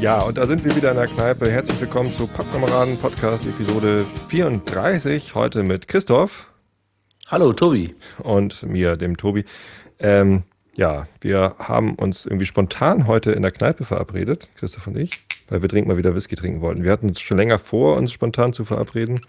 Ja, und da sind wir wieder in der Kneipe. Herzlich willkommen zu Pappkameraden Podcast Episode 34. Heute mit Christoph Hallo Tobi. und mir, dem Tobi. Ja, wir haben uns irgendwie spontan heute in der Kneipe verabredet, Christoph und ich, weil wir dringend mal wieder Whisky trinken wollten. Wir hatten es schon länger vor, uns spontan zu verabreden.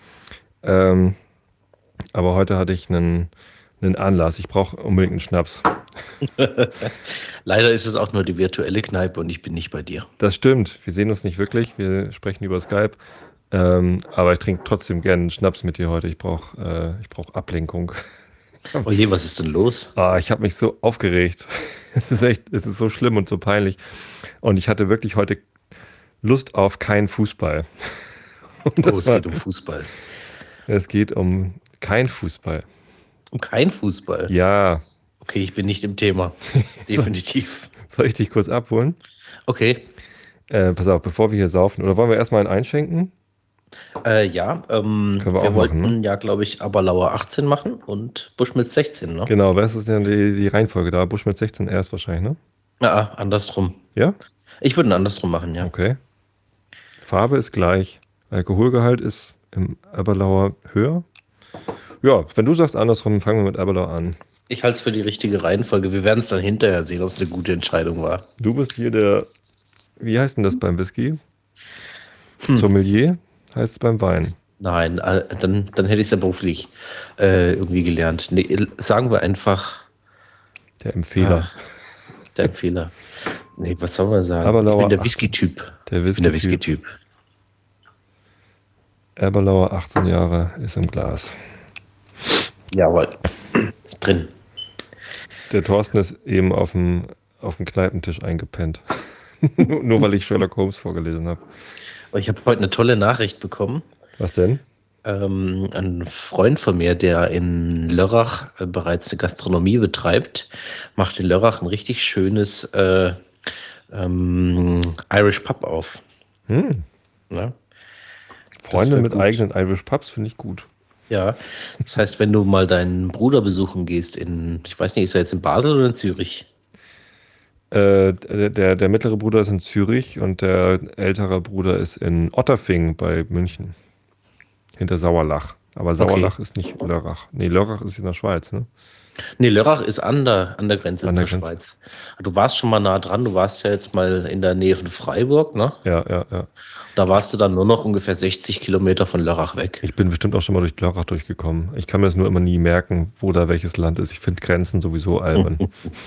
Aber heute hatte ich einen Anlass. Ich brauche unbedingt einen Schnaps. Leider ist es auch nur die virtuelle Kneipe und ich bin nicht bei dir. Das stimmt. Wir sehen uns nicht wirklich. Wir sprechen über Skype. Aber ich trinke trotzdem gerne einen Schnaps mit dir heute. Ich brauche Ablenkung. Oh je, was ist denn los? Ich habe mich so aufgeregt. Es ist so schlimm und so peinlich. Und ich hatte wirklich heute Lust auf keinen Fußball. Und Oh, es geht um Fußball. Es geht um kein Fußball. Um kein Fußball? Ja. Okay, ich bin nicht im Thema. Definitiv. Soll ich dich kurz abholen? Okay. Pass auf, bevor wir hier saufen. Oder wollen wir erstmal einen einschenken? Ja, wir wollten machen, ne? ja, glaube ich, Aberlauer 18 machen und Buschmilz 16, ne? Genau, was ist denn die Reihenfolge da? Buschmilz 16 erst wahrscheinlich, ne? Andersrum. Ja? Ich würde ihn andersrum machen, ja. Okay. Farbe ist gleich. Alkoholgehalt ist im Aberlauer höher. Ja, wenn du sagst andersrum, fangen wir mit Aberlauer an. Ich halte es für die richtige Reihenfolge. Wir werden es dann hinterher sehen, ob es eine gute Entscheidung war. Du bist hier der, wie heißt denn das beim Whisky? Sommelier heißt es beim Wein. Nein, dann hätte ich es ja beruflich irgendwie gelernt. Nee, sagen wir einfach Der Empfehler. Der Empfehler. Nee, was soll man sagen? Aberlauer Ich bin der Whisky-Typ. Ich bin der Whisky-Typ. Aberlauer 18 Jahre ist im Glas. Jawohl. Ist drin. Der Thorsten ist eben auf dem Kneipentisch eingepennt. Nur weil ich Sherlock Holmes vorgelesen habe. Ich habe heute eine tolle Nachricht bekommen. Was denn? Ein Freund von mir, der in Lörrach bereits eine Gastronomie betreibt, macht in Lörrach ein richtig schönes Irish Pub auf. Ja? Freunde mit eigenen Irish Pubs finde ich gut. Ja, das heißt, wenn du mal deinen Bruder besuchen gehst ich weiß nicht, ist er jetzt in Basel oder in Zürich? Der mittlere Bruder ist in Zürich und der ältere Bruder ist in Otterfing bei München. Hinter Sauerlach. Aber Sauerlach ist nicht Lörrach. Nee, Lörrach ist in der Schweiz, ne? Nee, Lörrach ist an der Grenze zur Schweiz. Du warst schon mal nah dran, du warst ja jetzt mal in der Nähe von Freiburg, ne? Ja. Da warst du dann nur noch ungefähr 60 Kilometer von Lörrach weg. Ich bin bestimmt auch schon mal durch Lörrach durchgekommen. Ich kann mir das nur immer nie merken, wo da welches Land ist. Ich finde Grenzen sowieso albern.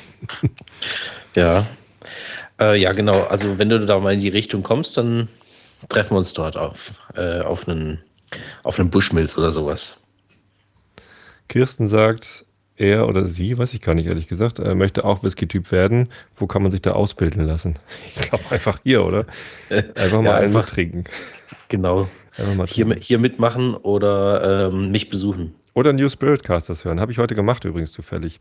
Ja. Ja, genau. Also wenn du da mal in die Richtung kommst, dann treffen wir uns dort auf einen Buschmilz oder sowas. Kirsten sagt, er oder sie, weiß ich gar nicht, ehrlich gesagt, möchte auch Whisky-Typ werden. Wo kann man sich da ausbilden lassen? Ich glaube einfach hier, oder? Einfach mal einen mittrinken. Genau. Hier mitmachen oder mich besuchen. Oder New Spirit Casters hören. Habe ich heute gemacht übrigens zufällig.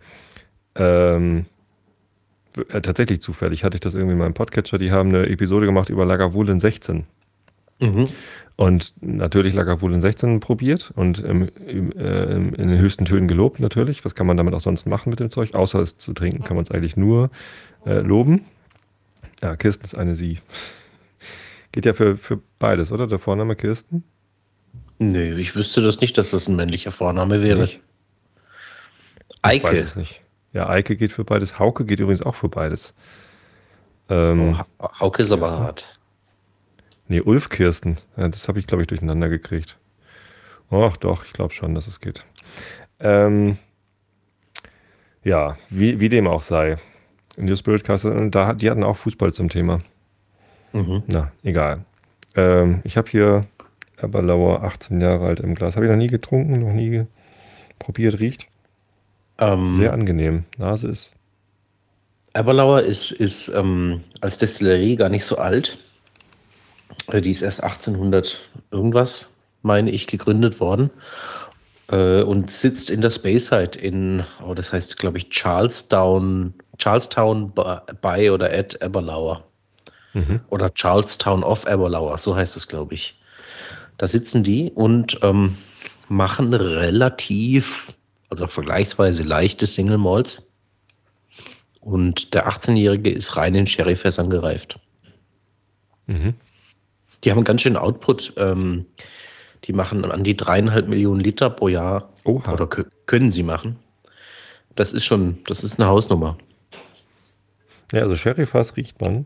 Tatsächlich zufällig hatte ich das irgendwie in meinem Podcatcher. Die haben eine Episode gemacht über Lagavulin 16. Und natürlich Lagavulin 16 probiert und in den höchsten Tönen gelobt natürlich. Was kann man damit auch sonst machen mit dem Zeug? Außer es zu trinken, kann man es eigentlich nur loben. Ja, Kirsten ist eine Sie. Geht ja für beides, oder? Der Vorname Kirsten? Nee, ich wüsste das nicht, dass das ein männlicher Vorname wäre. Nicht? Ich weiß es nicht. Ja, Eike geht für beides. Hauke geht übrigens auch für beides. Hauke ist aber hart. Nee, Ulf Kirsten. Ja, das habe ich, glaube ich, durcheinander gekriegt. Ach doch, ich glaube schon, dass es geht. Ja, wie dem auch sei. New Spirit Castle, die hatten auch Fußball zum Thema. Na, egal. Ich habe hier Aberlauer 18 Jahre alt im Glas. Habe ich noch nie getrunken, noch nie probiert, riecht. Sehr angenehm. Nase ist. Aberlauer ist als Destillerie gar nicht so alt. Die ist erst 1800 irgendwas, meine ich, gegründet worden. Und sitzt in der Speyside das heißt, glaube ich, Charlestown by oder at Aberlauer. Oder Charlestown of Aberlauer, so heißt es, glaube ich. Da sitzen die und machen relativ, also vergleichsweise leichte Single Malt. Und der 18-Jährige ist rein in Sherryfässern gereift. Mhm. Die haben einen ganz schönen Output. Die machen an die 3,5 Millionen Liter pro Jahr. Oha. Oder können sie machen. Das ist eine Hausnummer. Ja, also Sherryfass riecht man.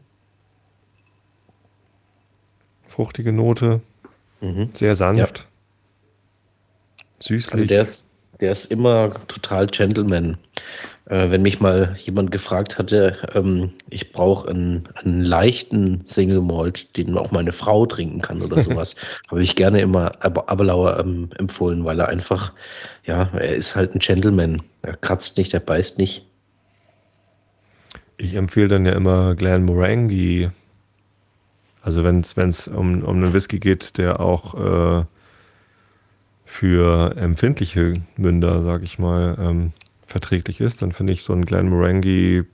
Fruchtige Note, sehr Ja. sanft, süßlich. Also der ist immer total Gentleman. Wenn mich mal jemand gefragt hatte, ich brauche einen leichten Single Malt, den auch meine Frau trinken kann oder sowas, habe ich gerne immer Aberlour empfohlen, weil er einfach, ja, er ist halt ein Gentleman. Er kratzt nicht, er beißt nicht. Ich empfehle dann ja immer Glenmorangie. Also wenn es um einen Whisky geht, der auch für empfindliche Münder, sag ich mal, verträglich ist, dann finde ich so ein Glenmorangie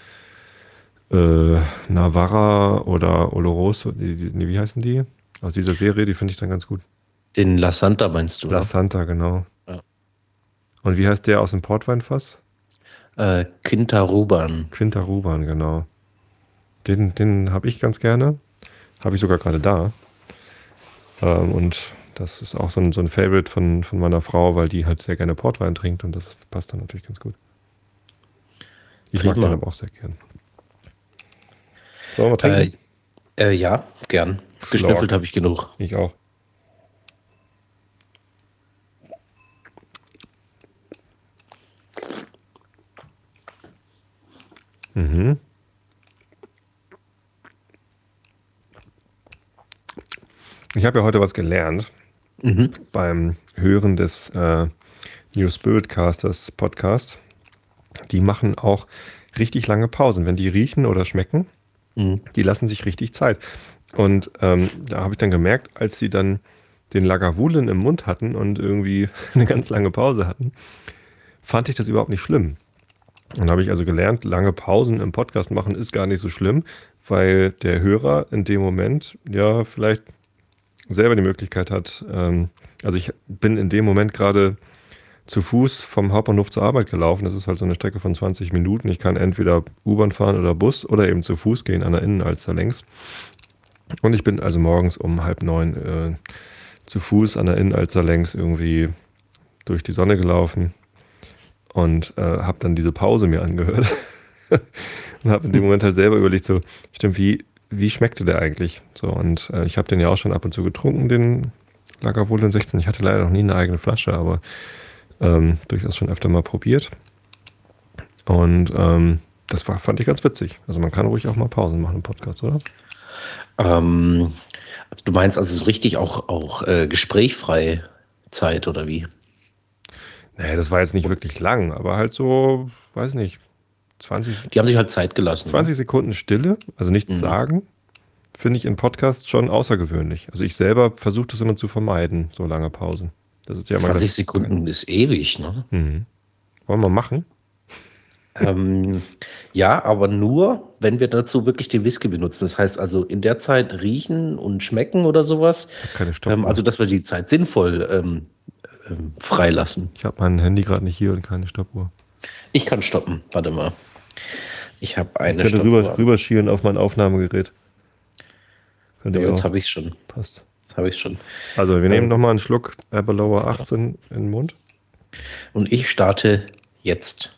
Navarra oder Oloroso, wie heißen die? Aus dieser Serie, die finde ich dann ganz gut. Den La Santa meinst du, La ne? Santa, genau. Ja. Und wie heißt der aus dem Portweinfass? Quinta Ruban. Quinta Ruban, genau. Den habe ich ganz gerne. Habe ich sogar gerade da. Und das ist auch so ein Favorite von meiner Frau, weil die halt sehr gerne Portwein trinkt und das passt dann natürlich ganz gut. Ich mag Prima. den aber auch sehr gern. Sollen wir mal trinken? Ja, gern. Geschnüffelt habe ich genug. Ich auch. Mhm. Ich habe ja heute was gelernt beim Hören des New Spirit Casters Podcast. Die machen auch richtig lange Pausen. Wenn die riechen oder schmecken, die lassen sich richtig Zeit. Und da habe ich dann gemerkt, als sie dann den Lagavulin im Mund hatten und irgendwie eine ganz lange Pause hatten, fand ich das überhaupt nicht schlimm. Und habe ich also gelernt, lange Pausen im Podcast machen ist gar nicht so schlimm, weil der Hörer in dem Moment ja vielleicht selber die Möglichkeit hat. Also ich bin in dem Moment gerade zu Fuß vom Hauptbahnhof zur Arbeit gelaufen. Das ist halt so eine Strecke von 20 Minuten. Ich kann entweder U-Bahn fahren oder Bus oder eben zu Fuß gehen an der Innenalster längs. Und ich bin also morgens um 8:30 zu Fuß an der Innenalster längs irgendwie durch die Sonne gelaufen und habe dann diese Pause mir angehört und habe in dem Moment halt selber überlegt, so, stimmt, wie schmeckte der eigentlich? So, und ich habe den ja auch schon ab und zu getrunken, den Lagavulin 16. Ich hatte leider noch nie eine eigene Flasche, aber durchaus schon öfter mal probiert. Und das fand ich ganz witzig. Also man kann ruhig auch mal Pausen machen im Podcast, oder? Also du meinst also so richtig auch gesprächfreie Zeit oder wie? Naja, das war jetzt nicht wirklich lang, aber halt so, weiß nicht, 20, Die haben sich halt Zeit gelassen. 20 Sekunden Stille, also nichts sagen, finde ich in Podcasts schon außergewöhnlich. Also ich selber versuche das immer zu vermeiden, so lange Pausen. Das ist ja 20 Sekunden ist ewig, ne? Wollen wir machen? Ja, aber nur, wenn wir dazu wirklich den Whisky benutzen. Das heißt also in der Zeit riechen und schmecken oder sowas. Ich habe keine Stoppuhr. Also, dass wir die Zeit sinnvoll freilassen. Ich habe mein Handy gerade nicht hier und keine Stoppuhr. Ich kann stoppen. Warte mal. Ich habe eine Ich Stoppuhr. könnte rüberschielen auf mein Aufnahmegerät. Ja, jetzt habe ich es schon. Passt. Jetzt habe ich schon. Also wir nehmen nochmal einen Schluck Aberlour 18 in den Mund. Und ich starte jetzt.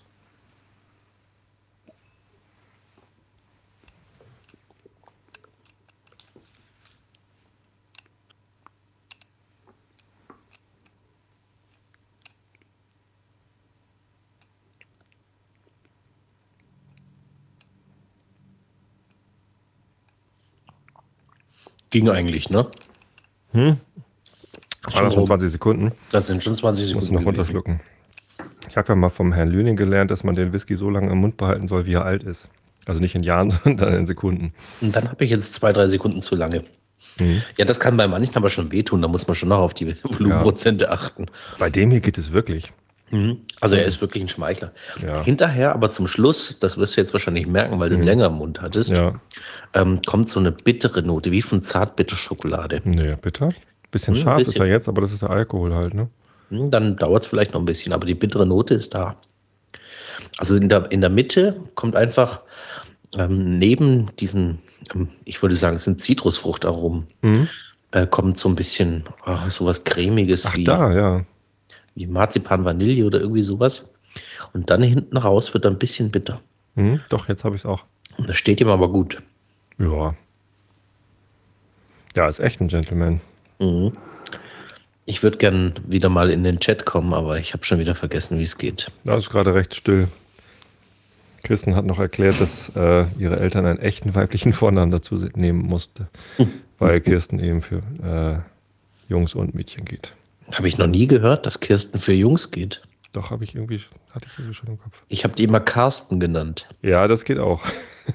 Ging eigentlich, ne? War das schon 20 Sekunden? Das sind schon 20 Sekunden. Musst du noch runterschlucken. Ich habe ja mal vom Herrn Lüning gelernt, dass man den Whisky so lange im Mund behalten soll, wie er alt ist. Also nicht in Jahren, sondern in Sekunden. Und dann habe ich jetzt 2-3 Sekunden zu lange. Ja, das kann bei manchen aber schon wehtun. Da muss man schon noch auf die Volumenprozente achten. Bei dem hier geht es wirklich. Also er ist wirklich ein Schmeichler. Ja. Hinterher, aber zum Schluss, das wirst du jetzt wahrscheinlich merken, weil du ihn länger im Mund hattest, kommt so eine bittere Note, wie von Zartbitterschokolade. Nee, bitter. Bisschen scharf ist er jetzt, aber das ist der Alkohol halt, ne? Dann dauert es vielleicht noch ein bisschen, aber die bittere Note ist da. Also in der Mitte kommt einfach Neben diesen, ich würde sagen, es sind Zitrusfruchtaromen, kommt so ein bisschen sowas Cremiges Ach da, ja. wie Marzipan, Vanille oder irgendwie sowas. Und dann hinten raus wird er ein bisschen bitter. Doch, jetzt habe ich es auch. Und das steht ihm aber gut. Ja. Ja, ist echt ein Gentleman. Mhm. Ich würde gern wieder mal in den Chat kommen, aber ich habe schon wieder vergessen, wie es geht. Da ist gerade recht still. Kirsten hat noch erklärt, dass ihre Eltern einen echten weiblichen Vornamen dazu nehmen musste, weil Kirsten eben für Jungs und Mädchen geht. Habe ich noch nie gehört, dass Kirsten für Jungs geht. Doch, hatte ich irgendwie schon im Kopf. Ich habe die immer Carsten genannt. Ja, das geht auch.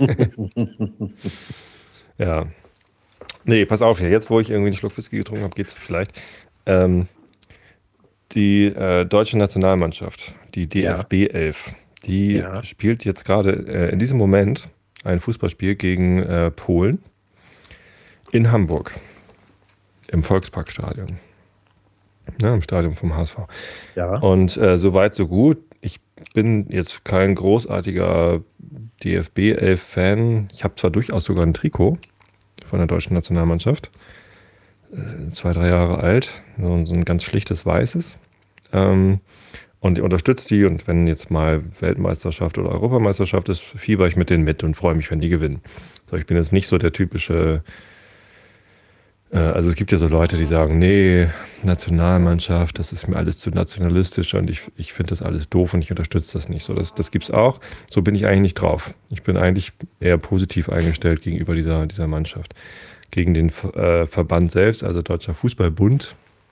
Ja. Nee, pass auf hier. Jetzt, wo ich irgendwie einen Schluck Whisky getrunken habe, geht es vielleicht. Die deutsche Nationalmannschaft, die DFB 11, die spielt jetzt gerade in diesem Moment ein Fußballspiel gegen Polen in Hamburg im Volksparkstadion. Ja, im Stadion vom HSV. Ja. Und so weit, so gut. Ich bin jetzt kein großartiger DFB 11-Fan. Ich habe zwar durchaus sogar ein Trikot von der deutschen Nationalmannschaft. 2, 3 Jahre alt. So ein ganz schlichtes weißes. Und ich unterstütze die. Und wenn jetzt mal Weltmeisterschaft oder Europameisterschaft ist, fieber ich mit denen mit und freue mich, wenn die gewinnen. So, ich bin jetzt nicht so der typische. Also es gibt ja so Leute, die sagen, nee, Nationalmannschaft, das ist mir alles zu nationalistisch und ich finde das alles doof und ich unterstütze das nicht. So, das gibt's auch. So bin ich eigentlich nicht drauf. Ich bin eigentlich eher positiv eingestellt gegenüber dieser Mannschaft. Gegen den Verband selbst, also Deutscher Fußballbund,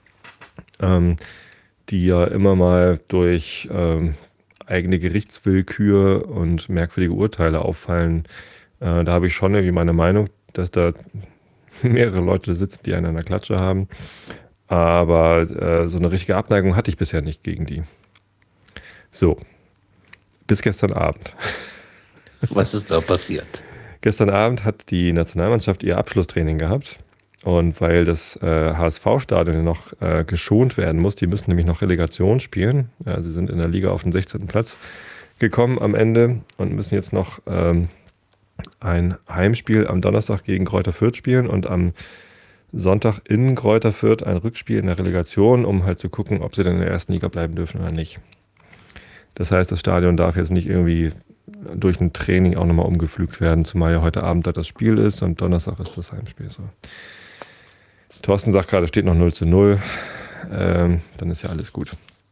die ja immer mal durch eigene Gerichtswillkür und merkwürdige Urteile auffallen. Da habe ich schon irgendwie meine Meinung, dass da mehrere Leute sitzen, die einen an der Klatsche haben. Aber so eine richtige Abneigung hatte ich bisher nicht gegen die. So, bis gestern Abend. Was ist da passiert? Gestern Abend hat die Nationalmannschaft ihr Abschlusstraining gehabt. Und weil das HSV-Stadion noch geschont werden muss, die müssen nämlich noch Relegation spielen. Ja, sie sind in der Liga auf den 16. Platz gekommen am Ende und müssen jetzt noch ein Heimspiel am Donnerstag gegen Greuther Fürth spielen und am Sonntag in Greuther Fürth ein Rückspiel in der Relegation, um halt zu gucken, ob sie dann in der ersten Liga bleiben dürfen oder nicht. Das heißt, das Stadion darf jetzt nicht irgendwie durch ein Training auch nochmal umgepflügt werden, zumal ja heute Abend da das Spiel ist und Donnerstag ist das Heimspiel. So. Thorsten sagt gerade, steht noch 0:0. Dann ist ja alles gut.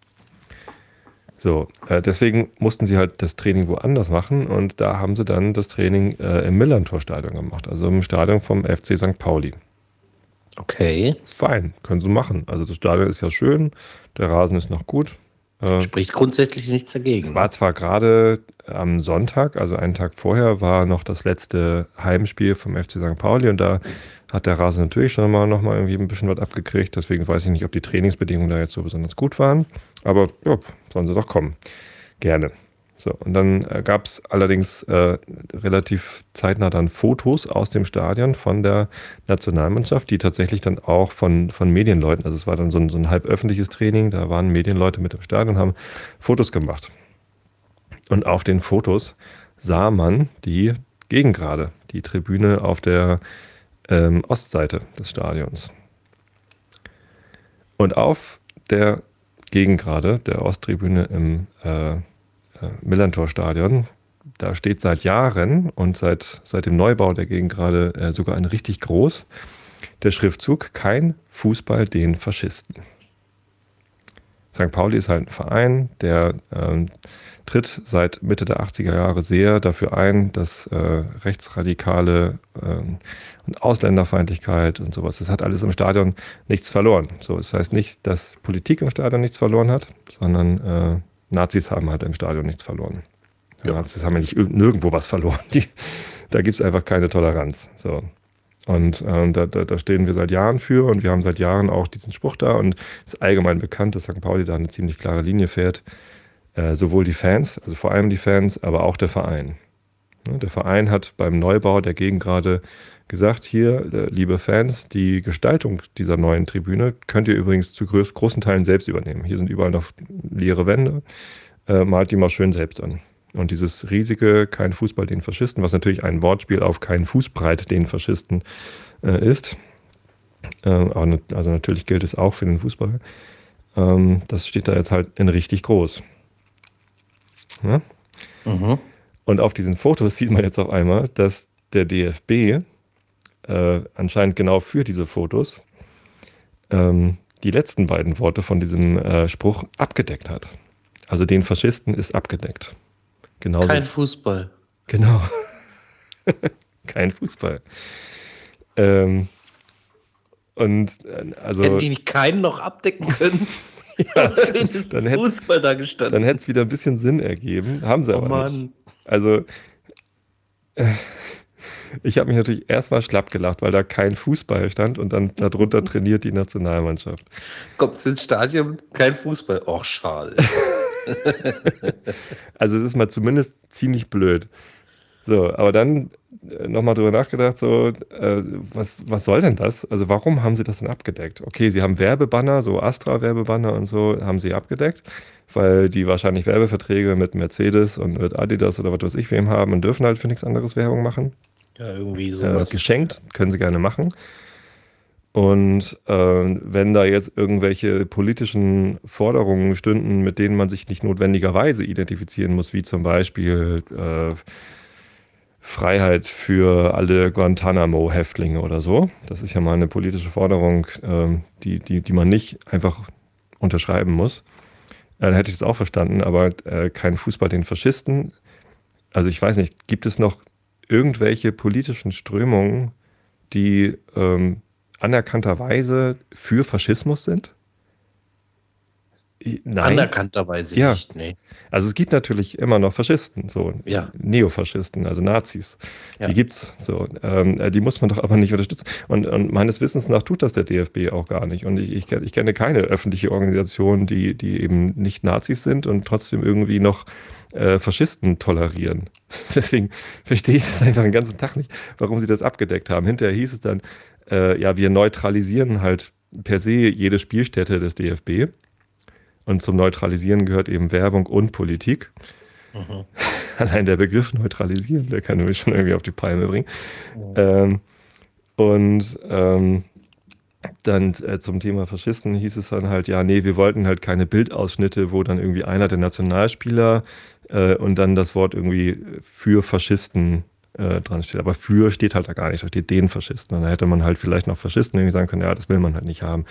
So, deswegen mussten sie halt das Training woanders machen und da haben sie dann das Training im Millantor-Stadion gemacht, also im Stadion vom FC St. Pauli. Okay. Fein, können sie machen. Also das Stadion ist ja schön, der Rasen ist noch gut. Spricht grundsätzlich nichts dagegen. Es war zwar gerade am Sonntag, also einen Tag vorher, war noch das letzte Heimspiel vom FC St. Pauli und da hat der Rasen natürlich schon mal noch mal irgendwie ein bisschen was abgekriegt. Deswegen weiß ich nicht, ob die Trainingsbedingungen da jetzt so besonders gut waren. Aber ja, sollen sie doch kommen. Gerne. So, und dann gab es allerdings relativ zeitnah dann Fotos aus dem Stadion von der Nationalmannschaft, die tatsächlich dann auch von Medienleuten, also es war dann so ein halb öffentliches Training, da waren Medienleute mit im Stadion und haben Fotos gemacht. Und auf den Fotos sah man die Gegengrade, die Tribüne auf der Ostseite des Stadions. Und auf der Gegengrade, der Osttribüne im Millantor-Stadion, da steht seit Jahren und seit dem Neubau der Gegengrade sogar ein richtig groß, der Schriftzug: Kein Fußball den Faschisten. St. Pauli ist halt ein Verein, der tritt seit Mitte der 80er Jahre sehr dafür ein, dass Rechtsradikale und Ausländerfeindlichkeit und sowas, das hat alles im Stadion nichts verloren. So, das heißt nicht, dass Politik im Stadion nichts verloren hat, sondern Nazis haben halt im Stadion nichts verloren. Ja. Nazis haben ja nicht nirgendwo was verloren. Da gibt es einfach keine Toleranz. So. Und da stehen wir seit Jahren für und wir haben seit Jahren auch diesen Spruch da und es ist allgemein bekannt, dass St. Pauli da eine ziemlich klare Linie fährt. Sowohl die Fans, also vor allem die Fans, aber auch der Verein. Der Verein hat beim Neubau der Gegengrade gesagt, hier, liebe Fans, die Gestaltung dieser neuen Tribüne könnt ihr übrigens zu großen Teilen selbst übernehmen. Hier sind überall noch leere Wände, malt die mal schön selbst an. Und dieses riesige Kein Fußball den Faschisten, was natürlich ein Wortspiel auf Kein Fußbreit den Faschisten ist, also natürlich gilt es auch für den Fußball, das steht da jetzt halt in richtig groß. Ja? Mhm. Und auf diesen Fotos sieht man jetzt auf einmal, dass der DFB anscheinend genau für diese Fotos die letzten beiden Worte von diesem Spruch abgedeckt hat. Also den Faschisten ist abgedeckt. Genauso. Kein Fußball. Genau. Kein Fußball. Also. Hätten die nicht keinen noch abdecken können? Ja, dann hätte Fußball da gestanden. Dann hätte es wieder ein bisschen Sinn ergeben. Haben sie aber nicht. Also, ich habe mich natürlich erstmal schlapp gelacht, weil da kein Fußball stand und dann darunter trainiert die Nationalmannschaft. Kommt ins Stadion, kein Fußball. Och, schade. Also es ist mal zumindest ziemlich blöd. So, aber dann nochmal drüber nachgedacht, so, was soll denn das? Also warum haben sie das denn abgedeckt? Okay, sie haben Werbebanner, so Astra-Werbebanner und so, haben sie abgedeckt, weil die wahrscheinlich Werbeverträge mit Mercedes und mit Adidas oder was weiß ich wem haben und dürfen halt für nichts anderes Werbung machen. Ja, irgendwie sowas. Geschenkt, können sie gerne machen. Und wenn da jetzt irgendwelche politischen Forderungen stünden, mit denen man sich nicht notwendigerweise identifizieren muss, wie zum Beispiel Freiheit für alle Guantanamo-Häftlinge oder so. Das ist ja mal eine politische Forderung, die man nicht einfach unterschreiben muss. Dann hätte ich es auch verstanden, aber kein Fußball den Faschisten. Also ich weiß nicht, gibt es noch irgendwelche politischen Strömungen, die anerkannterweise für Faschismus sind? Nein. Anerkannterweise nicht, nee. Also es gibt natürlich immer noch Faschisten, so Neofaschisten, also Nazis. Ja. Die gibt's so. Die muss man doch aber nicht unterstützen. Und meines Wissens nach tut das der DFB auch gar nicht. Und ich kenne keine öffentliche Organisation, die eben nicht Nazis sind und trotzdem irgendwie noch Faschisten tolerieren. Deswegen verstehe ich das einfach den ganzen Tag nicht, warum sie das abgedeckt haben. Hinterher hieß es dann, wir neutralisieren halt per se jede Spielstätte des DFB. Und zum Neutralisieren gehört eben Werbung und Politik. Mhm. Allein der Begriff neutralisieren, der kann mich schon irgendwie auf die Palme bringen. Mhm. Dann zum Thema Faschisten hieß es dann halt, wir wollten halt keine Bildausschnitte, wo dann irgendwie einer der Nationalspieler und dann das Wort irgendwie für Faschisten dran steht. Aber für steht halt da gar nicht, da steht den Faschisten. Und da hätte man halt vielleicht noch Faschisten irgendwie sagen können, das will man halt nicht haben.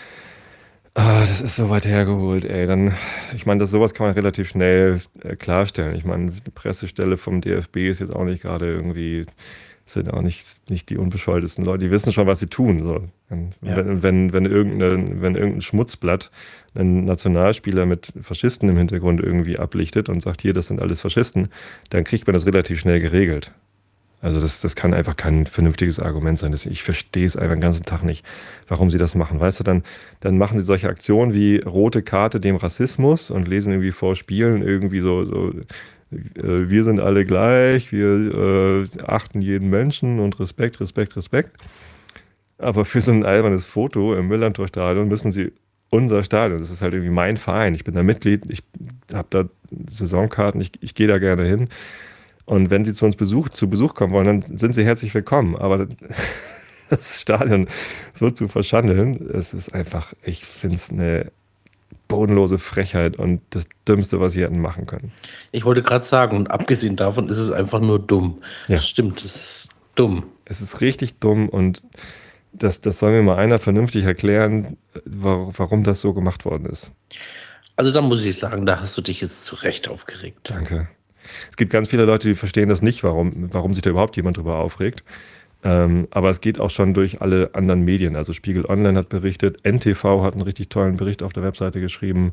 Das ist so weit hergeholt, ey. Ich meine, sowas kann man relativ schnell klarstellen. Ich meine, die Pressestelle vom DFB ist jetzt auch nicht gerade irgendwie, sind auch nicht die unbescholtensten Leute. Die wissen schon, was sie tun. So. Wenn irgendein Schmutzblatt einen Nationalspieler mit Faschisten im Hintergrund irgendwie ablichtet und sagt, hier, das sind alles Faschisten, dann kriegt man das relativ schnell geregelt. Also das kann einfach kein vernünftiges Argument sein. Ich verstehe es einfach den ganzen Tag nicht, warum sie das machen. Weißt du, dann machen sie solche Aktionen wie rote Karte dem Rassismus und lesen irgendwie vor Spielen irgendwie so wir sind alle gleich, wir achten jeden Menschen und Respekt, Respekt, Respekt. Aber für so ein albernes Foto im Millantor-Stadion müssen sie unser Stadion, das ist halt irgendwie mein Verein. Ich bin da Mitglied, ich habe da Saisonkarten, ich gehe da gerne hin. Und wenn sie zu Besuch kommen wollen, dann sind sie herzlich willkommen. Aber das Stadion so zu verschandeln, es ist einfach, ich finde es eine bodenlose Frechheit und das Dümmste, was sie hätten machen können. Ich wollte gerade sagen, und abgesehen davon ist es einfach nur dumm. Ja. Das stimmt, es ist dumm. Es ist richtig dumm und das soll mir mal einer vernünftig erklären, warum das so gemacht worden ist. Also da muss ich sagen, da hast du dich jetzt zu Recht aufgeregt. Danke. Es gibt ganz viele Leute, die verstehen das nicht, warum sich da überhaupt jemand drüber aufregt. Aber es geht auch schon durch alle anderen Medien. Also Spiegel Online hat berichtet, NTV hat einen richtig tollen Bericht auf der Webseite geschrieben.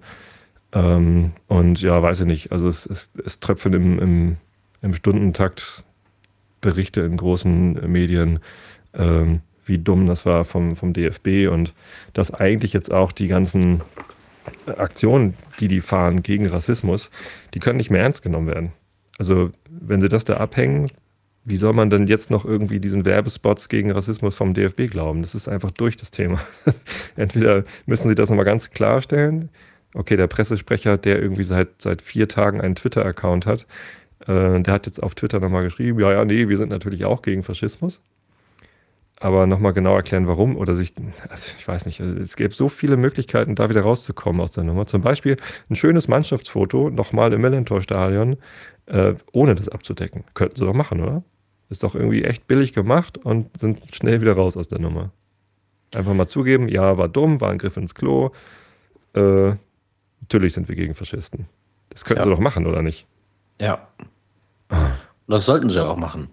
Und weiß ich nicht. Also es tröpfeln im Stundentakt Berichte in großen Medien, wie dumm das war vom DFB und dass eigentlich jetzt auch die ganzen Aktionen, die fahren gegen Rassismus, die können nicht mehr ernst genommen werden. Also wenn sie das da abhängen, wie soll man denn jetzt noch irgendwie diesen Werbespots gegen Rassismus vom DFB glauben? Das ist einfach durch das Thema. Entweder müssen sie das nochmal ganz klarstellen okay, der Pressesprecher, der irgendwie seit 4 Tagen einen Twitter-Account hat, der hat jetzt auf Twitter nochmal geschrieben, ja, nee, wir sind natürlich auch gegen Faschismus. Aber nochmal genau erklären, warum also ich weiß nicht, es gäbe so viele Möglichkeiten, da wieder rauszukommen aus der Nummer. Zum Beispiel ein schönes Mannschaftsfoto, nochmal im Millantor-Stadion, ohne das abzudecken. Könnten sie doch machen, oder? Ist doch irgendwie echt billig gemacht und sind schnell wieder raus aus der Nummer. Einfach mal zugeben, ja, war dumm, war ein Griff ins Klo. Natürlich sind wir gegen Faschisten. Das könnten sie doch machen, oder nicht? Ja. Und das sollten sie auch machen.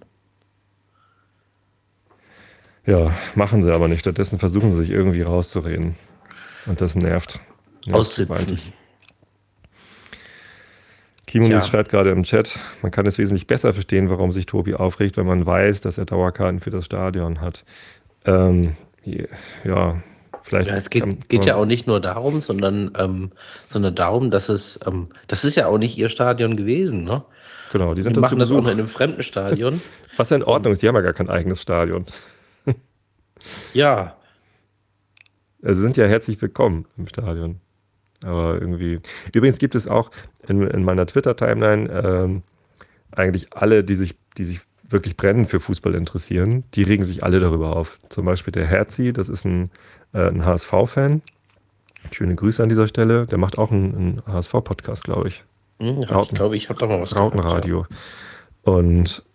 Ja, machen sie aber nicht. Stattdessen versuchen sie sich irgendwie rauszureden. Und das nervt. Aussitzen. Kimonis schreibt gerade im Chat, man kann es wesentlich besser verstehen, warum sich Tobi aufregt, wenn man weiß, dass er Dauerkarten für das Stadion hat. Ja, vielleicht. Ja, es geht ja auch nicht nur darum, sondern darum, dass das ist ja auch nicht ihr Stadion gewesen, ne? Genau, die sind machen das auch nur in einem fremden Stadion. Was ja in Ordnung ist, die haben ja gar kein eigenes Stadion. Ja. Also sind ja herzlich willkommen im Stadion. Aber irgendwie. Übrigens gibt es auch in meiner Twitter-Timeline eigentlich alle, die sich wirklich brennend für Fußball interessieren, die regen sich alle darüber auf. Zum Beispiel der Herzi, das ist ein HSV-Fan. Schöne Grüße an dieser Stelle. Der macht auch einen HSV-Podcast, glaube ich. Ich glaube, ich habe da mal was Rautenradio. Ja. Und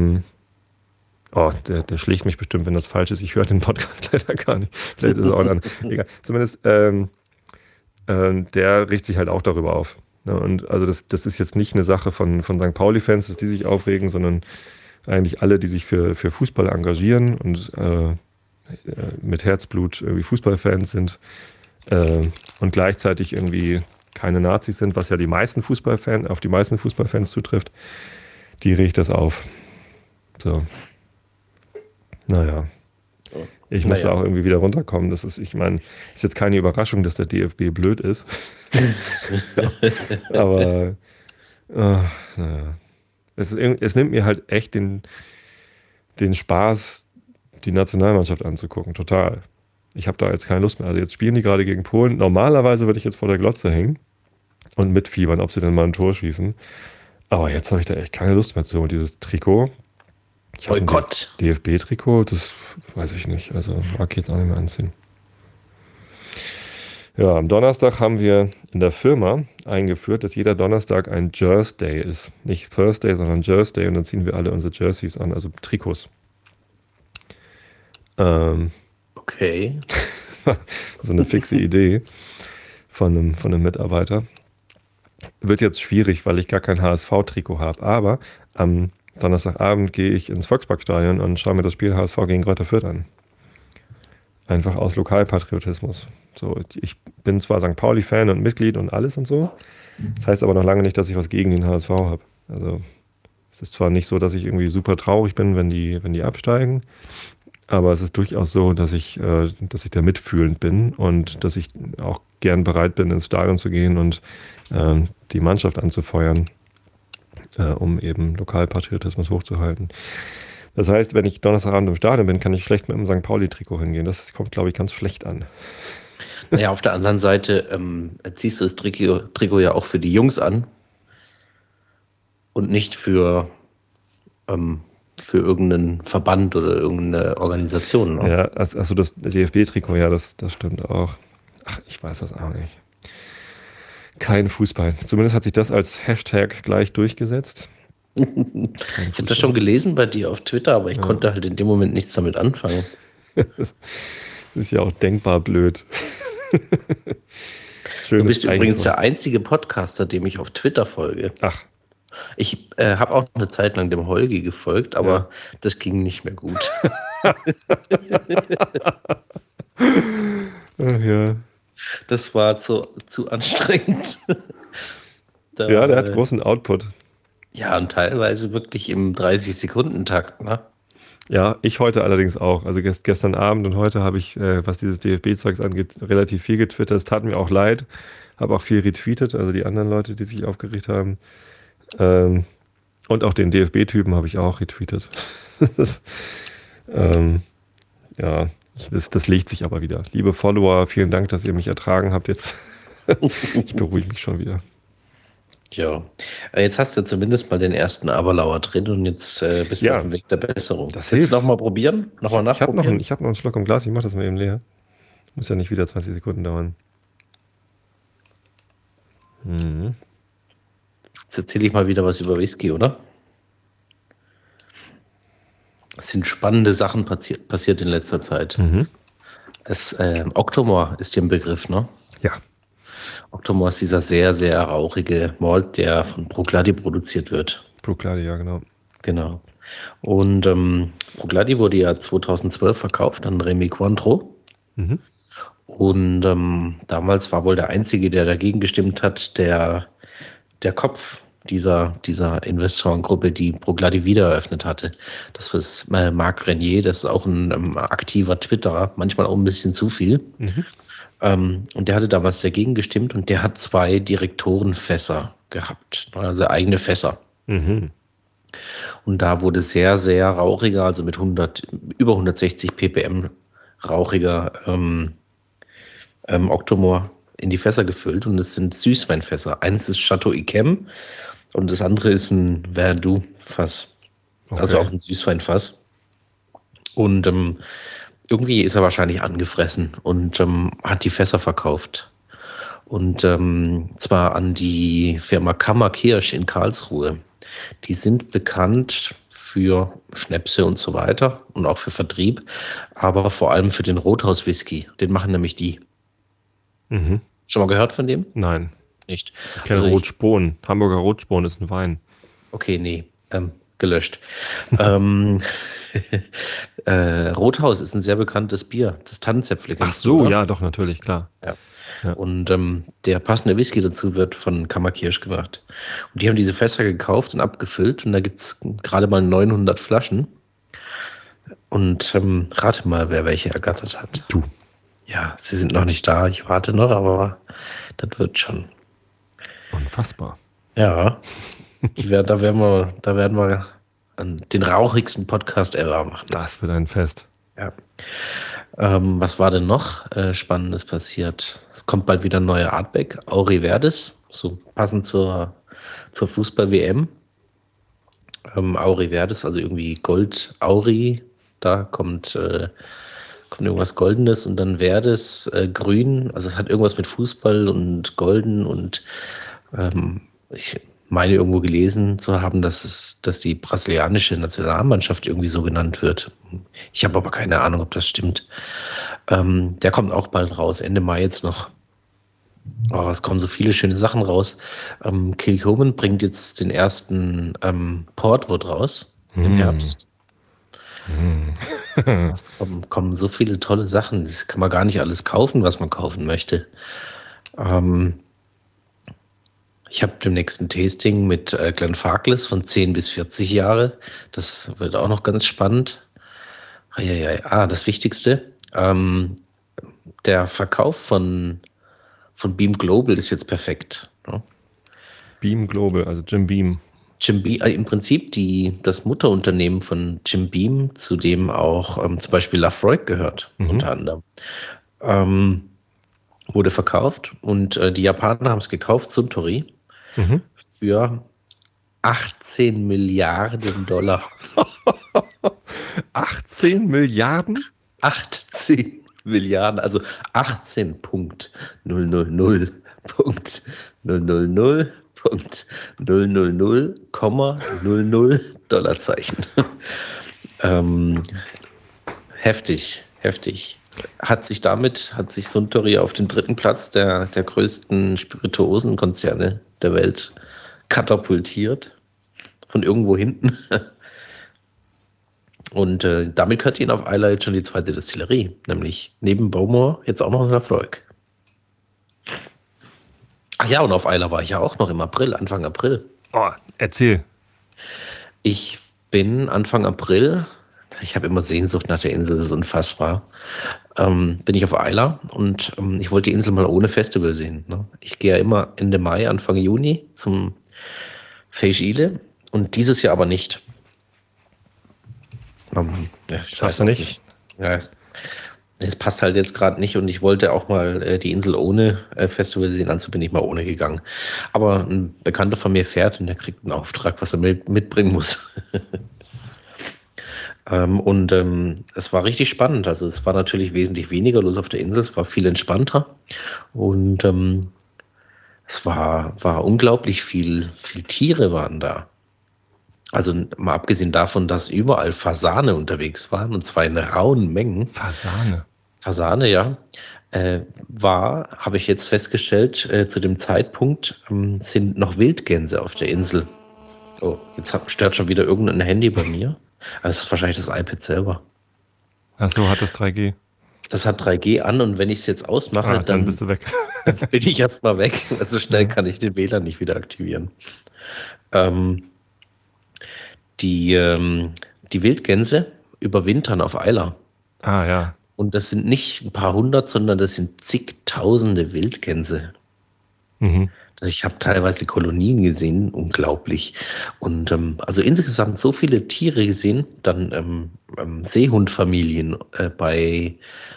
der schlägt mich bestimmt, wenn das falsch ist. Ich höre den Podcast leider gar nicht. Vielleicht ist es auch dann. Egal. Zumindest der regt sich halt auch darüber auf. Ja, und also das ist jetzt nicht eine Sache von St. Pauli-Fans, dass die sich aufregen, sondern eigentlich alle, die sich für Fußball engagieren und mit Herzblut irgendwie Fußballfans sind und gleichzeitig irgendwie keine Nazis sind, was ja auf die meisten Fußballfans zutrifft, die regt das auf. So. Naja. Ich muss da auch irgendwie wieder runterkommen. Ich meine, ist jetzt keine Überraschung, dass der DFB blöd ist. Aber naja. Es nimmt mir halt echt den Spaß, die Nationalmannschaft anzugucken. Total. Ich habe da jetzt keine Lust mehr. Also jetzt spielen die gerade gegen Polen. Normalerweise würde ich jetzt vor der Glotze hängen und mitfiebern, ob sie denn mal ein Tor schießen. Aber jetzt habe ich da echt keine Lust mehr zu. Und dieses Trikot, Boykott. DFB-Trikot, das weiß ich nicht. Also mag ich jetzt auch nicht mehr anziehen. Ja, am Donnerstag haben wir in der Firma eingeführt, dass jeder Donnerstag ein Jersey ist. Nicht Thursday, sondern Jersey. Und dann ziehen wir alle unsere Jerseys an, also Trikots. Okay. So eine fixe Idee von einem Mitarbeiter. Wird jetzt schwierig, weil ich gar kein HSV-Trikot habe. Aber am Donnerstagabend gehe ich ins Volksparkstadion und schaue mir das Spiel HSV gegen Greuther Fürth an. Einfach aus Lokalpatriotismus. So, ich bin zwar St. Pauli-Fan und Mitglied und alles und so. Das heißt aber noch lange nicht, dass ich was gegen den HSV habe. Also es ist zwar nicht so, dass ich irgendwie super traurig bin, wenn die absteigen, aber es ist durchaus so, dass ich da mitfühlend bin und dass ich auch gern bereit bin, ins Stadion zu gehen und die Mannschaft anzufeuern, um eben Lokalpatriotismus hochzuhalten. Das heißt, wenn ich Donnerstagabend im Stadion bin, kann ich schlecht mit einem St. Pauli-Trikot hingehen. Das kommt, glaube ich, ganz schlecht an. Naja, auf der anderen Seite ziehst du das Trikot ja auch für die Jungs an und nicht für irgendeinen Verband oder irgendeine Organisation. Ne? Ja, also das DFB-Trikot, ja, das stimmt auch. Ach, ich weiß das auch nicht. Kein Fußball. Zumindest hat sich das als Hashtag gleich durchgesetzt. Ich habe das schon gelesen bei dir auf Twitter, aber ich konnte halt in dem Moment nichts damit anfangen. Das ist ja auch denkbar blöd. Du bist übrigens der einzige Podcaster, dem ich auf Twitter folge. Ach. Ich habe auch eine Zeit lang dem Holgi gefolgt, aber das ging nicht mehr gut. Ach ja. Das war zu anstrengend. Ja, der hat großen Output. Ja, und teilweise wirklich im 30-Sekunden-Takt, ne? Ja, ich heute allerdings auch. Also gestern Abend und heute habe ich, was dieses DFB-Zeugs angeht, relativ viel getwittert. Es tat mir auch leid. Habe auch viel retweetet, also die anderen Leute, die sich aufgeregt haben. Und auch den DFB-Typen habe ich auch retweetet. Das legt sich aber wieder. Liebe Follower, vielen Dank, dass ihr mich ertragen habt jetzt. Ich beruhige mich schon wieder. Ja, jetzt hast du zumindest mal den ersten Aberlauer drin und jetzt bist du auf dem Weg der Besserung. Das Willst du hilft. nochmal probieren? Nochmal Ich habe noch, nachprobieren? hab noch einen Schluck im Glas, ich mache das mal eben leer. Muss ja nicht wieder 20 Sekunden dauern. Mhm. Jetzt erzähle ich mal wieder was über Whisky, oder? Es sind spannende Sachen passiert in letzter Zeit. Mhm. Octomore ist dir ein Begriff, ne? Ja. Octomore ist dieser sehr, sehr rauchige Malt, der von Bruichladdich produziert wird. Bruichladdich, ja, genau. Genau. Und Bruichladdich wurde ja 2012 verkauft an Rémy Cointreau. Mhm. Und damals war wohl der Einzige, der dagegen gestimmt hat, der Kopf dieser Investorengruppe, die Bruichladdich wieder eröffnet hatte. Das war Marc Renier, das ist auch ein aktiver Twitterer, manchmal auch ein bisschen zu viel. Mhm. Und der hatte damals dagegen gestimmt und der hat 2 Direktorenfässer gehabt, also eigene Fässer. Mhm. Und da wurde sehr, sehr rauchiger, also mit über 160 ppm rauchiger Octomore in die Fässer gefüllt und es sind Süßweinfässer. Eins ist Chateau Yquem und das andere ist ein Verdoux-Fass. Also Okay. auch ein Süßweinfass. Und irgendwie ist er wahrscheinlich angefressen und hat die Fässer verkauft. Und zwar an die Firma Kammer-Kirsch in Karlsruhe. Die sind bekannt für Schnäpse und so weiter und auch für Vertrieb, aber vor allem für den Rothaus-Whisky. Den machen nämlich die. Mhm. Schon mal gehört von dem? Nein. Nicht. Ich kenne Also Rotspon. Hamburger Rotspon ist ein Wein. okay, nee, gelöscht. ähm, Rothaus ist ein sehr bekanntes Bier. Das Tannenzäpfle Ach kennst du, so, oder? ja, doch, natürlich, klar. Ja. Ja. Und der passende Whisky dazu wird von Kammerkirsch gemacht. Und die haben diese Fässer gekauft und abgefüllt. Und da gibt es gerade mal 900 Flaschen. Und rate mal, wer welche ergattert hat. Du. Ja, sie sind noch nicht da. Ich warte noch, aber das wird schon. Unfassbar. Ja, da werden wir den rauchigsten Podcast ever machen. Das wird ein Fest. Ja. Was war denn noch Spannendes passiert? Es kommt bald wieder ein neuer Artback, Auri Verdis, so passend zur Fußball-WM. Auri Verdis, also irgendwie Gold Auri, da kommt irgendwas Goldenes und dann Verdis grün, also es hat irgendwas mit Fußball und Golden und ich meine irgendwo gelesen zu haben, dass die brasilianische Nationalmannschaft irgendwie so genannt wird. Ich habe aber keine Ahnung, ob das stimmt. Der kommt auch bald raus, Ende Mai jetzt noch. Oh, es kommen so viele schöne Sachen raus. Kilchoman bringt jetzt den ersten Portwood raus im Herbst. Es kommen so viele tolle Sachen. Das kann man gar nicht alles kaufen, was man kaufen möchte. Ich habe demnächst ein Tasting mit Glenfarclas von 10 bis 40 Jahre. Das wird auch noch ganz spannend. Das Wichtigste. Der Verkauf von Beam Global ist jetzt perfekt. Ne? Beam Global, also Jim Beam. Jim Beam, im Prinzip das Mutterunternehmen von Jim Beam, zu dem auch zum Beispiel Lafroig gehört, unter anderem, wurde verkauft und die Japaner haben es gekauft, Suntory, für 18 Milliarden $. 18 Milliarden? 18 Milliarden, also 18.000.000.000.000,00 Dollarzeichen. Heftig, heftig. Hat sich Suntory auf den 3. Platz der größten Spirituosenkonzerne der Welt katapultiert. Von irgendwo hinten. Und damit gehört ihnen auf Islay jetzt schon die 2. Destillerie, nämlich neben Bowmore jetzt auch noch ein Lafroig. Ach ja, und auf Islay war ich ja auch noch im April, Anfang April. Oh, erzähl. Ich bin Anfang April, ich habe immer Sehnsucht nach der Insel, das ist unfassbar, bin ich auf Islay und ich wollte die Insel mal ohne Festival sehen. Ne? Ich gehe ja immer Ende Mai, Anfang Juni zum Fèis Ile und dieses Jahr aber nicht. Schaffst du nicht? Ja, Es passt halt jetzt gerade nicht und ich wollte auch mal die Insel ohne Festival sehen, also bin ich mal ohne gegangen. Aber ein Bekannter von mir fährt und der kriegt einen Auftrag, was er mitbringen muss. Es war richtig spannend. Also es war natürlich wesentlich weniger los auf der Insel, es war viel entspannter und war unglaublich viel Tiere waren da. Also mal abgesehen davon, dass überall Fasane unterwegs waren, und zwar in rauen Mengen. Fasane. Fasane, ja. Habe ich jetzt festgestellt, zu dem Zeitpunkt sind noch Wildgänse auf der Insel. Oh, jetzt stört schon wieder irgendein Handy bei mir. Das ist wahrscheinlich das iPad selber. Ach so, hat das 3G. Das hat 3G an und wenn ich es jetzt ausmache, dann bist du weg. bin ich erstmal weg. Also schnell kann ich den WLAN nicht wieder aktivieren. Die Wildgänse überwintern auf Eila. Ah ja. Und das sind nicht ein paar hundert, sondern das sind zigtausende Wildgänse. Mhm. Also ich habe teilweise Kolonien gesehen, unglaublich. Und also insgesamt so viele Tiere gesehen, dann Seehundfamilien bei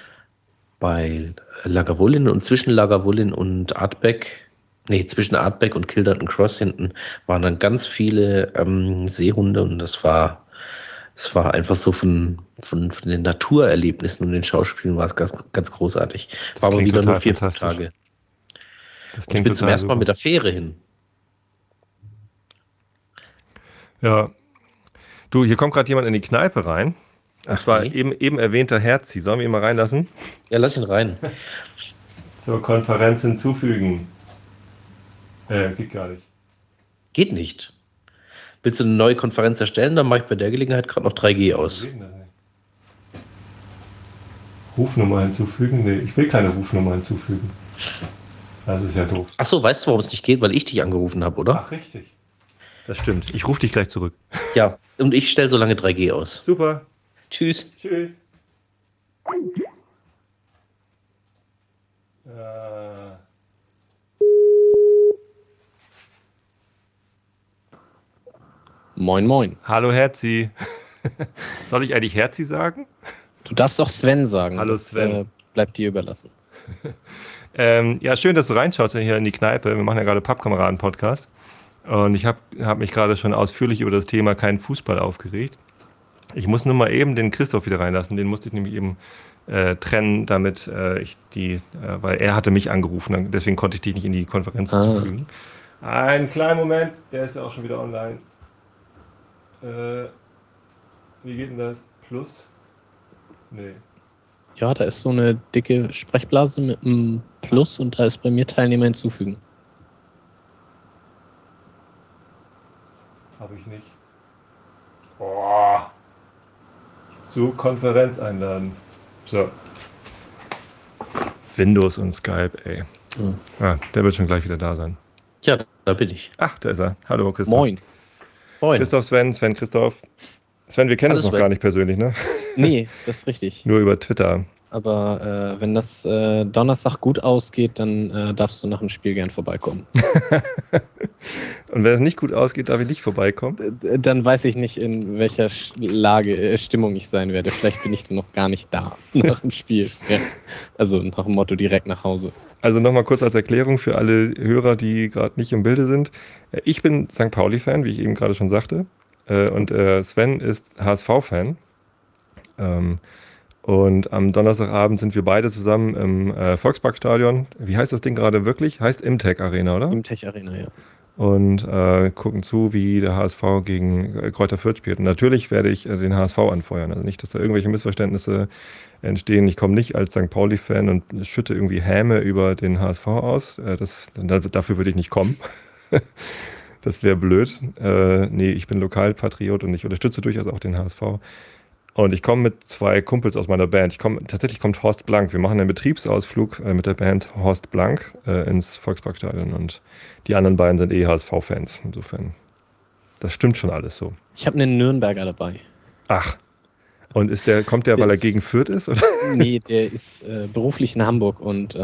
Lagavulin und zwischen Lagavulin und Ardbeg, zwischen Ardbeg und Kilderton Cross hinten waren dann ganz viele Seehunde und es war einfach so von den Naturerlebnissen und den Schauspielen war es ganz, ganz großartig. War aber wieder nur 4 Tage. Das und ich bin zum ersten Mal mit der Fähre hin. Ja. Du, hier kommt gerade jemand in die Kneipe rein. Und zwar eben erwähnter Herzi. Sollen wir ihn mal reinlassen? Ja, lass ihn rein. Zur Konferenz hinzufügen. Geht gar nicht. Geht nicht. Willst du eine neue Konferenz erstellen? Dann mache ich bei der Gelegenheit gerade noch 3G aus. Geht das nicht. Rufnummer hinzufügen? Nee, ich will keine Rufnummer hinzufügen. Das ist ja doof. Ach so, weißt du, warum es nicht geht? Weil ich dich angerufen habe, oder? Ach, richtig. Das stimmt. Ich rufe dich gleich zurück. Ja, und ich stelle so lange 3G aus. Super. Tschüss. Tschüss. Moin, moin. Hallo Herzi. Soll ich eigentlich Herzi sagen? Du darfst auch Sven sagen. Hallo Sven. Das bleibt dir überlassen. Ja, schön, dass du reinschaust hier in die Kneipe. Wir machen ja gerade Pappkameraden-Podcast. Und ich hab mich gerade schon ausführlich über das Thema keinen Fußball aufgeregt. Ich muss nur mal eben den Christoph wieder reinlassen. Den musste ich nämlich eben trennen, damit weil er hatte mich angerufen. Deswegen konnte ich dich nicht in die Konferenz hinzufügen. Einen kleinen Moment. Der ist ja auch schon wieder online. Wie geht denn das? Plus? Nee. Ja, da ist so eine dicke Sprechblase mit einem Plus und da ist bei mir Teilnehmer hinzufügen. Habe ich nicht. Boah. Zu Konferenz einladen. So. Windows und Skype, ey. Mhm. Der wird schon gleich wieder da sein. Ja, da bin ich. Ach, da ist er. Hallo, Christoph. Moin. Moin. Christoph, Sven, Christoph. Sven, wir kennen uns noch gar nicht persönlich, ne? Nee, das ist richtig. Nur über Twitter. Aber wenn das Donnerstag gut ausgeht, dann darfst du nach dem Spiel gern vorbeikommen. Und wenn es nicht gut ausgeht, darf ich nicht vorbeikommen? Dann weiß ich nicht, in welcher Stimmung ich sein werde. Vielleicht bin ich dann noch gar nicht da nach dem Spiel. Ja. Also nach dem Motto direkt nach Hause. Also nochmal kurz als Erklärung für alle Hörer, die gerade nicht im Bilde sind. Ich bin St. Pauli-Fan, wie ich eben gerade schon sagte. Und Sven ist HSV-Fan. Und am Donnerstagabend sind wir beide zusammen im Volksparkstadion. Wie heißt das Ding gerade wirklich? Heißt Imtech Arena, oder? Imtech Arena, ja. Und gucken zu, wie der HSV gegen Kräuter Fürth spielt. Und natürlich werde ich den HSV anfeuern. Also nicht, dass da irgendwelche Missverständnisse entstehen. Ich komme nicht als St. Pauli-Fan und schütte irgendwie Häme über den HSV aus. Dafür würde ich nicht kommen. Das wäre blöd. Nee, ich bin Lokalpatriot und ich unterstütze durchaus auch den HSV. Und ich komme mit 2 Kumpels aus meiner Band. Tatsächlich kommt Horst Blank. Wir machen einen Betriebsausflug mit der Band Horst Blank ins Volksparkstadion. Und die anderen beiden sind HSV-Fans. Insofern, das stimmt schon alles so. Ich habe einen Nürnberger dabei. Ach, und kommt der, weil er gegen Fürth ist? Oder? Nee, der ist beruflich in Hamburg und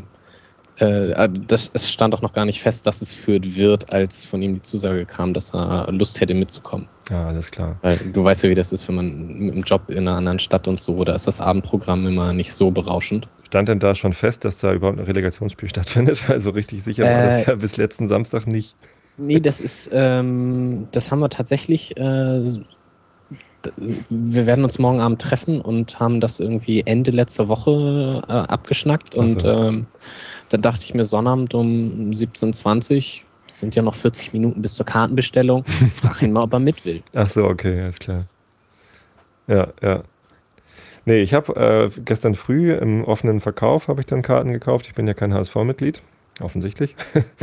es stand auch noch gar nicht fest, dass es Fürth wird, als von ihm die Zusage kam, dass er Lust hätte mitzukommen. Ja, alles klar. Weil du weißt ja, wie das ist, wenn man mit einem Job in einer anderen Stadt und so, da ist das Abendprogramm immer nicht so berauschend. Stand denn da schon fest, dass da überhaupt ein Relegationsspiel stattfindet? Weil so richtig sicher war das ja bis letzten Samstag nicht. Nee, das haben wir tatsächlich, wir werden uns morgen Abend treffen und haben das irgendwie Ende letzter Woche abgeschnackt. Und so. da dachte ich mir, Sonnabend um 17:20 Uhr, sind ja noch 40 Minuten bis zur Kartenbestellung, frag ihn mal, ob er mit will. Ach so, okay, alles klar. Ja. Nee, ich habe gestern früh im offenen Verkauf habe ich dann Karten gekauft. Ich bin ja kein HSV-Mitglied, offensichtlich.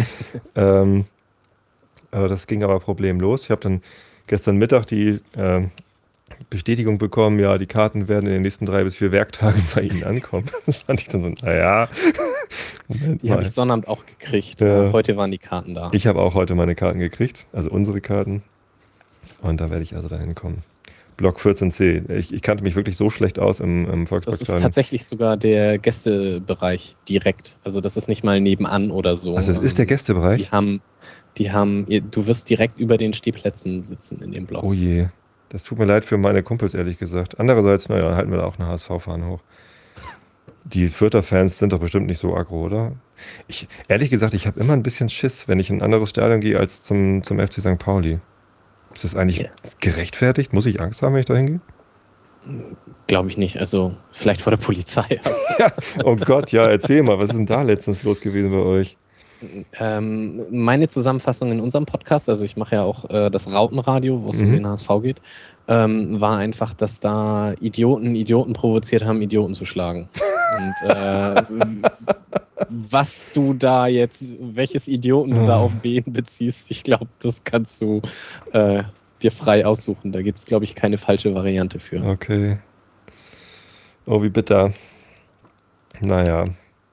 Das ging aber problemlos. Ich habe dann gestern Mittag die Bestätigung bekommen, ja, die Karten werden in den nächsten 3 bis 4 Werktagen bei Ihnen ankommen. Das fand ich dann so, naja. Die habe ich Sonnabend auch gekriegt. Heute waren die Karten da. Ich habe auch heute meine Karten gekriegt, also unsere Karten. Und da werde ich also dahin kommen. Block 14c. Ich kannte mich wirklich so schlecht aus im Volksparkstadion. Das ist tatsächlich sogar der Gästebereich direkt. Also das ist nicht mal nebenan oder so. Also das ist der Gästebereich? Du wirst direkt über den Stehplätzen sitzen in dem Block. Oh je. Das tut mir leid für meine Kumpels, ehrlich gesagt. Andererseits, naja, halten wir da auch eine HSV-Fahne hoch. Die Fürther Fans sind doch bestimmt nicht so aggro, oder? Ehrlich gesagt, ich habe immer ein bisschen Schiss, wenn ich in ein anderes Stadion gehe als zum FC St. Pauli. Ist das eigentlich gerechtfertigt? Muss ich Angst haben, wenn ich da hingehe? Glaube ich nicht. Also vielleicht vor der Polizei. Ja, oh Gott, ja, erzähl mal, was ist denn da letztens los gewesen bei euch? Meine Zusammenfassung in unserem Podcast, also ich mache ja auch das Rautenradio, wo es um den HSV geht, war einfach, dass da Idioten provoziert haben, Idioten zu schlagen. Und was du da jetzt, welches Idioten du da auf wen beziehst, ich glaube, das kannst du dir frei aussuchen. Da gibt es, glaube ich, keine falsche Variante für. Okay. Oh, wie bitter. Naja.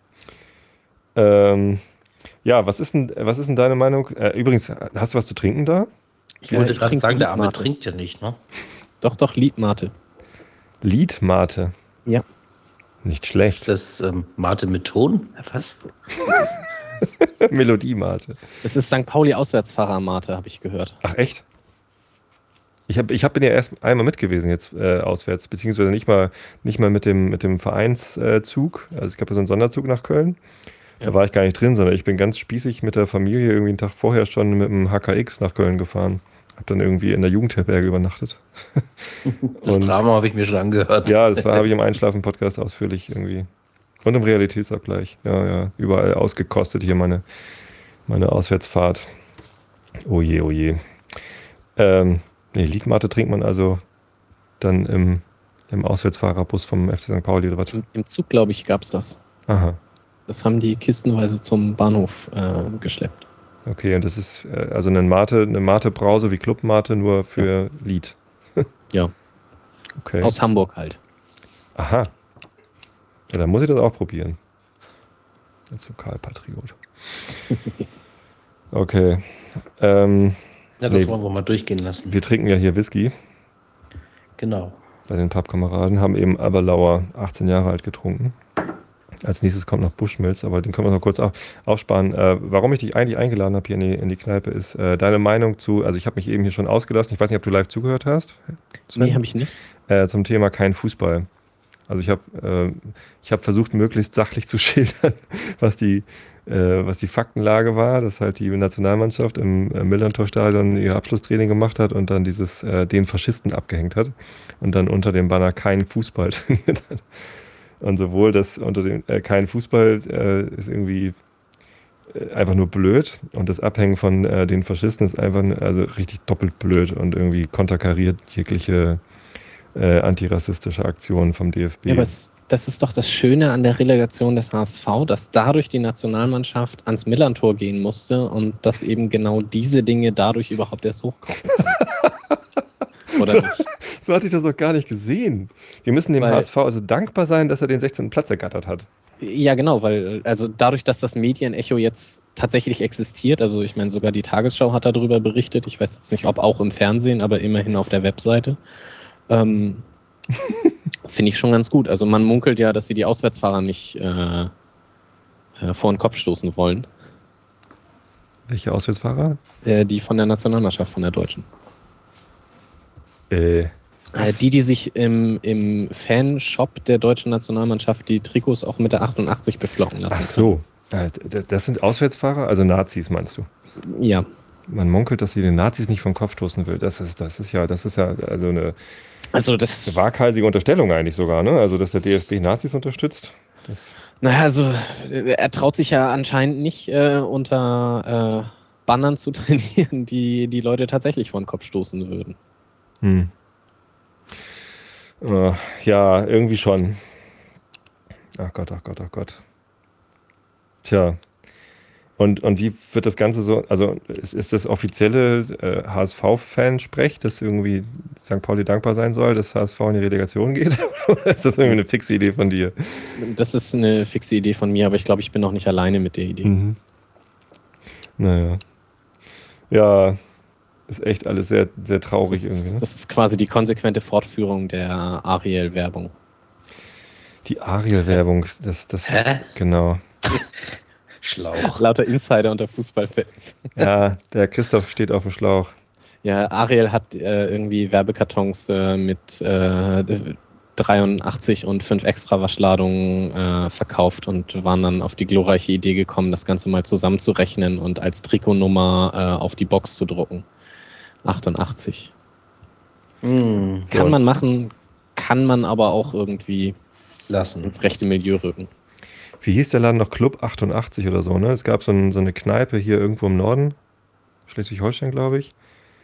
Ja, was ist denn deine Meinung? Übrigens, hast du was zu trinken da? Ich wollte gerade sagen, der Arme trinkt ja nicht, ne? Doch, Liedmate. Liedmate? Ja. Nicht schlecht. Ist das Mate mit Ton? Was? Melodiemate. Es ist St. Pauli Auswärtsfahrer-Mate, habe ich gehört. Ach, echt? Ich bin ja erst einmal mit gewesen jetzt auswärts, beziehungsweise nicht mal mit dem Vereinszug. Also es gab ja so einen Sonderzug nach Köln. Da war ich gar nicht drin, sondern ich bin ganz spießig mit der Familie irgendwie einen Tag vorher schon mit dem HKX nach Köln gefahren. Hab dann irgendwie in der Jugendherberge übernachtet. Das Drama habe ich mir schon angehört. Ja, das habe ich im Einschlafen-Podcast ausführlich irgendwie. Und im Realitätsabgleich. Ja, überall ausgekostet hier meine Auswärtsfahrt. Oh je. Liedmate trinkt man also dann im Auswärtsfahrerbus vom FC St. Pauli oder was? Im Zug, glaube ich, gab es das. Aha. Das haben die kistenweise zum Bahnhof geschleppt. Okay, und das ist also eine Mate-Brause wie Club-Mate, nur für Lied. Ja. Okay. Aus Hamburg halt. Aha. Ja, dann muss ich das auch probieren. Als Lokalpatriot. Okay. Das wollen wir mal durchgehen lassen. Wir trinken ja hier Whisky. Genau. Bei den Pappkameraden, haben eben Aberlauer 18 Jahre alt getrunken. Als nächstes kommt noch Bushmills, aber den können wir noch kurz aufsparen. Warum ich dich eigentlich eingeladen habe hier in die Kneipe, ist deine Meinung zu, also ich habe mich eben hier schon ausgelassen, ich weiß nicht, ob du live zugehört hast. Nee, habe ich nicht. Zum Thema kein Fußball. Also ich habe versucht, möglichst sachlich zu schildern, was die Faktenlage war, dass halt die Nationalmannschaft im Millantor-Stadion ihr Abschlusstraining gemacht hat und dann den Faschisten abgehängt hat und dann unter dem Banner kein Fußball trainiert hat. Und sowohl das unter dem kein Fußball ist irgendwie einfach nur blöd und das Abhängen von den Faschisten ist einfach also richtig doppelt blöd und irgendwie konterkariert jegliche antirassistische Aktionen vom DFB. Ja, aber das ist doch das Schöne an der Relegation des HSV, dass dadurch die Nationalmannschaft ans Millantor gehen musste und dass eben genau diese Dinge dadurch überhaupt erst hochkommen können. Oder nicht? So hatte ich das noch gar nicht gesehen. Wir müssen dem HSV also dankbar sein, dass er den 16. Platz ergattert hat. Ja, genau, weil also dadurch, dass das Medienecho jetzt tatsächlich existiert, also ich meine, sogar die Tagesschau hat darüber berichtet, ich weiß jetzt nicht, ob auch im Fernsehen, aber immerhin auf der Webseite, finde ich schon ganz gut. Also man munkelt ja, dass sie die Auswärtsfahrer nicht vor den Kopf stoßen wollen. Welche Auswärtsfahrer? Die von der Nationalmannschaft, von der Deutschen. Die sich im Fanshop der deutschen Nationalmannschaft die Trikots auch mit der 88 beflocken lassen. Ach so. Das sind Auswärtsfahrer, also Nazis, meinst du? Ja. Man munkelt, dass sie den Nazis nicht vom Kopf stoßen will. Das ist ja also eine waghalsige Unterstellung eigentlich sogar, ne? Also, dass der DFB Nazis unterstützt. Naja, also er traut sich ja anscheinend nicht unter Bannern zu trainieren, die Leute tatsächlich vor den Kopf stoßen würden. Ja, irgendwie schon. Ach Gott. Tja. Und wie wird das Ganze so, also ist das offizielle HSV-Fan-Sprech, dass irgendwie St. Pauli dankbar sein soll, dass HSV in die Relegation geht? Oder ist das irgendwie eine fixe Idee von dir? Das ist eine fixe Idee von mir, aber ich glaube, ich bin auch nicht alleine mit der Idee. Naja. Ja, ist echt alles sehr, sehr traurig irgendwie. Ne? Das ist quasi die konsequente Fortführung der Ariel-Werbung. Die Ariel-Werbung, das ist, genau. Schlauch. Lauter Insider unter Fußballfans. Ja, der Christoph steht auf dem Schlauch. Ja, Ariel hat irgendwie Werbekartons mit 83 und 5 extra Waschladungen verkauft und waren dann auf die glorreiche Idee gekommen, das Ganze mal zusammenzurechnen und als Trikotnummer auf die Box zu drucken. 88. Kann man machen, kann man aber auch irgendwie lassen. Ins rechte Milieu rücken. Wie hieß der Laden noch? Club 88 oder so, ne? Es gab so eine Kneipe hier irgendwo im Norden, Schleswig-Holstein, glaube ich.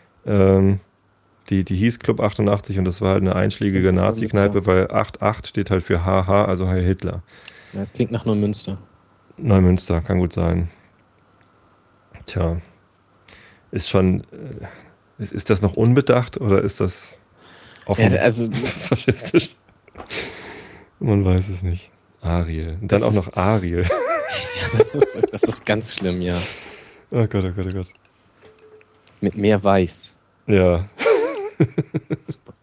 Die hieß Club 88 und das war halt eine einschlägige Nazi-Kneipe, weil 88 steht halt für HH, also Heil Hitler. Ja, klingt nach Neumünster. Neumünster, kann gut sein. Tja, ist schon, ist das noch unbedacht oder ist das offen faschistisch? Man weiß es nicht. Ariel. Und dann das auch noch Ariel. Ja, das ist ganz schlimm, ja. Oh Gott. Mit mehr Weiß. Ja. Super.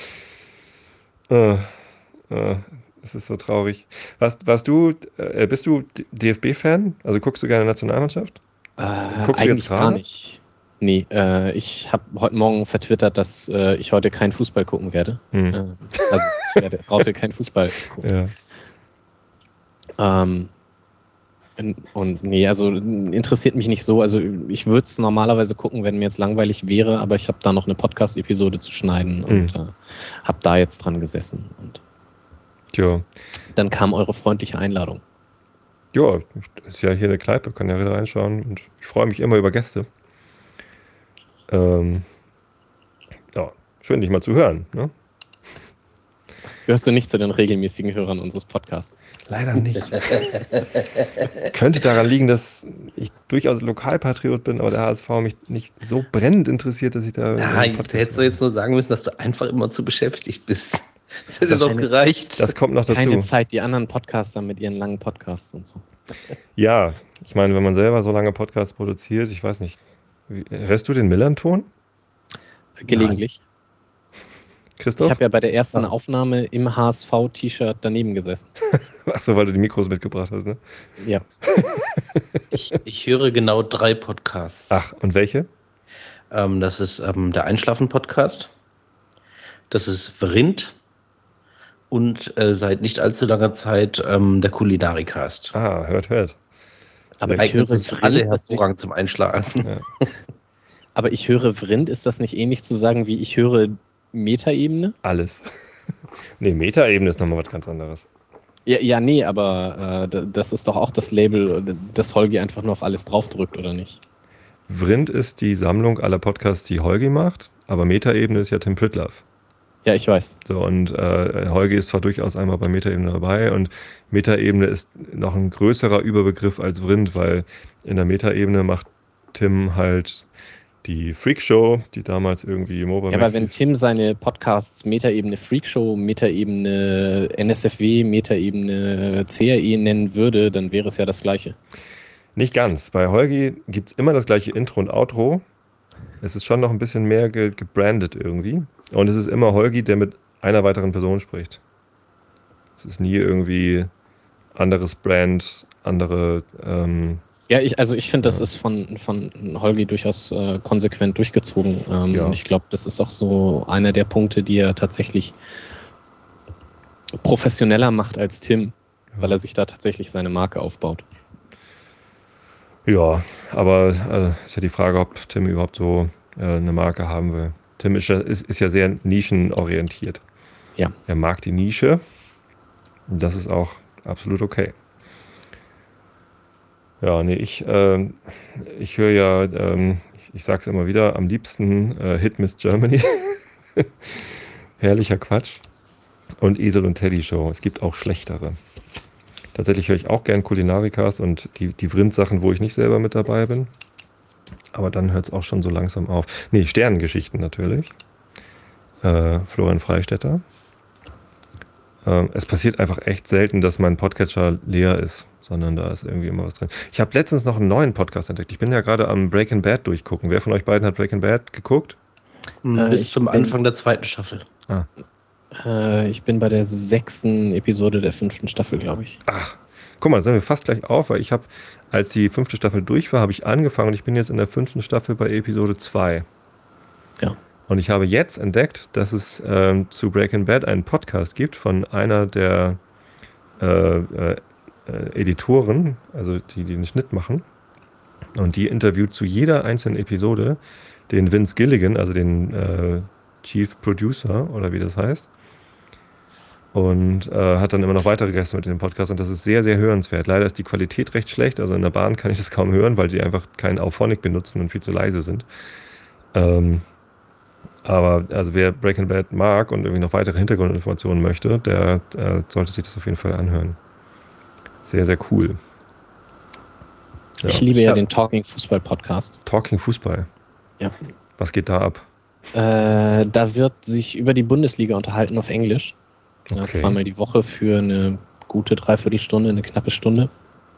Es ist so traurig. Bist du DFB-Fan? Also guckst du gerne Nationalmannschaft? Guckst du jetzt gar nicht. Nee, ich habe heute Morgen vertwittert, dass ich heute keinen Fußball gucken werde. Also ich werde heute keinen Fußball gucken. Ja. Und nee, also interessiert mich nicht so. Also ich würde es normalerweise gucken, wenn mir jetzt langweilig wäre, aber ich habe da noch eine Podcast-Episode zu schneiden und habe da jetzt dran gesessen. Und dann kam eure freundliche Einladung. Ja, ist ja hier eine Kneipe, kann ja wieder reinschauen und ich freue mich immer über Gäste. Ja, schön, dich mal zu hören. Ne? Gehörst du nicht zu den regelmäßigen Hörern unseres Podcasts? Leider nicht. Könnte daran liegen, dass ich durchaus Lokalpatriot bin, aber der HSV mich nicht so brennend interessiert, dass ich da... Nein, du hättest jetzt nur sagen müssen, dass du einfach immer zu beschäftigt bist. Das hätte doch gereicht. Das kommt noch dazu. Keine Zeit, die anderen Podcaster mit ihren langen Podcasts und so. Ja, ich meine, wenn man selber so lange Podcasts produziert, ich weiß nicht, hörst du den Millern-Ton? Gelegentlich. Christoph? Ich habe ja bei der ersten Aufnahme im HSV-T-Shirt daneben gesessen. Achso, weil du die Mikros mitgebracht hast, ne? Ja. Ich höre genau 3 Podcasts. Ach, und welche? Das ist der Einschlafen-Podcast. Das ist Vrind. Und seit nicht allzu langer Zeit der Kulinarikast. Ah, hört. Aber ich höre Vrind, alle hervorragend zum Einschlafen. Ja. Aber ich höre Vrind, ist das nicht ähnlich zu sagen, wie ich höre Metaebene? Alles. Nee, Metaebene ist nochmal was ganz anderes. Ja, nee, aber das ist doch auch das Label, das Holgi einfach nur auf alles draufdrückt, oder nicht? Vrind ist die Sammlung aller Podcasts, die Holgi macht, aber Metaebene ist ja Tim Pritlove. Ja, ich weiß. So, und Holgi ist zwar durchaus einmal bei Metaebene dabei und Metaebene ist noch ein größerer Überbegriff als Vrind, weil in der Metaebene macht Tim halt die Freakshow, die damals irgendwie Mobile. Ja, aber wenn Tim seine Podcasts Metaebene Freakshow, Metaebene NSFW, Metaebene CRE nennen würde, dann wäre es ja das Gleiche. Nicht ganz. Bei Holgi gibt es immer das gleiche Intro und Outro. Es ist schon noch ein bisschen mehr gebrandet irgendwie. Und es ist immer Holgi, der mit einer weiteren Person spricht. Es ist nie irgendwie anderes Brand, andere Ja, ich finde, das ist von Holgi durchaus konsequent durchgezogen. Und ich glaube, das ist auch so einer der Punkte, die er tatsächlich professioneller macht als Tim, weil er sich da tatsächlich seine Marke aufbaut. Ja, aber ist ja die Frage, ob Tim überhaupt so eine Marke haben will. Tim ist ja sehr nischenorientiert. Ja. Er mag die Nische. Das ist auch absolut okay. Ja, nee, ich höre ja, ich sag's immer wieder, am liebsten Hit Miss Germany. Herrlicher Quatsch. Und Esel und Teddy Show. Es gibt auch schlechtere. Tatsächlich höre ich auch gern Kulinarikast und die Vrind-Sachen, wo ich nicht selber mit dabei bin. Aber dann hört es auch schon so langsam auf. Nee, Sternengeschichten natürlich. Florian Freistetter. Es passiert einfach echt selten, dass mein Podcatcher leer ist, sondern da ist irgendwie immer was drin. Ich habe letztens noch einen neuen Podcast entdeckt. Ich bin ja gerade am Breaking Bad durchgucken. Wer von euch beiden hat Breaking Bad geguckt? Bis zum Anfang der 2. Staffel. Ich bin bei der 6. Episode der 5. Staffel, glaube ich. Ach, guck mal, da sind wir fast gleich auf, weil ich habe, als die 5. Staffel durch war, habe ich angefangen und ich bin jetzt in der 5. Staffel bei Episode 2. Ja. Und ich habe jetzt entdeckt, dass es zu Breaking Bad einen Podcast gibt von einer der Editoren, also die den Schnitt machen. Und die interviewt zu jeder einzelnen Episode den Vince Gilligan, also den Chief Producer oder wie das heißt. Und hat dann immer noch weitere Gäste mit in dem Podcast und das ist sehr, sehr hörenswert. Leider ist die Qualität recht schlecht, also in der Bahn kann ich das kaum hören, weil die einfach keinen Auphonic benutzen und viel zu leise sind. Aber also wer Breaking Bad mag und irgendwie noch weitere Hintergrundinformationen möchte, der sollte sich das auf jeden Fall anhören. Sehr, sehr cool. Ja. Ich liebe ja den Talking Fußball Podcast. Talking Fußball? Ja. Was geht da ab? Da wird sich über die Bundesliga unterhalten auf Englisch. Okay. 2-mal die Woche für eine gute Dreiviertelstunde, eine knappe Stunde.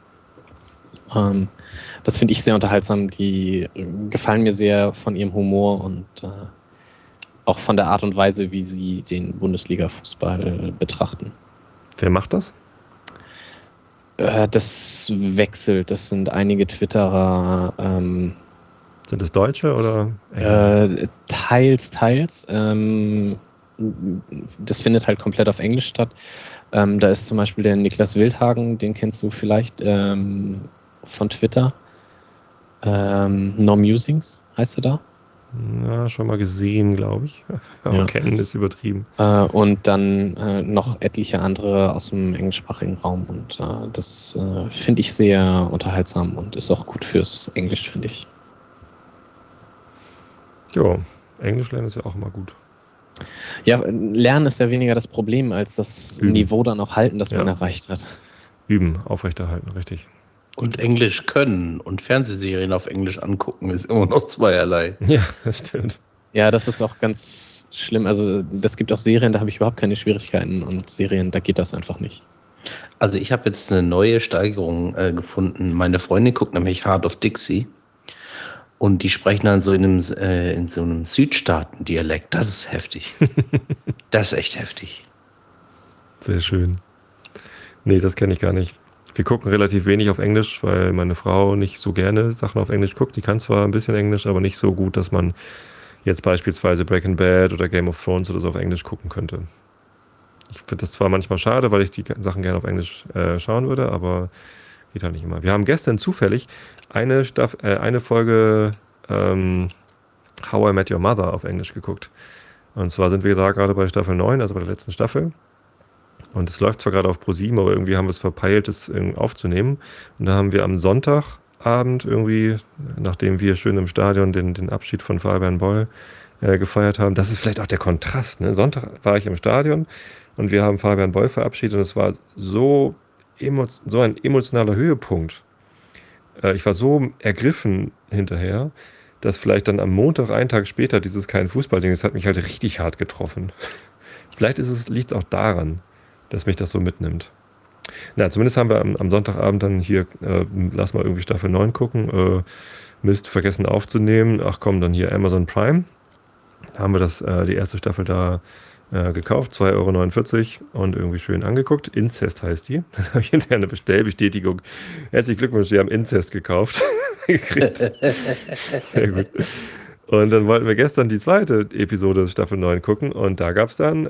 Das finde ich sehr unterhaltsam. Die gefallen mir sehr von ihrem Humor und auch von der Art und Weise, wie sie den Bundesliga-Fußball betrachten. Wer macht das? Das wechselt. Das sind einige Twitterer. Sind das Deutsche oder? Teils. Das findet halt komplett auf Englisch statt. Da ist zum Beispiel der Niklas Wildhagen, den kennst du vielleicht von Twitter. No Musings heißt er da. Ja, schon mal gesehen, glaube ich. Aber Ja. kennen ist übertrieben. Und dann noch etliche andere aus dem englischsprachigen Raum. Und das finde ich sehr unterhaltsam und ist auch gut fürs Englisch, finde ich. Jo, Englisch lernen ist ja auch immer gut. Ja, Lernen ist ja weniger das Problem, als das Üben. Niveau dann auch halten, das man Ja. erreicht hat. Üben, aufrechterhalten, richtig. Und Englisch können und Fernsehserien auf Englisch angucken ist immer noch zweierlei. Ja, das stimmt. Ja, das ist auch ganz schlimm. Also das gibt auch Serien, da habe ich überhaupt keine Schwierigkeiten und Serien, da geht das einfach nicht. Also ich habe jetzt eine neue Steigerung gefunden. Meine Freundin guckt nämlich Heart of Dixie und die sprechen dann so in so einem Südstaaten-Dialekt. Das ist heftig. Das ist echt heftig. Sehr schön. Nee, das kenne ich gar nicht. Wir gucken relativ wenig auf Englisch, weil meine Frau nicht so gerne Sachen auf Englisch guckt. Die kann zwar ein bisschen Englisch, aber nicht so gut, dass man jetzt beispielsweise Breaking Bad oder Game of Thrones oder so auf Englisch gucken könnte. Ich finde das zwar manchmal schade, weil ich die Sachen gerne auf Englisch schauen würde, aber geht halt nicht immer. Wir haben gestern zufällig eine Folge How I Met Your Mother auf Englisch geguckt. Und zwar sind wir da gerade bei Staffel 9, also bei der letzten Staffel. Und es läuft zwar gerade auf ProSieben, aber irgendwie haben wir es verpeilt, es aufzunehmen. Und da haben wir am Sonntagabend irgendwie, nachdem wir schön im Stadion den Abschied von Fabian Boll gefeiert haben, das ist vielleicht auch der Kontrast. Ne? Sonntag war ich im Stadion und wir haben Fabian Boll verabschiedet und es war so ein emotionaler Höhepunkt. Ich war so ergriffen hinterher, dass vielleicht dann am Montag, einen Tag später, dieses kein Fußballding, das hat mich halt richtig hart getroffen. Vielleicht liegt es auch daran, dass mich das so mitnimmt. Na, zumindest haben wir am Sonntagabend dann hier, lass mal irgendwie Staffel 9 gucken, Mist, vergessen aufzunehmen, ach komm, dann hier Amazon Prime. Da haben wir die erste Staffel da gekauft, 2,49 € und irgendwie schön angeguckt. Inzest heißt die. Dann habe ich hinterher eine Bestellbestätigung. Herzlichen Glückwunsch, Sie haben Inzest gekauft. Gekriegt. Sehr gut. Und dann wollten wir gestern die zweite Episode Staffel 9 gucken und da gab es dann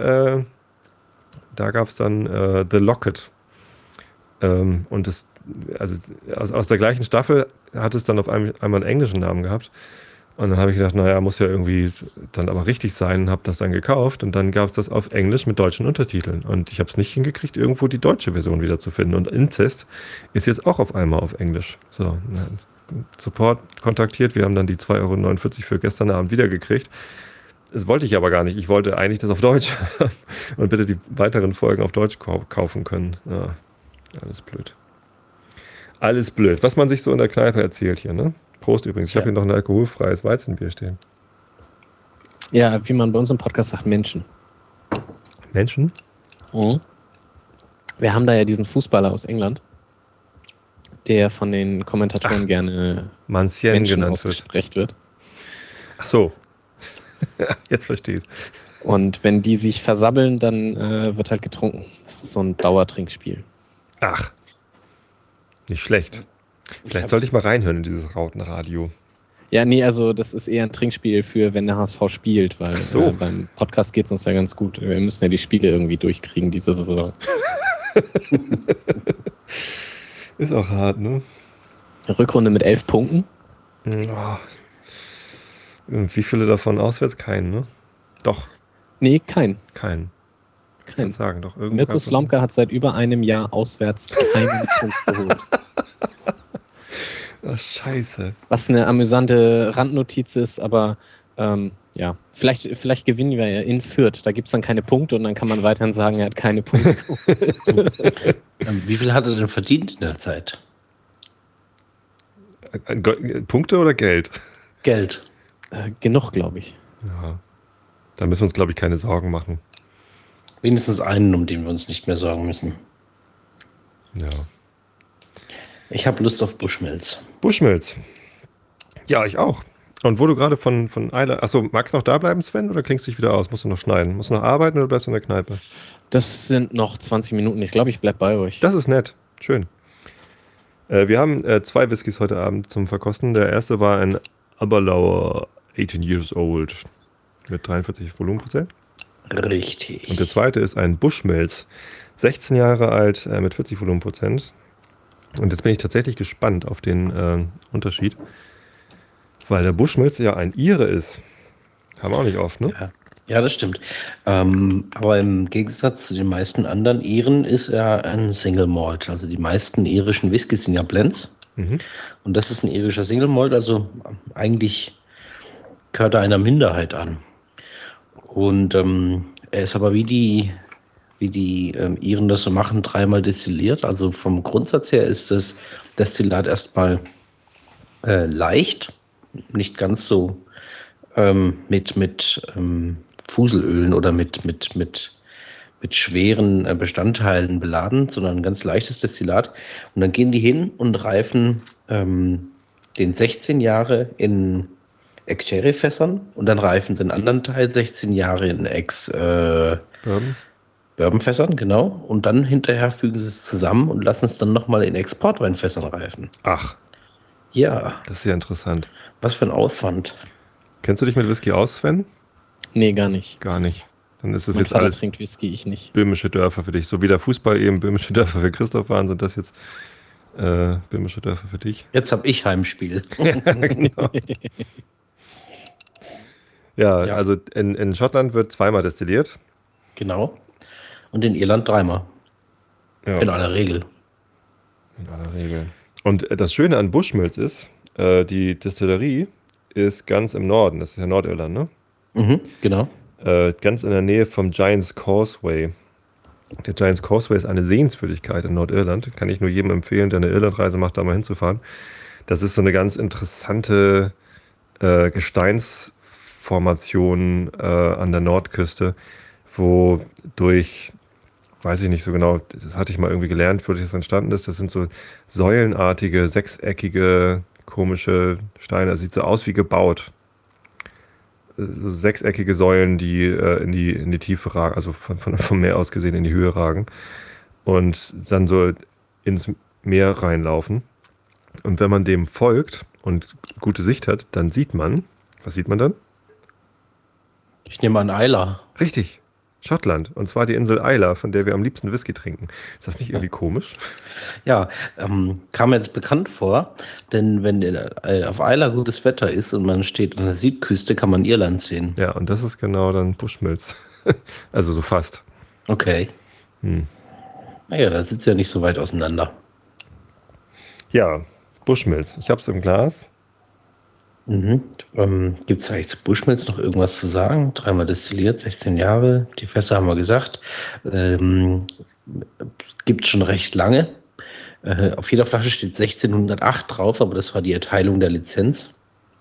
The Locket. Und das, also aus der gleichen Staffel hat es dann auf einmal einen englischen Namen gehabt. Und dann habe ich gedacht, naja, muss ja irgendwie dann aber richtig sein, und habe das dann gekauft. Und dann gab es das auf Englisch mit deutschen Untertiteln. Und ich habe es nicht hingekriegt, irgendwo die deutsche Version wieder zu finden. Und Inzest ist jetzt auch auf einmal auf Englisch. So, Support kontaktiert. Wir haben dann die 2,49 € für gestern Abend wiedergekriegt. Das wollte ich aber gar nicht. Ich wollte eigentlich das auf Deutsch haben und bitte die weiteren Folgen auf Deutsch kaufen können. Ja, alles blöd. Alles blöd. Was man sich so in der Kneipe erzählt hier, ne? Prost übrigens. Ich habe hier noch ein alkoholfreies Weizenbier stehen. Ja, wie man bei uns im Podcast sagt, Menschen. Menschen? Mhm. Wir haben da ja diesen Fußballer aus England, der von den Kommentatoren gerne Mancien Menschen genannt wird. Ach so. Jetzt verstehe ich. Und wenn die sich versabbeln, dann wird halt getrunken. Das ist so ein Dauertrinkspiel. Ach. Nicht schlecht. Vielleicht sollte ich mal reinhören in dieses Rautenradio. Ja, nee, also das ist eher ein Trinkspiel für, wenn der HSV spielt, weil beim Podcast geht es uns ja ganz gut. Wir müssen ja die Spiele irgendwie durchkriegen diese Saison. Ist auch hart, ne? Rückrunde mit 11 Punkten. Oh. Wie viele davon auswärts? Keinen, ne? Doch. Nee, keinen. Keinen. Ich kann sagen, doch. Mirko Slomka hat seit über einem Jahr auswärts keinen Punkt geholt. Ach, scheiße. Was eine amüsante Randnotiz ist, aber ja, vielleicht gewinnen wir ja in Fürth. Da gibt es dann keine Punkte und dann kann man weiterhin sagen, er hat keine Punkte. Wie viel hat er denn verdient in der Zeit? Punkte oder Geld? Geld. Genug, glaube ich. Ja. Da müssen wir uns, glaube ich, keine Sorgen machen. Wenigstens einen, um den wir uns nicht mehr sorgen müssen. Ja. Ich habe Lust auf Bushmills. Bushmills. Ja, ich auch. Und wo du gerade von Eile... Achso, magst du noch da bleiben, Sven, oder klingst du dich wieder aus? Musst du noch schneiden? Musst du noch arbeiten oder bleibst du in der Kneipe? Das sind noch 20 Minuten. Ich glaube, ich bleibe bei euch. Das ist nett. Schön. Wir haben 2 Whiskys heute Abend zum Verkosten. Der erste war ein Aberlour 18 Years Old mit 43 Volumenprozent. Richtig. Und der zweite ist ein Bushmills, 16 Jahre alt mit 40 Volumenprozent. Und jetzt bin ich tatsächlich gespannt auf den Unterschied, weil der Bushmills ja ein Ire ist. Haben wir auch nicht oft, ne? Ja, das stimmt. Aber im Gegensatz zu den meisten anderen Iren ist er ein Single Malt. Also die meisten irischen Whiskys sind ja Blends. Mhm. Und das ist ein irischer Single Malt, also eigentlich gehört er einer Minderheit an. Und er ist aber wie die Iren das so machen, 3-mal destilliert. Also vom Grundsatz her ist das Destillat erstmal leicht, nicht ganz so mit Fuselölen oder mit schweren Bestandteilen beladen, sondern ein ganz leichtes Destillat. Und dann gehen die hin und reifen den 16 Jahre in Ex-Sherry-Fässern und dann reifen sie den anderen Teil 16 Jahre in Bourbon-Fässern, genau. Und dann hinterher fügen sie es zusammen und lassen es dann nochmal in Exportweinfässern reifen. Ach. Ja. Das ist ja interessant. Was für ein Aufwand. Kennst du dich mit Whisky aus, Sven? Nee, gar nicht. Gar nicht. Dann ist es mein jetzt Vater alles trinkt Whisky, ich nicht. Böhmische Dörfer für dich. So wie der Fußball eben Böhmische Dörfer für Christoph waren, sind das jetzt Böhmische Dörfer für dich. Jetzt habe ich Heimspiel. Ja, genau. Ja, also in Schottland wird 2-mal destilliert. Genau. Und in Irland 3-mal. Ja. In aller Regel. In aller Regel. Und das Schöne an Bushmills ist, die Destillerie ist ganz im Norden. Das ist ja Nordirland, ne? Mhm, genau. Ganz in der Nähe vom Giant's Causeway. Der Giant's Causeway ist eine Sehenswürdigkeit in Nordirland. Kann ich nur jedem empfehlen, der eine Irlandreise macht, da mal hinzufahren. Das ist so eine ganz interessante Gesteinsformation an der Nordküste, wo durch, weiß ich nicht so genau, das hatte ich mal irgendwie gelernt, wo das entstanden ist. Das sind so säulenartige, sechseckige, komische Steine. Das sieht so aus wie gebaut. so sechseckige Säulen, die in die Tiefe ragen, also vom Meer aus gesehen in die Höhe ragen und dann so ins Meer reinlaufen. Und wenn man dem folgt und gute Sicht hat, dann sieht man, was sieht man dann? Ich nehme an Isla. Richtig, Schottland. Und zwar die Insel Isla, von der wir am liebsten Whisky trinken. Ist das nicht irgendwie komisch? Ja, kam mir jetzt bekannt vor, denn wenn auf Isla gutes Wetter ist und man steht an der Südküste, kann man Irland sehen. Ja, und das ist genau dann Bushmills. Also so fast. Okay. Naja, da sitzt ja nicht so weit auseinander. Ja, Bushmills. Ich habe es im Glas. Gibt es eigentlich zu Bushmills noch irgendwas zu sagen? 3-mal destilliert, 16 Jahre. Die Fässer haben wir gesagt. Gibt schon recht lange. Auf jeder Flasche steht 1608 drauf, aber das war die Erteilung der Lizenz.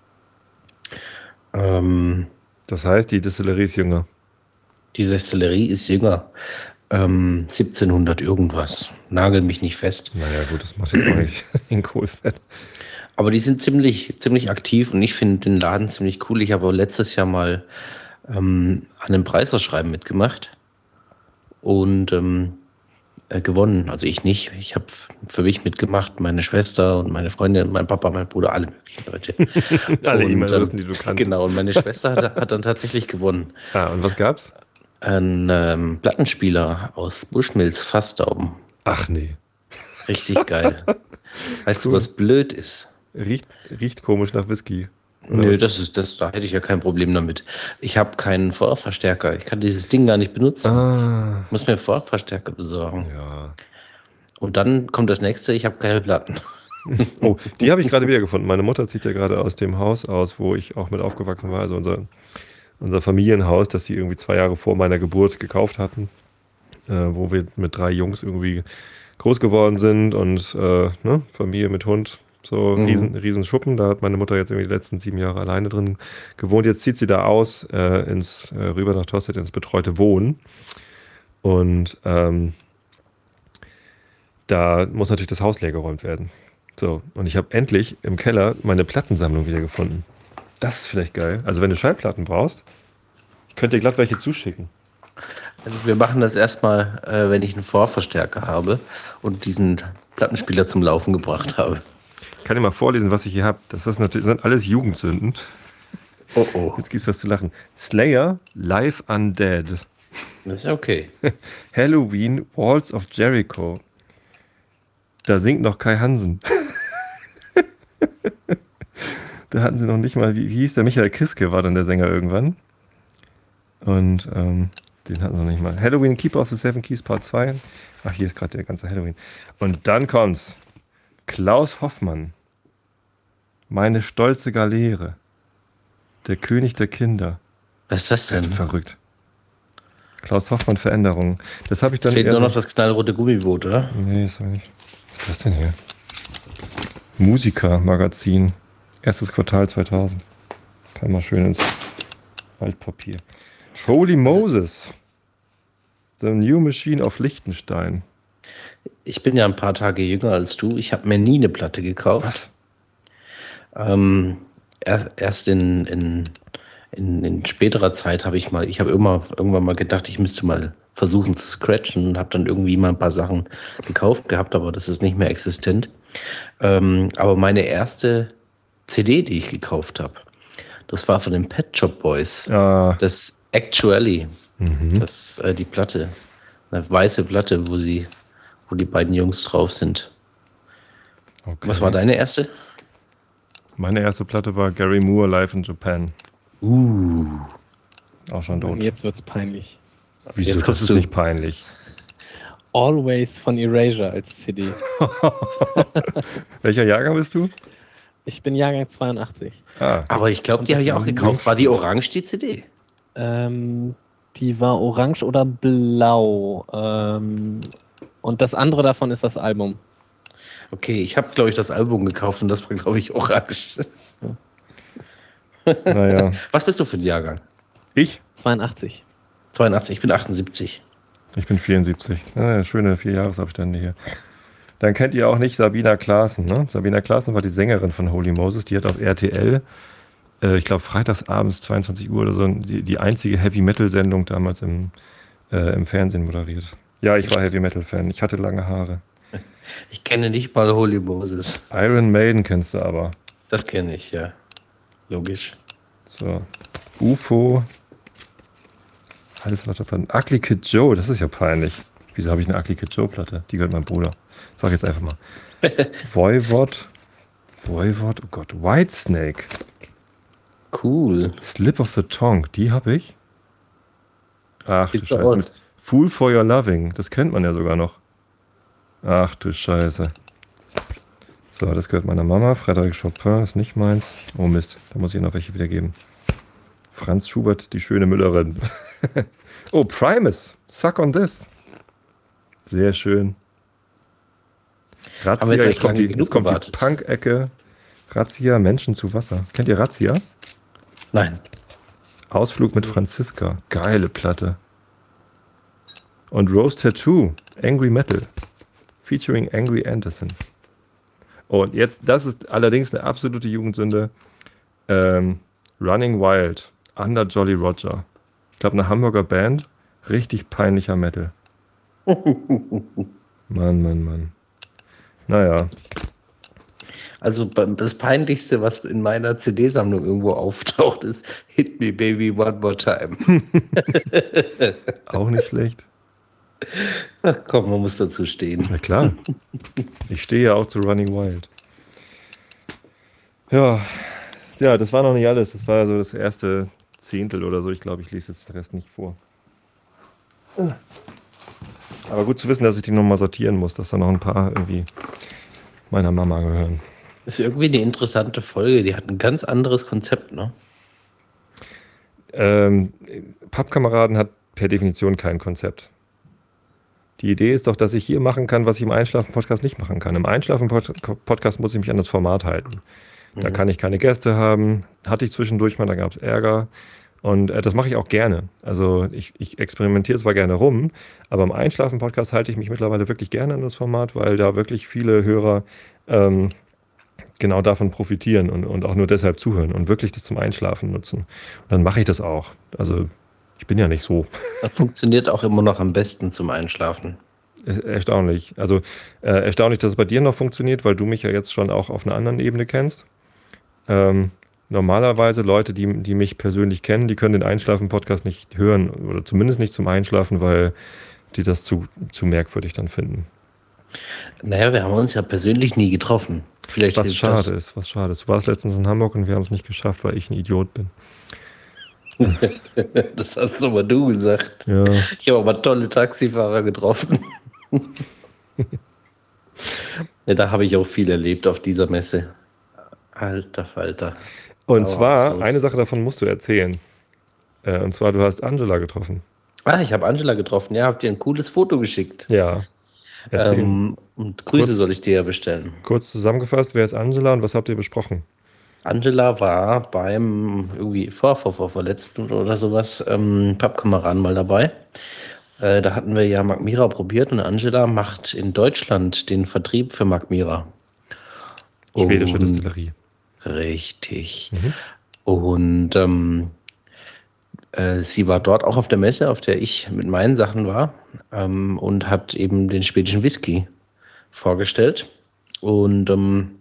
Das heißt, die Destillerie ist jünger. Die Destillerie ist jünger. 1700 irgendwas. Nagel mich nicht fest. Naja, gut, das macht jetzt auch nicht in Kohlfett. Aber die sind ziemlich aktiv und ich finde den Laden ziemlich cool. Ich habe letztes Jahr mal an einem Preisausschreiben mitgemacht und gewonnen. Also ich nicht. Ich habe für mich mitgemacht, meine Schwester und meine Freundin, mein Papa, mein Bruder, alle möglichen Leute. Alle E-Mail-Adressen, die du kanntest. Genau, und meine Schwester hat dann tatsächlich gewonnen. Ah, und was gab's? Ein Plattenspieler aus Bushmills Fassdauben. Ach nee. Richtig geil. Weißt du, was blöd ist? Riecht komisch nach Whisky. Nö, da hätte ich ja kein Problem damit. Ich habe keinen Vorverstärker. Ich kann dieses Ding gar nicht benutzen. Ich muss mir Vorverstärker besorgen. Ja. Und dann kommt das nächste, ich habe keine Platten. Oh, die habe ich gerade wiedergefunden. Meine Mutter zieht ja gerade aus dem Haus aus, wo ich auch mit aufgewachsen war. Also unser Familienhaus, das sie irgendwie 2 Jahre vor meiner Geburt gekauft hatten. Wo wir mit 3 Jungs irgendwie groß geworden sind und Familie mit Hund. So riesen Schuppen, da hat meine Mutter jetzt irgendwie die letzten 7 Jahre alleine drin gewohnt. Jetzt zieht sie da aus, rüber nach Tostedt ins betreute Wohnen. Und da muss natürlich das Haus leergeräumt werden. So, und ich habe endlich im Keller meine Plattensammlung wiedergefunden. Das ist vielleicht geil. Also wenn du Schallplatten brauchst, ich könnte dir glatt welche zuschicken. Also wir machen das erstmal, wenn ich einen Vorverstärker habe und diesen Plattenspieler zum Laufen gebracht habe. Ich kann dir mal vorlesen, was ich hier habe. Das sind alles Jugendsünden. Oh. Jetzt gibt's was zu lachen. Slayer, Live Undead. Das ist okay. Halloween, Walls of Jericho. Da singt noch Kai Hansen. Da hatten sie noch nicht mal, wie hieß der? Michael Kiske war dann der Sänger irgendwann. Und den hatten sie noch nicht mal. Halloween, Keeper of the Seven Keys, Part 2. Ach, hier ist gerade der ganze Halloween. Und dann kommt's. Klaus Hoffmann. Meine stolze Galeere. Der König der Kinder. Was ist das denn? Verrückt. Klaus Hoffmann, Veränderungen. Das habe ich dann. Fehlt nur noch das knallrote Gummiboot, oder? Nee, das war nicht. Was ist das denn hier? Musiker-Magazin. Erstes Quartal 2000. Kann mal schön ins Altpapier. Holy Moses. The New Machine of Liechtenstein. Ich bin ja ein paar Tage jünger als du. Ich habe mir nie eine Platte gekauft. Was? Erst in späterer Zeit habe ich irgendwann mal gedacht, ich müsste mal versuchen zu scratchen und habe dann irgendwie mal ein paar Sachen gekauft gehabt, aber das ist nicht mehr existent. Aber meine erste CD, die ich gekauft habe, das war von den Pet Shop Boys. Das Actually. Die Platte. Eine weiße Platte, wo die beiden Jungs drauf sind. Okay. Was war deine erste? Meine erste Platte war Gary Moore Live in Japan. Auch schon tot. Und jetzt wird's peinlich. Wieso? Jetzt Das kommst ist du. nicht peinlich. Always von Erasure als CD. Welcher Jahrgang bist du? Ich bin Jahrgang 82. Aber ich glaube, die habe ich auch gekauft. War die orange, die CD? Die war orange oder blau. Und das andere davon ist das Album. Okay, ich habe, glaube ich, das Album gekauft und das war, glaube ich, orange. Naja. Was bist du für ein Jahrgang? Ich? 82. 82, ich bin 78. Ich bin 74. Schöne 4 Jahresabstände hier. Dann kennt ihr auch nicht Sabina Klaassen, ne? Sabina Klaassen war die Sängerin von Holy Moses. Die hat auf RTL ich glaube, freitags abends 22 Uhr oder so, die einzige Heavy-Metal-Sendung damals im Fernsehen moderiert. Ja, ich war Heavy-Metal-Fan. Ich hatte lange Haare. Ich kenne nicht mal Holy Moses. Iron Maiden kennst du aber. Das kenne ich, ja. Logisch. So. UFO. Alles lauter Platten. Ugly Kid Joe, das ist ja peinlich. Wieso habe ich eine Ugly Kid Joe Platte? Die gehört meinem Bruder. Sag jetzt einfach mal. Voivod, oh Gott. Whitesnake. Cool. Slip of the Tongue, die habe ich. Ach Sieht du so Scheiße. aus. Fool for Your Loving, das kennt man ja sogar noch. Ach du Scheiße. So, das gehört meiner Mama. Frédéric Chopin ist nicht meins. Oh Mist, da muss ich noch welche wiedergeben. Franz Schubert, die schöne Müllerin. Oh, Primus, Suck on This. Sehr schön. Haben wir Razzia, jetzt lange genug jetzt kommt die gewartet? Punk-Ecke. Razzia, Menschen zu Wasser. Kennt ihr Razzia? Nein. Ausflug mit Franziska. Geile Platte. Und Rose Tattoo, Angry Metal. Featuring Angry Anderson. Und jetzt, das ist allerdings eine absolute Jugendsünde. Running Wild, Under Jolly Roger. Ich glaube, eine Hamburger Band. Richtig peinlicher Metal. Mann. Naja. Also das Peinlichste, was in meiner CD-Sammlung irgendwo auftaucht, ist Hit Me Baby One More Time. Auch nicht schlecht. Ach komm, man muss dazu stehen. Na klar. Ich stehe ja auch zu Running Wild. Ja, das war noch nicht alles. Das war so das erste Zehntel oder so. Ich glaube, ich lese jetzt den Rest nicht vor. Aber gut zu wissen, dass ich die nochmal sortieren muss, dass da noch ein paar irgendwie meiner Mama gehören. Das ist irgendwie eine interessante Folge. Die hat ein ganz anderes Konzept, ne? Pappkameraden hat per Definition kein Konzept. Die Idee ist doch, dass ich hier machen kann, was ich im Einschlafen-Podcast nicht machen kann. Im Einschlafen-Podcast muss ich mich an das Format halten. Da kann ich keine Gäste haben. Hatte ich zwischendurch mal, da gab es Ärger. Und das mache ich auch gerne. Also ich experimentiere zwar gerne rum, aber im Einschlafen-Podcast halte ich mich mittlerweile wirklich gerne an das Format, weil da wirklich viele Hörer genau davon profitieren und auch nur deshalb zuhören und wirklich das zum Einschlafen nutzen. Und dann mache ich das auch. Also ich bin ja nicht so. Das funktioniert auch immer noch am besten zum Einschlafen. Erstaunlich. Also erstaunlich, dass es bei dir noch funktioniert, weil du mich ja jetzt schon auch auf einer anderen Ebene kennst. Normalerweise Leute, die mich persönlich kennen, die können den Einschlafen-Podcast nicht hören oder zumindest nicht zum Einschlafen, weil die das zu merkwürdig dann finden. Naja, wir haben uns ja persönlich nie getroffen. Vielleicht was schade ist. Du warst letztens in Hamburg und wir haben es nicht geschafft, weil ich ein Idiot bin. Das hast aber du gesagt. Ja. Ich habe aber tolle Taxifahrer getroffen. Ja, da habe ich auch viel erlebt auf dieser Messe. Alter Falter. Und zwar, eine Sache davon musst du erzählen. Und zwar, du hast Angela getroffen. Ich habe Angela getroffen. Ja, habt ihr ein cooles Foto geschickt. Ja. Und Grüße soll ich dir ja bestellen. Kurz zusammengefasst, wer ist Angela und was habt ihr besprochen? Angela war beim irgendwie vorletzten oder sowas Pappkameraden mal dabei. Da hatten wir ja Mark Mira probiert und Angela macht in Deutschland den Vertrieb für Mark Mira. Schwedische Destillerie. Richtig. Und sie war dort auch auf der Messe, auf der ich mit meinen Sachen war, und hat eben den schwedischen Whisky vorgestellt und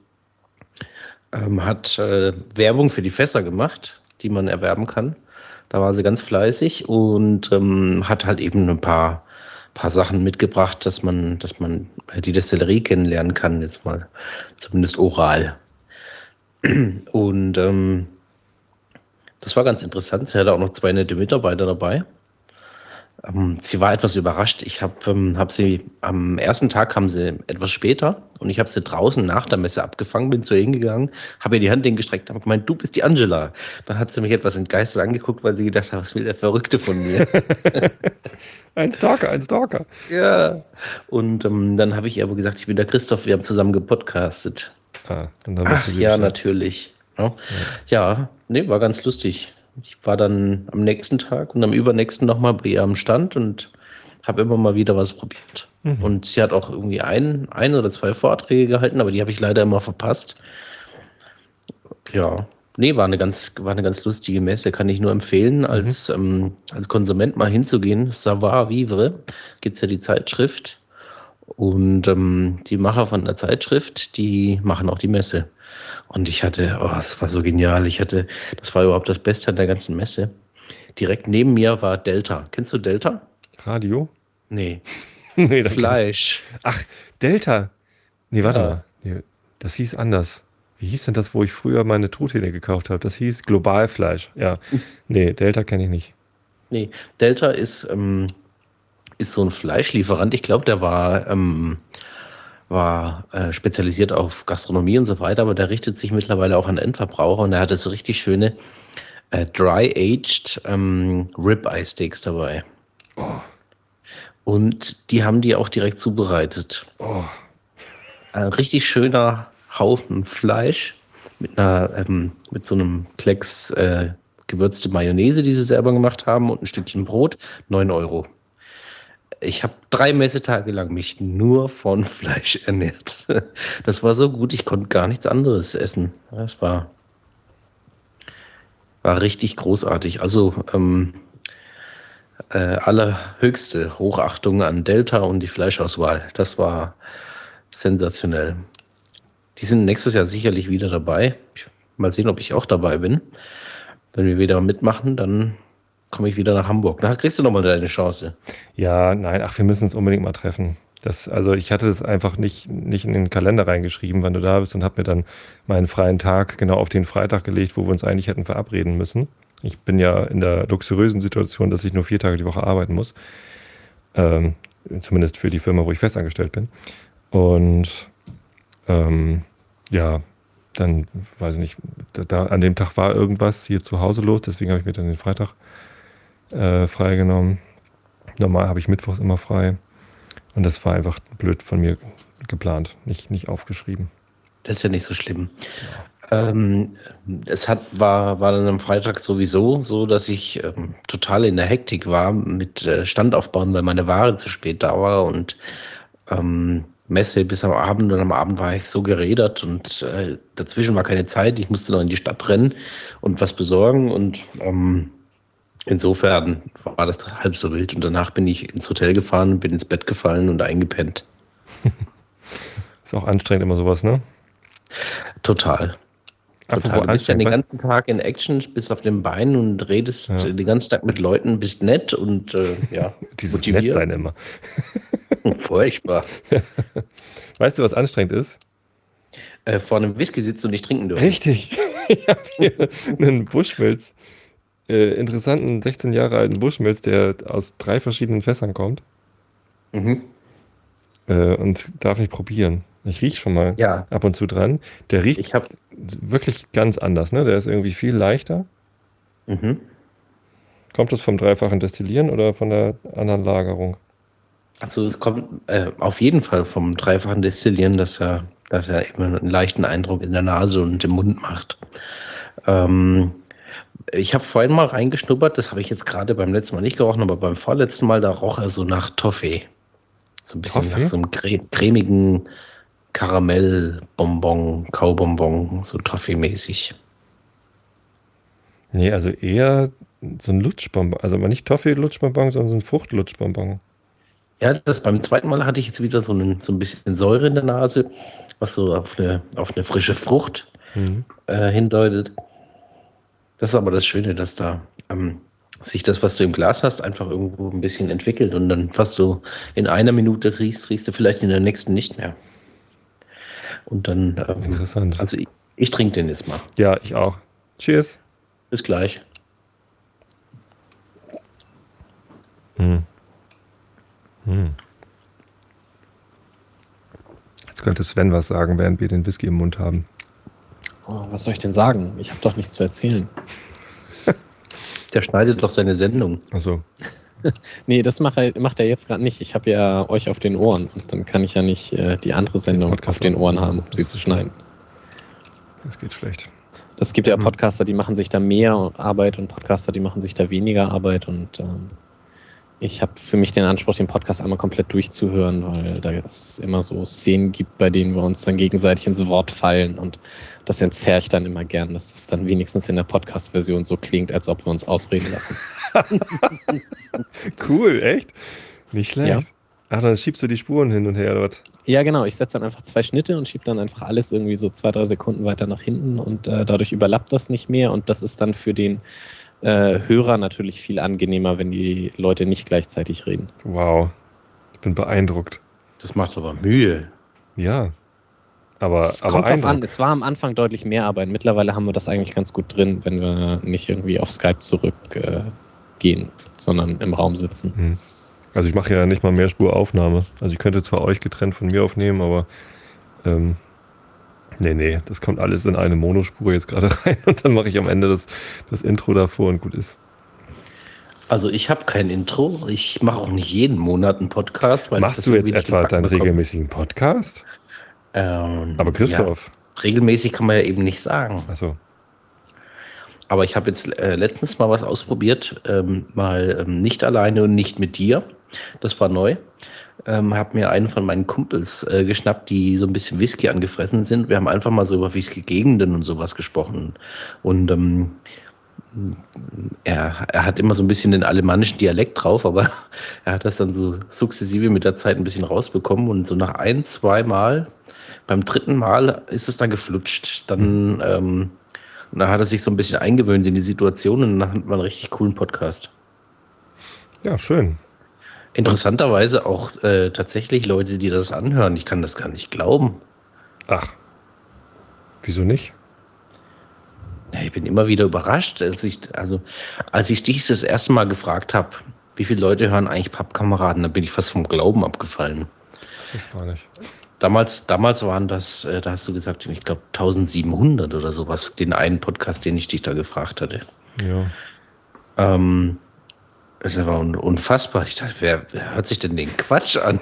hat Werbung für die Fässer gemacht, die man erwerben kann. Da war sie ganz fleißig und hat halt eben ein paar Sachen mitgebracht, dass man die Destillerie kennenlernen kann, jetzt mal zumindest oral. Und das war ganz interessant. Sie hatte auch noch 2 nette Mitarbeiter dabei. Sie war etwas überrascht. Ich hab sie am ersten Tag kam sie etwas später und ich habe sie draußen nach der Messe abgefangen, bin zu ihr hingegangen, habe ihr die Hand hingestreckt, habe gemeint, du bist die Angela. Dann hat sie mich etwas entgeistert angeguckt, weil sie gedacht hat, was will der Verrückte von mir? Ein Stalker. Ja. Und dann habe ich ihr aber gesagt, ich bin der Christoph, wir haben zusammen gepodcastet. Und dann Ach ja, natürlich. Ja, nee, war ganz lustig. Ich war dann am nächsten Tag und am übernächsten nochmal bei ihr am Stand und habe immer mal wieder was probiert. Und sie hat auch irgendwie ein oder 2 Vorträge gehalten, aber die habe ich leider immer verpasst. Ja, Nee, war eine ganz lustige Messe, kann ich nur empfehlen, als Konsument mal hinzugehen. Savoir Vivre gibt es ja die Zeitschrift. Und die Macher von der Zeitschrift, die machen auch die Messe. Und das war so genial. Das war überhaupt das Beste an der ganzen Messe. Direkt neben mir war Delta. Kennst du Delta? Radio? Nee. Nee, Fleisch. Ach, Delta. Nee, warte Ja. mal. Nee, das hieß anders. Wie hieß denn das, wo ich früher meine Truthähne gekauft habe? Das hieß Globalfleisch. Ja. Nee, Delta kenne ich nicht. Nee, Delta ist so ein Fleischlieferant. Ich glaube, der war spezialisiert auf Gastronomie und so weiter, aber der richtet sich mittlerweile auch an Endverbraucher und der hatte so richtig schöne dry-aged Rib-Eye-Steaks dabei. Oh, Und die haben die auch direkt zubereitet. oh. Ein richtig schöner Haufen Fleisch mit mit so einem Klecks gewürzte Mayonnaise, die sie selber gemacht haben, und ein Stückchen Brot, 9 Euro. Ich habe 3 Messetage lang mich nur von Fleisch ernährt. Das war so gut, ich konnte gar nichts anderes essen. Das war richtig großartig. Also allerhöchste Hochachtung an Delta und die Fleischauswahl. Das war sensationell. Die sind nächstes Jahr sicherlich wieder dabei. Mal sehen, ob ich auch dabei bin. Wenn wir wieder mitmachen, dann komme ich wieder nach Hamburg. Da kriegst du nochmal deine Chance. Ja, nein, ach, wir müssen uns unbedingt mal treffen. Also ich hatte das einfach nicht in den Kalender reingeschrieben, wann du da bist, und habe mir dann meinen freien Tag genau auf den Freitag gelegt, wo wir uns eigentlich hätten verabreden müssen. Ich bin ja in der luxuriösen Situation, dass ich nur 4 Tage die Woche arbeiten muss. Zumindest für die Firma, wo ich festangestellt bin. Und ja, dann, weiß ich nicht, an dem Tag war irgendwas hier zu Hause los, deswegen habe ich mir dann den Freitag freigenommen. Normal habe ich mittwochs immer frei. Und das war einfach blöd von mir geplant, nicht aufgeschrieben. Das ist ja nicht so schlimm. War dann am Freitag sowieso so, dass ich total in der Hektik war mit Stand aufbauen, weil meine Ware zu spät da war und Messe bis am Abend, und am Abend war ich so gerädert und dazwischen war keine Zeit. Ich musste noch in die Stadt rennen und was besorgen, und insofern war das halb so wild, und danach bin ich ins Hotel gefahren, bin ins Bett gefallen und eingepennt. Ist auch anstrengend immer sowas, ne? Total. Du bist ja den ganzen Tag in Action, bist auf den Beinen und redest den ganzen Tag mit Leuten, bist nett und Dieses motiviert. Nettsein immer. Furchtbar. Weißt du, was anstrengend ist? Vor einem Whisky sitzen und nicht trinken dürfen. Richtig. Ich habe hier einen Bushmills, interessanten 16 Jahre alten Bushmills, der aus 3 verschiedenen Fässern kommt. Mhm. Und darf nicht probieren. Ich rieche schon mal ab und zu dran. Der riecht wirklich ganz anders, ne? Der ist irgendwie viel leichter. Mhm. Kommt das vom dreifachen Destillieren oder von der anderen Lagerung? Also es kommt auf jeden Fall vom dreifachen Destillieren, dass er immer einen leichten Eindruck in der Nase und im Mund macht. Ich habe vorhin mal reingeschnuppert, das habe ich jetzt gerade beim letzten Mal nicht gerochen, aber beim vorletzten Mal, da roch er so nach Toffee. So ein bisschen nach so einem cremigen Karamellbonbon, Kaubonbon, so Toffee-mäßig. Nee, also eher so ein Lutschbonbon. Also aber nicht Toffee-Lutschbonbon, sondern so ein Frucht-Lutschbonbon. Ja, beim zweiten Mal hatte ich jetzt wieder so ein bisschen Säure in der Nase, was so auf eine frische Frucht hindeutet. Das ist aber das Schöne, dass da sich das, was du im Glas hast, einfach irgendwo ein bisschen entwickelt, und dann, was du in einer Minute riechst du vielleicht in der nächsten nicht mehr. Und dann, Interessant. Also ich trinke den jetzt mal. Ja, ich auch. Cheers. Bis gleich. Jetzt könnte Sven was sagen, während wir den Whisky im Mund haben. Oh, was soll ich denn sagen? Ich habe doch nichts zu erzählen. Der schneidet doch seine Sendung. Achso. Nee, das macht er jetzt gerade nicht. Ich habe ja euch auf den Ohren und dann kann ich ja nicht die andere Sendung auf den Ohren haben, um sie zu schneiden. Das geht schlecht. Es gibt ja Podcaster, die machen sich da mehr Arbeit und Podcaster, die machen sich da weniger Arbeit, und Ich habe für mich den Anspruch, den Podcast einmal komplett durchzuhören, weil da es immer so Szenen gibt, bei denen wir uns dann gegenseitig ins Wort fallen und das entzerre ich dann immer gern, dass es dann wenigstens in der Podcast-Version so klingt, als ob wir uns ausreden lassen. Cool, echt? Nicht schlecht. Ja. Ach, dann schiebst du die Spuren hin und her dort. Ja, genau. Ich setze dann einfach 2 Schnitte und schiebe dann einfach alles irgendwie so 2-3 Sekunden weiter nach hinten und dadurch überlappt das nicht mehr und das ist dann für den Hörer natürlich viel angenehmer, wenn die Leute nicht gleichzeitig reden. Wow, ich bin beeindruckt. Das macht aber Mühe. Ja, aber Es kommt drauf an, Eindruck. es war am Anfang deutlich mehr Arbeit. Mittlerweile haben wir das eigentlich ganz gut drin, wenn wir nicht irgendwie auf Skype zurückgehen, sondern im Raum sitzen. Also ich mache ja nicht mal Mehrspuraufnahme. Also ich könnte zwar euch getrennt von mir aufnehmen, aber nee, das kommt alles in eine Monospur jetzt gerade rein und dann mache ich am Ende das Intro davor und gut ist. Also ich habe kein Intro. Ich mache auch nicht jeden Monat einen Podcast. Weil Machst du jetzt etwa deinen regelmäßigen Podcast? Aber Christoph. Ja, regelmäßig kann man ja eben nicht sagen. Achso. Aber ich habe jetzt letztens mal was ausprobiert. Nicht alleine und nicht mit dir. Das war neu. Habe mir einen von meinen Kumpels geschnappt, die so ein bisschen Whisky angefressen sind. Wir haben einfach mal so über Whisky-Gegenden und sowas gesprochen. Und er hat immer so ein bisschen den alemannischen Dialekt drauf, aber er hat das dann so sukzessive mit der Zeit ein bisschen rausbekommen. Und so nach 1-2 Mal, beim 3. Mal ist es dann geflutscht. Dann hat er sich so ein bisschen eingewöhnt in die Situation und dann hat man einen richtig coolen Podcast. Ja, schön. Interessanterweise auch tatsächlich Leute, die das anhören. Ich kann das gar nicht glauben. Ach, wieso nicht? Ja, ich bin immer wieder überrascht, als ich dich das erste Mal gefragt habe, wie viele Leute hören eigentlich Pappkameraden, da bin ich fast vom Glauben abgefallen. Das ist gar nicht. Damals waren das, da hast du gesagt, ich glaube 1700 oder sowas, den einen Podcast, den ich dich da gefragt hatte. Ja. Das war unfassbar. Ich dachte, wer hört sich denn den Quatsch an?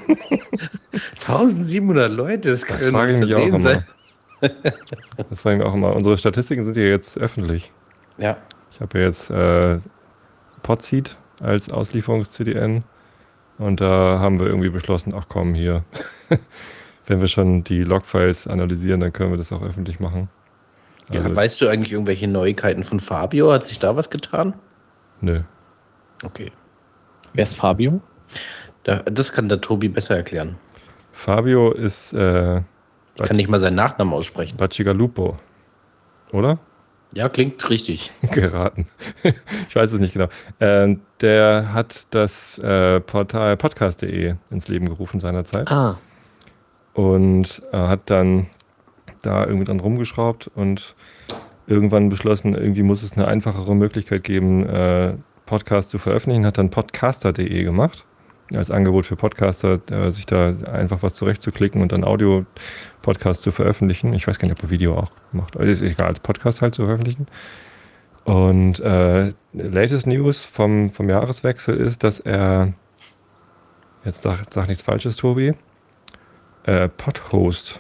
1700 Leute, das kann Das frage ich mich auch immer. sein. Das frage ich mich auch immer. Unsere Statistiken sind ja jetzt öffentlich. Ja. Ich habe ja jetzt Podseed als Auslieferungs-CDN und da haben wir irgendwie beschlossen, ach komm, hier, wenn wir schon die Logfiles analysieren, dann können wir das auch öffentlich machen. Ja, Also, weißt du eigentlich irgendwelche Neuigkeiten von Fabio? Hat sich da was getan? nö. Okay. Wer ist Fabio? Das kann der Tobi besser erklären. Fabio ist Ich kann nicht mal seinen Nachnamen aussprechen. Bacigalupo, oder? Ja, klingt richtig. Geraten. Ich weiß es nicht genau. Der hat das Portal podcast.de ins Leben gerufen seinerzeit. Ah, Und hat dann da irgendwie dran rumgeschraubt und irgendwann beschlossen, irgendwie muss es eine einfachere Möglichkeit geben, Podcasts zu veröffentlichen, hat dann podcaster.de gemacht, als Angebot für Podcaster, sich da einfach was zurechtzuklicken und dann Audio-Podcasts zu veröffentlichen. Ich weiß gar nicht, ob er Video auch macht, aber ist egal, als Podcast halt zu veröffentlichen. Und latest News vom Jahreswechsel ist, dass er, jetzt sag nichts Falsches, Tobi, Podhost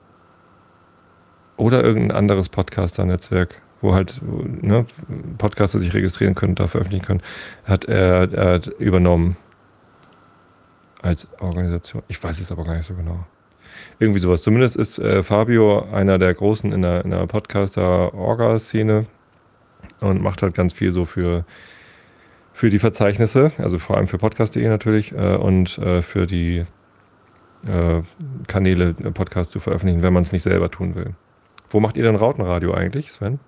oder irgendein anderes Podcaster-Netzwerk, wo halt Podcaster sich registrieren können, da veröffentlichen können, hat er übernommen als Organisation. Ich weiß es aber gar nicht so genau. Irgendwie sowas. Zumindest ist Fabio einer der Großen in der Podcaster-Orga-Szene und macht halt ganz viel so für die Verzeichnisse, also vor allem für podcast.de natürlich und für die Kanäle, Podcasts zu veröffentlichen, wenn man es nicht selber tun will. Wo macht ihr denn Rautenradio eigentlich, Sven?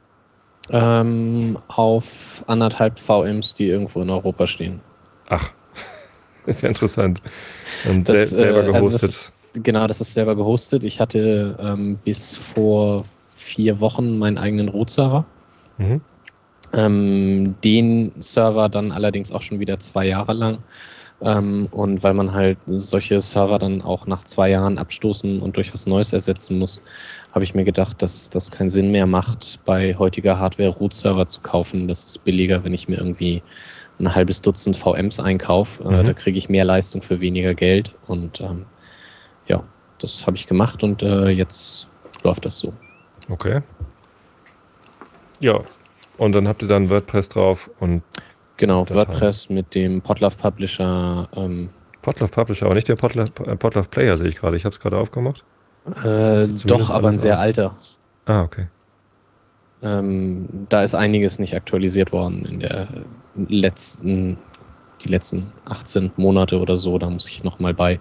auf 1,5 VMs, die irgendwo in Europa stehen. Ach, ist ja interessant. Und Das, selber gehostet. Also das ist selber gehostet. Ich hatte bis vor 4 Wochen meinen eigenen Root-Server. Mhm. Den Server dann allerdings auch schon wieder 2 Jahre lang. Und weil man halt solche Server dann auch nach 2 Jahren abstoßen und durch was Neues ersetzen muss, habe ich mir gedacht, dass das keinen Sinn mehr macht, bei heutiger Hardware Root-Server zu kaufen. Das ist billiger, wenn ich mir irgendwie ein halbes Dutzend VMs einkaufe. Da kriege ich mehr Leistung für weniger Geld. Und ja, das habe ich gemacht und jetzt läuft das so. Okay. Ja, und dann habt ihr dann WordPress drauf und Genau, Dateien. WordPress mit dem Podlove Publisher. Podlove Publisher, aber nicht der Podlove Player, sehe ich gerade. Ich habe es gerade aufgemacht. Doch, aber ein sehr alter. Ah, okay. Da ist einiges nicht aktualisiert worden in der die letzten 18 Monate oder so. Da muss ich nochmal bei.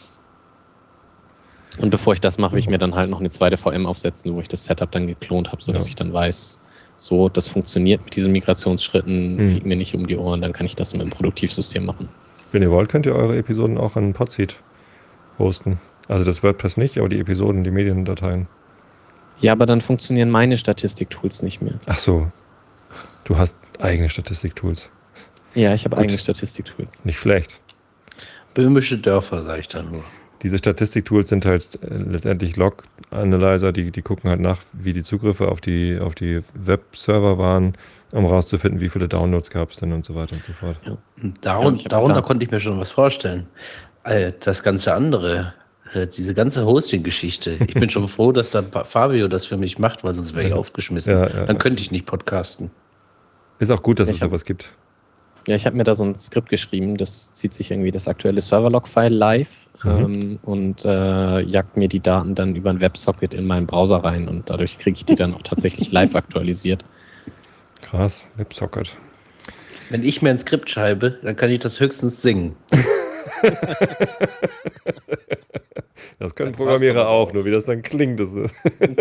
Und bevor ich das mache, will ich mir dann halt noch eine zweite VM aufsetzen, wo ich das Setup dann geklont habe, sodass ich dann weiß, so, das funktioniert mit diesen Migrationsschritten, fliegt mir nicht um die Ohren, dann kann ich das mit dem Produktivsystem machen. Wenn ihr wollt, könnt ihr eure Episoden auch an Podseed hosten. Also das WordPress nicht, aber die Episoden, die Mediendateien. Ja, aber dann funktionieren meine Statistik-Tools nicht mehr. Ach so, du hast eigene Statistik-Tools. Ja, ich habe eigene Statistik-Tools. Nicht schlecht. Böhmische Dörfer, sage ich da nur. Diese Statistik-Tools sind halt letztendlich Log-Analyzer, die gucken halt nach, wie die Zugriffe auf die Webserver waren, um rauszufinden, wie viele Downloads gab es denn und so weiter und so fort. Ja. Darunter konnte ich mir schon was vorstellen. Das ganze andere, diese ganze Hosting-Geschichte. Ich bin schon froh, dass da Fabio das für mich macht, weil sonst wäre ich aufgeschmissen. Dann könnte ich nicht podcasten. Ist auch gut, dass es sowas gibt. Ja, ich habe mir da so ein Skript geschrieben, das zieht sich irgendwie das aktuelle Server-Log-File live und jagt mir die Daten dann über ein WebSocket in meinen Browser rein und dadurch kriege ich die dann auch tatsächlich live aktualisiert. Krass, WebSocket. Wenn ich mir ein Skript schreibe, dann kann ich das höchstens singen. Das können Programmierer auch, nur wie das dann klingt. Das ist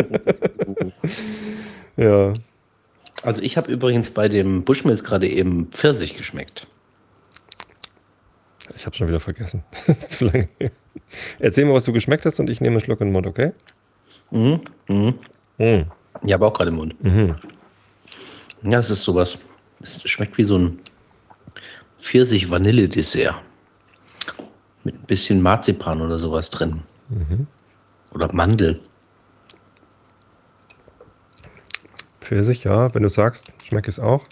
ja. Also ich habe übrigens bei dem Bushmills gerade eben Pfirsich geschmeckt. Ich habe schon wieder vergessen. Das ist zu lange her. Erzähl mir, was du geschmeckt hast und ich nehme einen Schluck in den Mund, okay? Ja, aber auch gerade im Mund. Ja, es ist sowas. Es schmeckt wie so ein Pfirsich-Vanille-Dessert. Mit ein bisschen Marzipan oder sowas drin. Oder Mandel. Pfirsich, ja, wenn du sagst, schmeckt es auch.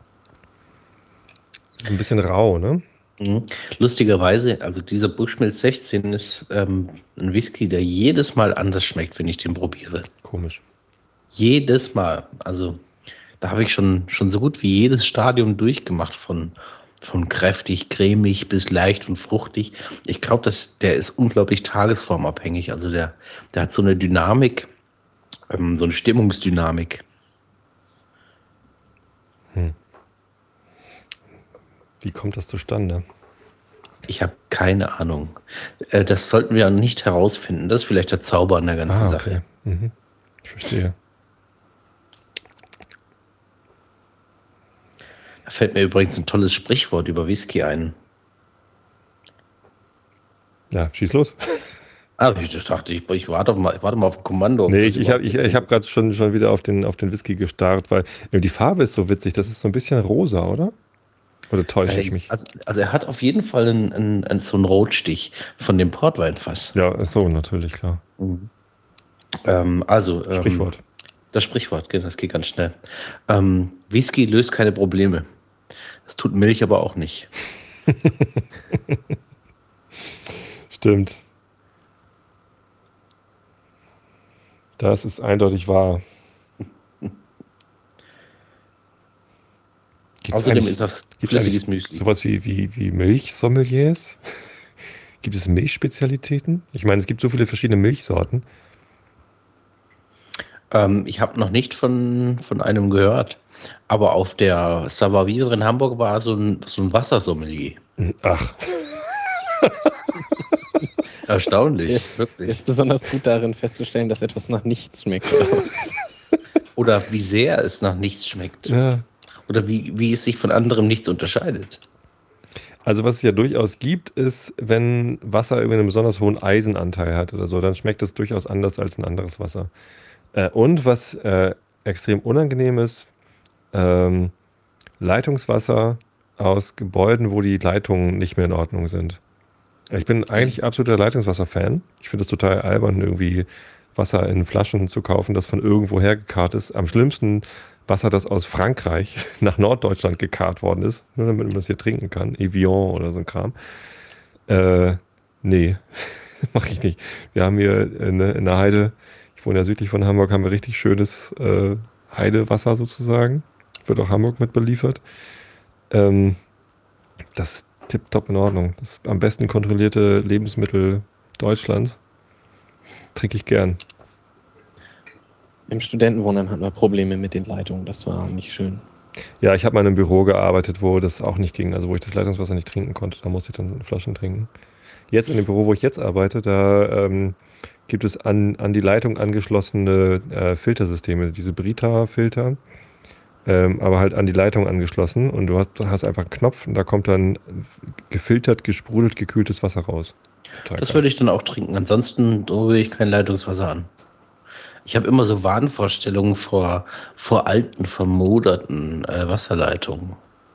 Es ist ein bisschen rau, ne? Lustigerweise, also dieser Bushmills 16 ist ein Whisky, der jedes Mal anders schmeckt, wenn ich den probiere. Komisch. Jedes Mal. Also da habe ich schon so gut wie jedes Stadium durchgemacht, von kräftig, cremig bis leicht und fruchtig. Ich glaube, der ist unglaublich tagesformabhängig. Also der hat so eine Dynamik, so eine Stimmungsdynamik. Wie kommt das zustande? Ich habe keine Ahnung. Das sollten wir nicht herausfinden. Das ist vielleicht der Zauber an der ganzen Sache. Ich verstehe. Da fällt mir übrigens ein tolles Sprichwort über Whisky ein. Ja, schieß los. Ich dachte, ich warte mal auf ein Kommando. Nee, ich hab gerade schon wieder auf den Whisky gestarrt, weil die Farbe ist so witzig. Das ist so ein bisschen rosa, oder? Oder täusche ich mich? Also er hat auf jeden Fall so einen Rotstich von dem Portweinfass. Ja, so, natürlich, klar. Sprichwort. Das Sprichwort, genau, das geht ganz schnell. Whisky löst keine Probleme. Das tut Milch aber auch nicht. Stimmt. Das ist eindeutig wahr. Außerdem ist das flüssiges Müsli. Sowas wie Milchsommeliers? Gibt es Milchspezialitäten? Ich meine, es gibt so viele verschiedene Milchsorten. Ich habe noch nicht von einem gehört, aber auf der Savoir-vivre in Hamburg war so ein Wassersommelier. Ach. Erstaunlich, wirklich. Ist besonders gut darin festzustellen, dass etwas nach nichts schmeckt. Oder wie sehr es nach nichts schmeckt. Ja. Oder wie es sich von anderem nichts unterscheidet. Also was es ja durchaus gibt, ist, wenn Wasser irgendwie einen besonders hohen Eisenanteil hat oder so, dann schmeckt es durchaus anders als ein anderes Wasser. Und was extrem unangenehm ist, Leitungswasser aus Gebäuden, wo die Leitungen nicht mehr in Ordnung sind. Ich bin eigentlich absoluter Leitungswasser-Fan. Ich finde es total albern, irgendwie Wasser in Flaschen zu kaufen, das von irgendwo her gekarrt ist. Am schlimmsten Wasser, das aus Frankreich nach Norddeutschland gekarrt worden ist, nur damit man das hier trinken kann. Evian oder so ein Kram. Nee, mache ich nicht. Wir haben hier in der Heide, ich wohne ja südlich von Hamburg, haben wir richtig schönes Heidewasser sozusagen. Wird auch Hamburg mit beliefert. Das ist tipptopp in Ordnung. Das ist am besten kontrollierte Lebensmittel Deutschlands. Trinke ich gern. Im Studentenwohnheim hatten wir Probleme mit den Leitungen. Das war nicht schön. Ja, ich habe mal in einem Büro gearbeitet, wo das auch nicht ging. Also wo ich das Leitungswasser nicht trinken konnte. Da musste ich dann Flaschen trinken. Jetzt in dem Büro, wo ich jetzt arbeite, da gibt es an die Leitung angeschlossene Filtersysteme. Diese Brita-Filter. Aber halt an die Leitung angeschlossen. Und du hast einfach einen Knopf und da kommt dann gefiltert, gesprudelt, gekühltes Wasser raus. Total das würde ich dann auch trinken. Ansonsten rühre ich kein Leitungswasser an. Ich habe immer so Wahnvorstellungen vor alten, vermoderten Wasserleitungen.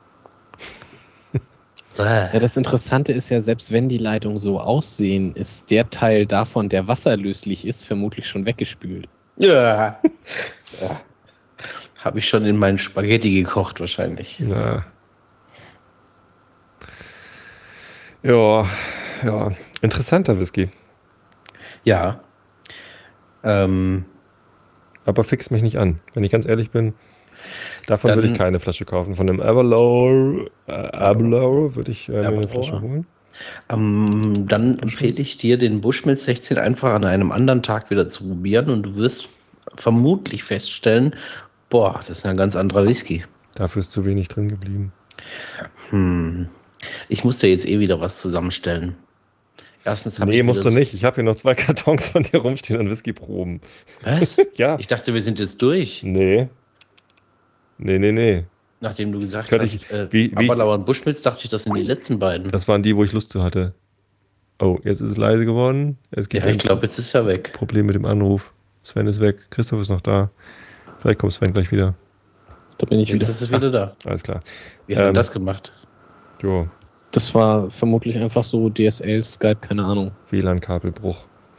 Ja, das Interessante ist ja, selbst wenn die Leitungen so aussehen, ist der Teil davon, der wasserlöslich ist, vermutlich schon weggespült. Ja. Habe ich schon in meinen Spaghetti gekocht wahrscheinlich. Ja, interessanter Whisky. Ja. Aber fixt mich nicht an. Wenn ich ganz ehrlich bin, davon würde ich keine Flasche kaufen. Von dem Aberlour würde ich mir eine Flasche holen. Dann empfehle ich dir, den Bushmill 16 einfach an einem anderen Tag wieder zu probieren und du wirst vermutlich feststellen, boah, das ist ein ganz anderer Whisky. Dafür ist zu wenig drin geblieben. Ich muss dir jetzt wieder was zusammenstellen. Erstens musst du nicht. Ich habe hier noch 2 Kartons von dir rumstehen an Whiskyproben. Was? Ja. Ich dachte, wir sind jetzt durch. Nee. Nachdem du gesagt hast, Aberlour und Bushmills, dachte ich, das sind die letzten beiden. Das waren die, wo ich Lust zu hatte. Oh, jetzt ist es leise geworden. Es gibt ich glaube, jetzt ist er weg. Problem mit dem Anruf. Sven ist weg. Christoph ist noch da. Vielleicht kommt Sven gleich wieder. Da bin ich wieder. Jetzt ist es wieder da. Alles klar. Wie haben wir das gemacht? Jo. Das war vermutlich einfach so DSL, Skype, keine Ahnung. WLAN-Kabelbruch.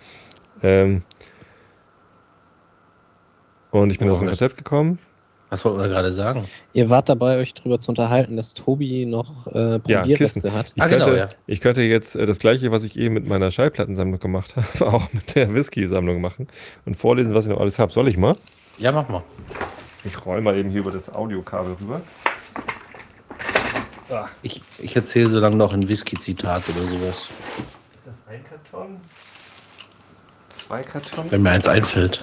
Und ich bin aus dem Konzept gekommen. Was wollten wir gerade sagen? Ihr wart dabei, euch darüber zu unterhalten, dass Tobi noch Probierreste hat. Ich könnte jetzt das Gleiche, was ich eben mit meiner Schallplattensammlung gemacht habe, auch mit der Whisky-Sammlung machen und vorlesen, was ich noch alles habe. Soll ich mal? Ja, mach mal. Ich roll mal eben hier über das Audiokabel rüber. Ich erzähle so lange noch ein Whisky-Zitat oder sowas. Ist das ein Karton? 2 Kartons? Wenn mir eins einfällt.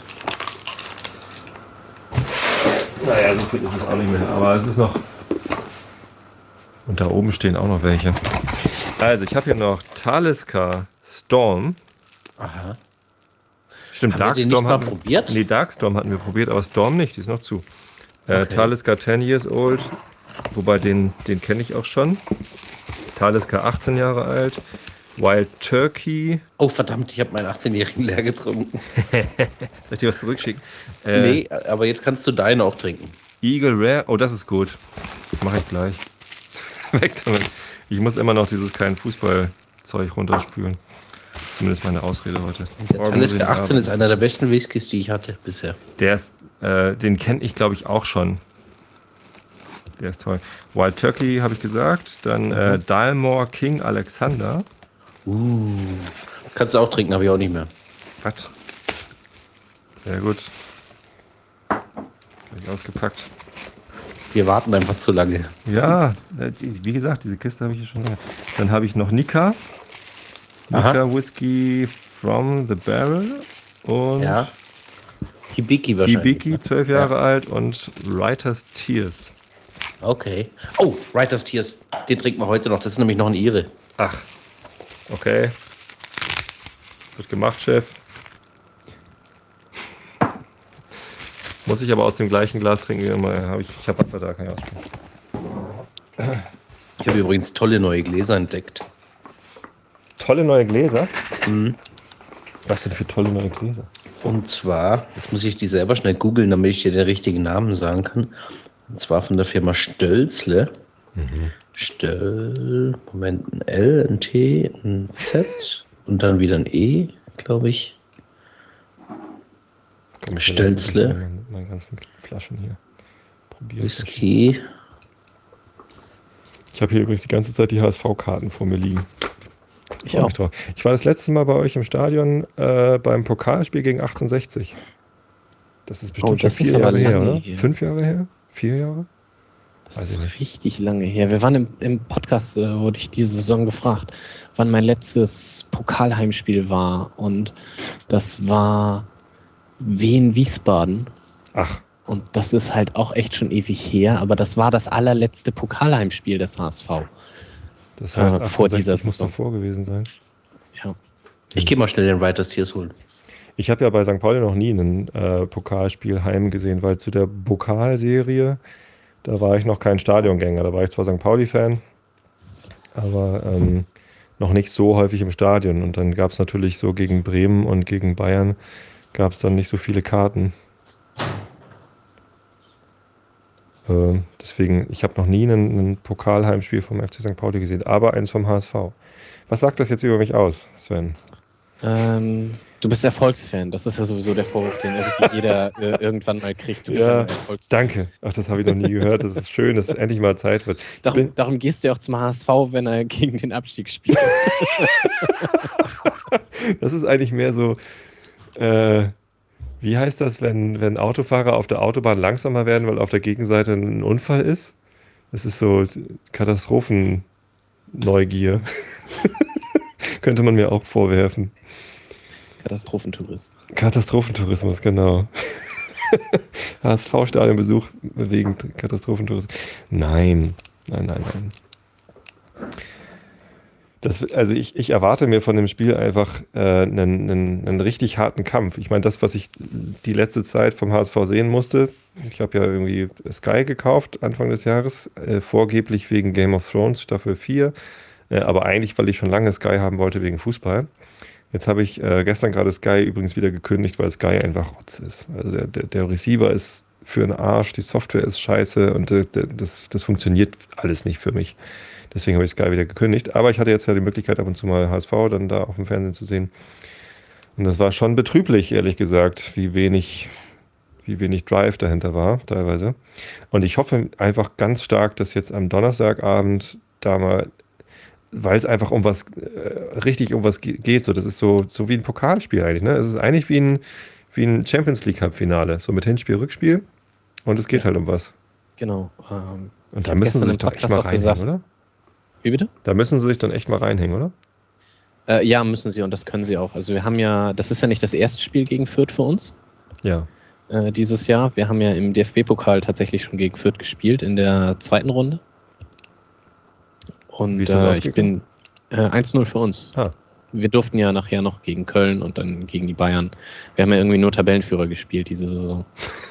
Naja, so viel ist es auch nicht mehr, aber es ist noch... Und da oben stehen auch noch welche. Also, ich habe hier noch Talisker Storm. Aha. Stimmt, Darkstorm hatten wir probiert? Nee, Darkstorm hatten wir probiert, aber Storm nicht, die ist noch zu. Talisker 10 Years Old, wobei den kenne ich auch schon. Talisker 18 Jahre alt. Wild Turkey. Oh verdammt, ich habe meinen 18-Jährigen leer getrunken. Soll ich dir was zurückschicken? Nee, aber jetzt kannst du deinen auch trinken. Eagle Rare, oh das ist gut. Mache ich gleich. Weg damit. Ich muss immer noch dieses kleine Fußballzeug runterspülen. Zumindest meine Ausrede heute. Der Talisker 18 ist einer der besten Whiskys, die ich hatte bisher. Der ist, den kenne ich glaube ich auch schon. Der ist toll. Wild Turkey habe ich gesagt. Dann Dalmore King Alexander. Kannst du auch trinken, habe ich auch nicht mehr. Was? Sehr gut. Gleich ausgepackt. Wir warten einfach zu lange. Ja, wie gesagt, diese Kiste habe ich hier schon lange. Dann habe ich noch Nika. Nika Whisky from the Barrel. Und Hibiki wahrscheinlich. Hibiki, 12 Jahre alt und Writer's Tears. Okay. Oh, Writer's Tears. Den trinken wir heute noch. Das ist nämlich noch ein Ire. Ach. Okay. Wird gemacht, Chef. Muss ich aber aus dem gleichen Glas trinken wie immer. Ich habe Wasser da, kann ich ausprobieren. Ich habe übrigens tolle neue Gläser entdeckt. Tolle neue Gläser? Mhm. Was denn für tolle neue Gläser? Und zwar, jetzt muss ich die selber schnell googeln, damit ich dir den richtigen Namen sagen kann. Und zwar von der Firma Stölzle. Moment, ein L, ein T, ein Z und dann wieder ein E, glaube ich. Stölzle. Meine ganzen Flaschen hier. Whisky. Ich habe hier übrigens die ganze Zeit die HSV-Karten vor mir liegen. Ich auch. Drauf. Ich war das letzte Mal bei euch im Stadion beim Pokalspiel gegen 1860. Das ist bestimmt schon 4 Jahre her, oder? 5 Jahre her? 4 Jahre? Das ist richtig lange her. Wir waren im Podcast, wurde ich diese Saison gefragt, wann mein letztes Pokalheimspiel war. Und das war Wien-Wiesbaden. Ach. Und das ist halt auch echt schon ewig her, aber das war das allerletzte Pokalheimspiel des HSV. Das heißt, vor dieser muss Saison davor gewesen sein. Ja. Ich gehe mal schnell den Writers Tears holen. Ich habe ja bei St. Pauli noch nie ein Pokalspiel heim gesehen, weil zu der Pokalserie, da war ich noch kein Stadiongänger. Da war ich zwar St. Pauli-Fan, aber noch nicht so häufig im Stadion. Und dann gab es natürlich so gegen Bremen und gegen Bayern gab es dann nicht so viele Karten. Deswegen, ich habe noch nie ein Pokalheimspiel vom FC St. Pauli gesehen, aber eins vom HSV. Was sagt das jetzt über mich aus, Sven? Du bist Erfolgsfan. Das ist ja sowieso der Vorwurf, den irgendwie jeder irgendwann mal kriegt. Du bist Ja, ein Erfolgsfan. danke. Ach, das habe ich noch nie gehört. Das ist schön, dass es endlich mal Zeit wird. Darum gehst du ja auch zum HSV, wenn er gegen den Abstieg spielt. Das ist eigentlich mehr so, wie heißt das, wenn Autofahrer auf der Autobahn langsamer werden, weil auf der Gegenseite ein Unfall ist? Das ist so Katastrophenneugier. Könnte man mir auch vorwerfen. Katastrophentourismus, genau. HSV-Stadionbesuch wegen Katastrophentourismus. Nein. Also ich erwarte mir von dem Spiel einfach einen richtig harten Kampf. Ich meine, das, was ich die letzte Zeit vom HSV sehen musste, ich habe ja irgendwie Sky gekauft Anfang des Jahres, vorgeblich wegen Game of Thrones Staffel 4, aber eigentlich, weil ich schon lange Sky haben wollte wegen Fußball. Jetzt habe ich gestern gerade Sky übrigens wieder gekündigt, weil Sky einfach Rotz ist. Also der Receiver ist für einen Arsch, die Software ist scheiße und das funktioniert alles nicht für mich. Deswegen habe ich Sky wieder gekündigt. Aber ich hatte jetzt ja die Möglichkeit, ab und zu mal HSV dann da auf dem Fernsehen zu sehen. Und das war schon betrüblich, ehrlich gesagt, wie wenig Drive dahinter war, teilweise. Und ich hoffe einfach ganz stark, dass jetzt am Donnerstagabend da mal, weil es einfach richtig um was geht. So, das ist so wie ein Pokalspiel eigentlich. Ne? Es ist eigentlich wie ein Champions League Cup-Finale. So mit Hinspiel, Rückspiel. Und es geht halt um was. Genau. Und da müssen sie sich doch echt mal reinhängen, oder? Wie bitte? Da müssen sie sich dann echt mal reinhängen, oder? Ja, müssen sie und das können sie auch. Also wir haben ja, das ist ja nicht das erste Spiel gegen Fürth für uns. Ja. Dieses Jahr. Wir haben ja im DFB-Pokal tatsächlich schon gegen Fürth gespielt in der zweiten Runde. Und wie ist das ich bin 1-0 für uns. Wir durften ja nachher noch gegen Köln und dann gegen die Bayern. Wir haben ja irgendwie nur Tabellenführer gespielt diese Saison.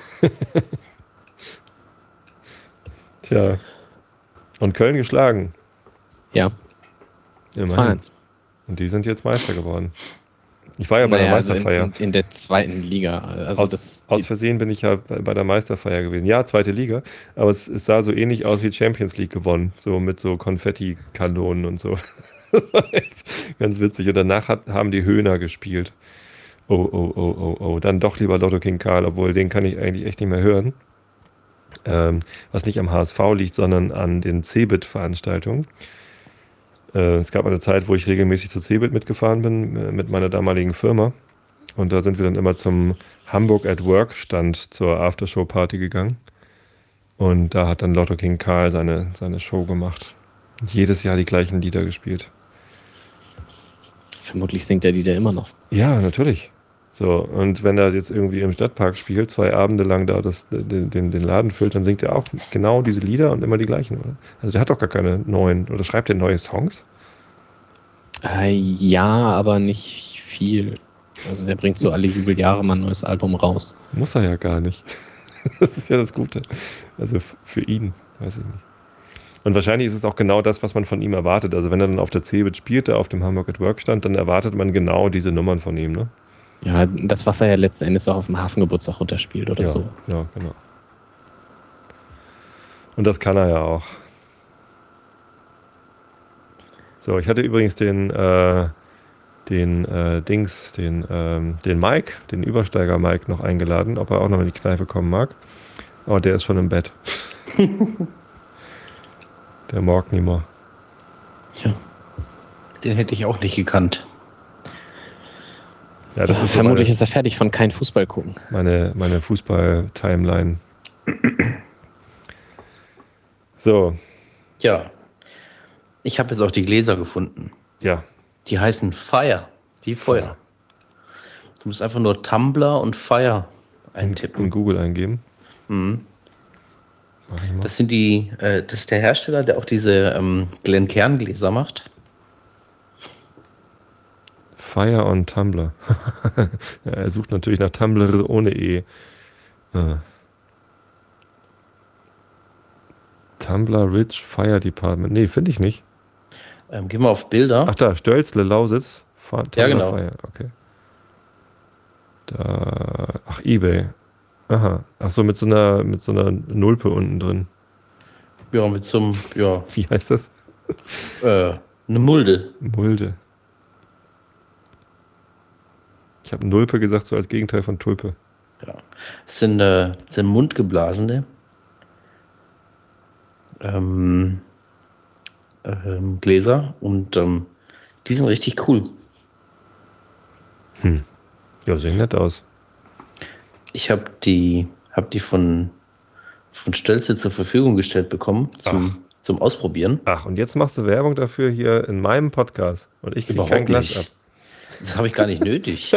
Tja. Und Köln geschlagen. Ja. 2-1. Und die sind jetzt Meister geworden. Ich war ja bei der Meisterfeier. Also in der zweiten Liga. Also aus Versehen bin ich ja bei der Meisterfeier gewesen. Ja, zweite Liga. Aber es sah so ähnlich aus wie Champions League gewonnen. So mit so Konfetti-Kanonen und so. Das war echt ganz witzig. Und danach haben die Höhner gespielt. Oh. Dann doch lieber Lotto King Karl, obwohl den kann ich eigentlich echt nicht mehr hören. Was nicht am HSV liegt, sondern an den Cebit-Veranstaltungen. Es gab eine Zeit, wo ich regelmäßig zu Cebit mitgefahren bin, mit meiner damaligen Firma. Und da sind wir dann immer zum Hamburg at Work Stand zur Aftershow-Party gegangen. Und da hat dann Lotto King Karl seine Show gemacht. Und jedes Jahr die gleichen Lieder gespielt. Vermutlich singt er die da immer noch. Ja, natürlich. So, und wenn er jetzt irgendwie im Stadtpark spielt, 2 Abende lang da den Laden füllt, dann singt er auch genau diese Lieder und immer die gleichen, oder? Also der hat doch gar keine neuen, oder schreibt er neue Songs? Ja, aber nicht viel. Also der bringt so alle Jubeljahre mal ein neues Album raus. Muss er ja gar nicht. Das ist ja das Gute. Also für ihn, weiß ich nicht. Und wahrscheinlich ist es auch genau das, was man von ihm erwartet. Also wenn er dann auf der Cebit spielte, auf dem Hamburg at Work stand, dann erwartet man genau diese Nummern von ihm, ne? Ja, das, was er ja letzten Endes auch auf dem Hafengeburtstag runterspielt oder so. Ja, genau. Und das kann er ja auch. So, ich hatte übrigens den Mike, den Übersteiger Mike noch eingeladen, ob er auch noch in die Kneipe kommen mag. Aber der ist schon im Bett. Der mag nicht mehr. Tja, den hätte ich auch nicht gekannt. Ja, das ist vermutlich ist er fertig von kein Fußball gucken. Meine Fußball-Timeline. So. Ja. Ich habe jetzt auch die Gläser gefunden. Ja. Die heißen Fire. Wie Feuer. Du musst einfach nur Tumblr und Fire eintippen. In Google eingeben. Mhm. Das sind das ist der Hersteller, der auch diese Glencairn-Gläser macht. Fire on Tumblr. Ja, er sucht natürlich nach Tumblr ohne E. Tumblr Rich Fire Department. Nee, finde ich nicht. Geh mal auf Bilder. Ach da, Stölzle, Lausitz. Ja, genau. Fire, okay. Da, ach, eBay. Aha. Ach so, mit so einer Nulpe unten drin. Ja, mit so einem, ja. Wie heißt das? Eine Mulde. Mulde. Ich habe Nulpe gesagt, so als Gegenteil von Tulpe. Ja. Das sind mundgeblasene Gläser und die sind richtig cool. Ja, sehen nett aus. Ich habe die von Stölze zur Verfügung gestellt bekommen zum Ausprobieren. Ach, und jetzt machst du Werbung dafür hier in meinem Podcast und ich kriege kein Glas ab. Das habe ich gar nicht nötig.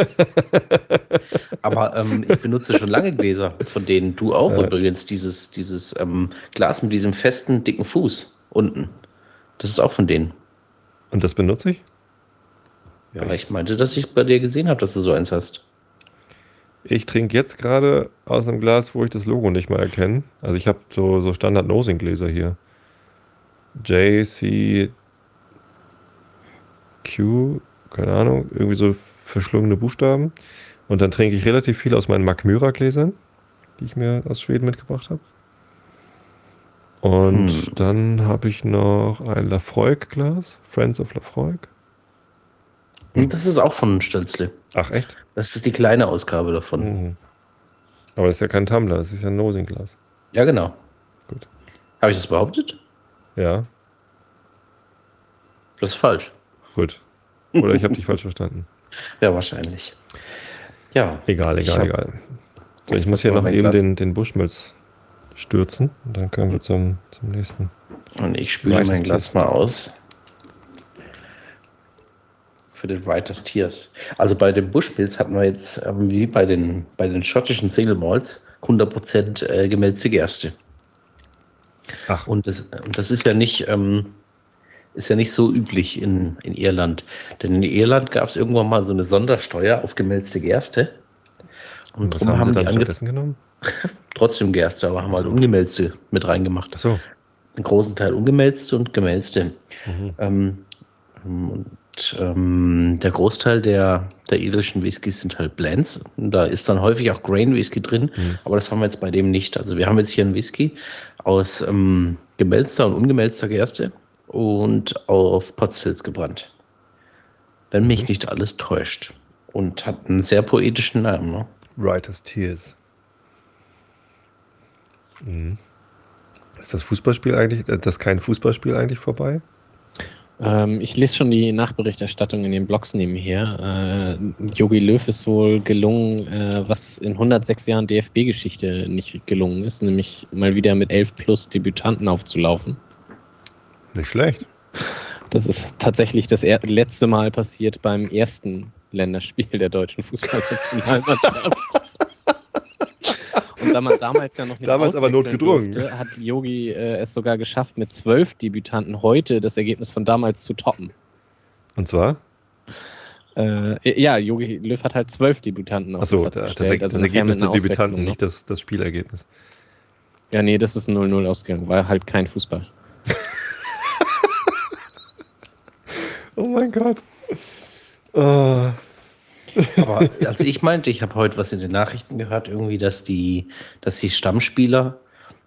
Aber ich benutze schon lange Gläser, von denen du auch übrigens. Dieses Glas mit diesem festen, dicken Fuß unten. Das ist auch von denen. Und das benutze ich? Ja, ich meinte, dass ich bei dir gesehen habe, dass du so eins hast. Ich trinke jetzt gerade aus einem Glas, wo ich das Logo nicht mal erkenne. Also ich habe so Standard-Nosing-Gläser hier. JCQ, keine Ahnung, irgendwie so verschlungene Buchstaben. Und dann trinke ich relativ viel aus meinen Magmyra-Gläsern, die ich mir aus Schweden mitgebracht habe. Und dann habe ich noch ein Lafroig-Glas, Friends of Lafroig. Und das ist auch von Stölzle. Ach, echt? Das ist die kleine Ausgabe davon. Mhm. Aber das ist ja kein Tumbler, das ist ja ein Nosing-Glas. Ja, genau. Gut. Habe ich das behauptet? Ja. Das ist falsch. Gut. Oder ich habe dich falsch verstanden. Ja, wahrscheinlich. Ja. Egal. So, ich muss hier noch eben den Bushmills stürzen und dann können wir zum nächsten. Und ich spüle mein Glas mal aus. Für den Writers Tears. Also bei den Bushmills hatten wir jetzt, wie bei den schottischen Single Malts, 100% gemälzte Gerste. Ach. Und das ist ja nicht so üblich in Irland. Denn in Irland gab es irgendwann mal so eine Sondersteuer auf gemälzte Gerste. Und was haben sie dann stattdessen genommen? Trotzdem Gerste, aber haben halt ungemälzte mit reingemacht. Ach so. Einen großen Teil ungemälzte und gemälzte. Der Großteil der irischen Whiskys sind halt Blends. Da ist dann häufig auch Grain Whisky drin, aber das haben wir jetzt bei dem nicht. Also wir haben jetzt hier einen Whisky aus gemälzter und ungemälzter Gerste und auf Potstills gebrannt. Wenn mich nicht alles täuscht. Und hat einen sehr poetischen Namen. Ne? Writers Tears. Ist das Fußballspiel eigentlich, kein Fußballspiel eigentlich vorbei? Ich lese schon die Nachberichterstattung in den Blogs nebenher. Jogi Löw ist wohl gelungen, was in 106 Jahren DFB-Geschichte nicht gelungen ist, nämlich mal wieder mit 11+ Debütanten aufzulaufen. Nicht schlecht. Das ist tatsächlich das letzte Mal passiert beim ersten Länderspiel der deutschen Fußballnationalmannschaft. Und da man damals ja noch nicht aber notgedrungen durfte, hat Jogi es sogar geschafft, mit 12 Debütanten heute das Ergebnis von damals zu toppen. Und zwar? Ja, Jogi Löw hat halt 12 Debütanten auf den Platz gestellt. Das Ergebnis der Debütanten, nicht das Spielergebnis. Ja, nee, das ist ein 0-0 ausgegangen. War halt kein Fußball. Oh mein Gott. Aber also ich meinte, ich habe heute was in den Nachrichten gehört, irgendwie, dass die Stammspieler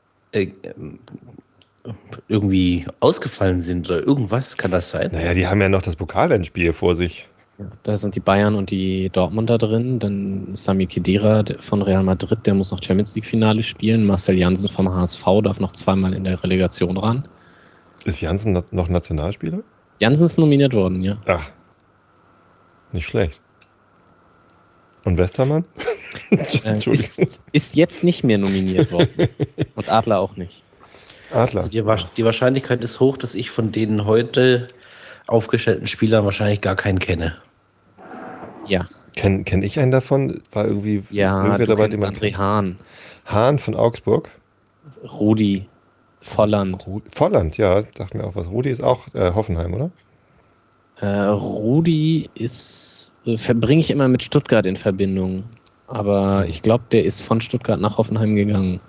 irgendwie ausgefallen sind oder irgendwas. Kann das sein? Naja, die haben ja noch das Pokalendspiel vor sich. Da sind die Bayern und die Dortmunder drin. Dann Sami Khedira von Real Madrid, der muss noch Champions League-Finale spielen. Marcel Janssen vom HSV darf noch zweimal in der Relegation ran. Ist Janssen noch Nationalspieler? Janssen ist nominiert worden, ja. Ach, nicht schlecht. Und Westermann? Ist jetzt nicht mehr nominiert worden. Und Adler auch nicht. Adler. Also die Wahrscheinlichkeit ist hoch, dass ich von den heute aufgestellten Spielern wahrscheinlich gar keinen kenne. Ja. Kenn ich einen davon? War irgendwie Ja, du dabei, kennst André Hahn. Hahn von Augsburg? Rudi Volland. Volland, ja, dachte mir auch was. Rudi ist auch Hoffenheim, oder? Rudi bringe ich immer mit Stuttgart in Verbindung. Aber ich glaube, der ist von Stuttgart nach Hoffenheim gegangen.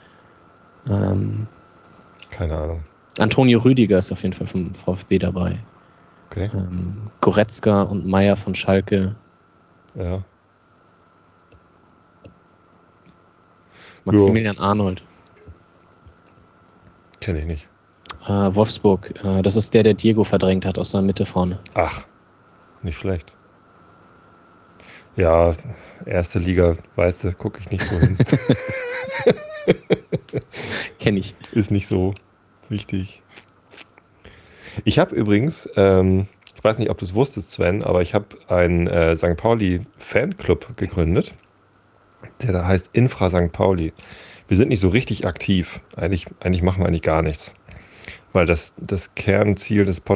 Keine Ahnung. Antonio Rüdiger ist auf jeden Fall vom VfB dabei. Okay. Goretzka und Meier von Schalke. Ja. Maximilian Arnold. Kenne ich nicht. Wolfsburg. Das ist der Diego verdrängt hat aus der Mitte vorne. Ach, nicht schlecht. Ja, erste Liga, weißt du, gucke ich nicht so hin. Kenne ich. Ist nicht so wichtig. Ich habe übrigens, ich weiß nicht, ob du es wusstest, Sven, aber ich habe einen St. Pauli Fanclub gegründet, der da heißt Infra St. Pauli. Wir sind nicht so richtig aktiv. Eigentlich machen wir eigentlich gar nichts. Weil das Kernziel des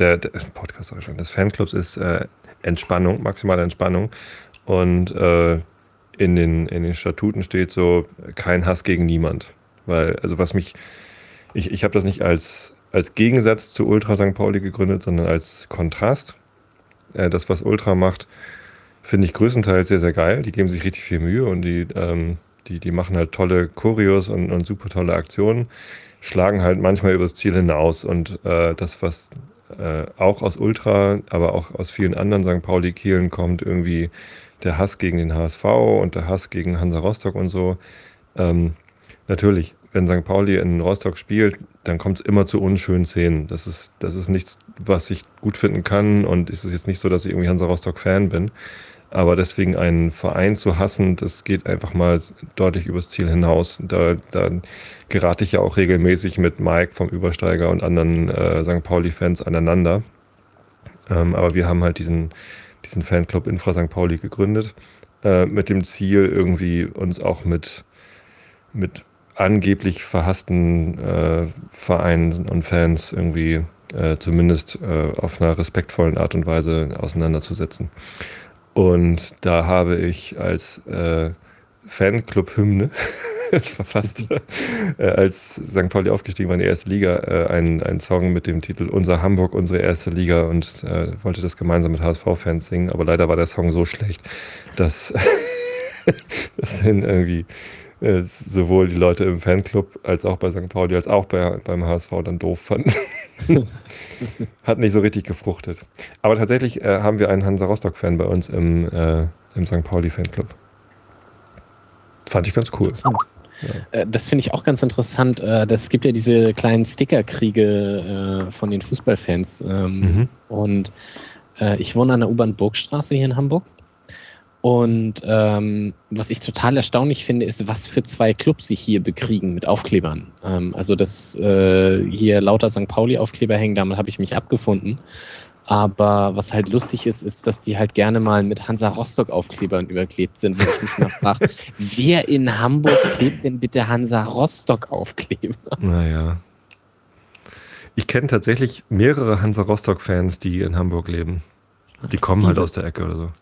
des Fanclubs ist Entspannung, maximale Entspannung. Und in den Statuten steht so, kein Hass gegen niemand. Weil, also ich habe das nicht als Gegensatz zu Ultra St. Pauli gegründet, sondern als Kontrast. Das, was Ultra macht, finde ich größtenteils sehr, sehr geil. Die geben sich richtig viel Mühe und die machen halt tolle Choreos und super tolle Aktionen, schlagen halt manchmal übers Ziel hinaus. Und das, was auch aus Ultra, aber auch aus vielen anderen St. Pauli-Kehlen kommt, irgendwie der Hass gegen den HSV und der Hass gegen Hansa Rostock und so. Natürlich, wenn St. Pauli in Rostock spielt, dann kommt es immer zu unschönen Szenen. Das ist nichts, was ich gut finden kann, und es ist jetzt nicht so, dass ich irgendwie Hansa Rostock-Fan bin. Aber deswegen einen Verein zu hassen, das geht einfach mal deutlich übers Ziel hinaus. Da gerate ich ja auch regelmäßig mit Mike vom Übersteiger und anderen St. Pauli-Fans aneinander. Aber wir haben halt diesen Fanclub Infra St. Pauli gegründet, mit dem Ziel, irgendwie uns auch mit angeblich verhassten Vereinen und Fans irgendwie zumindest auf einer respektvollen Art und Weise auseinanderzusetzen. Und da habe ich als Fanclub-Hymne verfasst, als St. Pauli aufgestiegen war in die erste Liga, einen Song mit dem Titel Unser Hamburg, unsere erste Liga, und wollte das gemeinsam mit HSV-Fans singen. Aber leider war der Song so schlecht, dass das dann irgendwie sowohl die Leute im Fanclub als auch bei St. Pauli als auch beim HSV dann doof fanden. Hat nicht so richtig gefruchtet. Aber tatsächlich haben wir einen Hansa Rostock-Fan bei uns im St. Pauli-Fanclub. Fand ich ganz cool. Interessant. Ja. Das finde ich auch ganz interessant. Es gibt ja diese kleinen Stickerkriege von den Fußballfans. Und ich wohne an der U-Bahn-Burgstraße hier in Hamburg. Und was ich total erstaunlich finde, ist, was für zwei Clubs sich hier bekriegen mit Aufklebern. Also, dass hier lauter St. Pauli-Aufkleber hängen, damit habe ich mich abgefunden. Aber was halt lustig ist, dass die halt gerne mal mit Hansa Rostock-Aufklebern überklebt sind, wo ich mich mal frage, wer in Hamburg klebt denn bitte Hansa Rostock-Aufkleber? Naja. Ich kenne tatsächlich mehrere Hansa Rostock-Fans, die in Hamburg leben. Die kommen halt aus der Ecke oder so.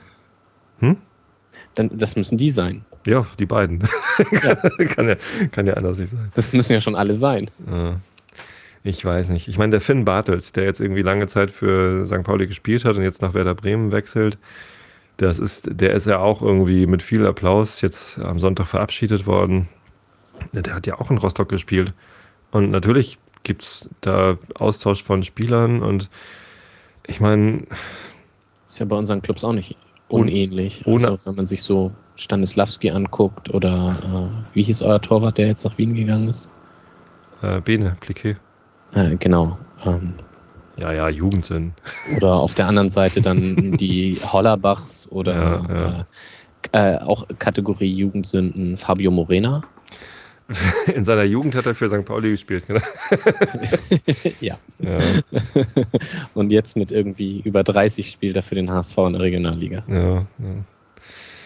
Das müssen die sein. Ja, die beiden. Ja. kann ja anders nicht sein. Das müssen ja schon alle sein. Ja. Ich weiß nicht. Ich meine, der Finn Bartels, der jetzt irgendwie lange Zeit für St. Pauli gespielt hat und jetzt nach Werder Bremen wechselt, der ist ja auch irgendwie mit viel Applaus jetzt am Sonntag verabschiedet worden. Der hat ja auch in Rostock gespielt. Und natürlich gibt es da Austausch von Spielern, und ich meine... Ist ja bei unseren Clubs auch nicht unähnlich. Also, wenn man sich so Stanislawski anguckt oder wie hieß euer Torwart, der jetzt nach Wien gegangen ist? Bene, Pliquet. Genau. Ja, Jugendsinn. Oder auf der anderen Seite dann die Hollerbachs oder auch Kategorie Jugendsünden Fabio Morena. In seiner Jugend hat er für St. Pauli gespielt, genau. Ja. Und jetzt mit irgendwie über 30 spielt er für den HSV in der Regionalliga.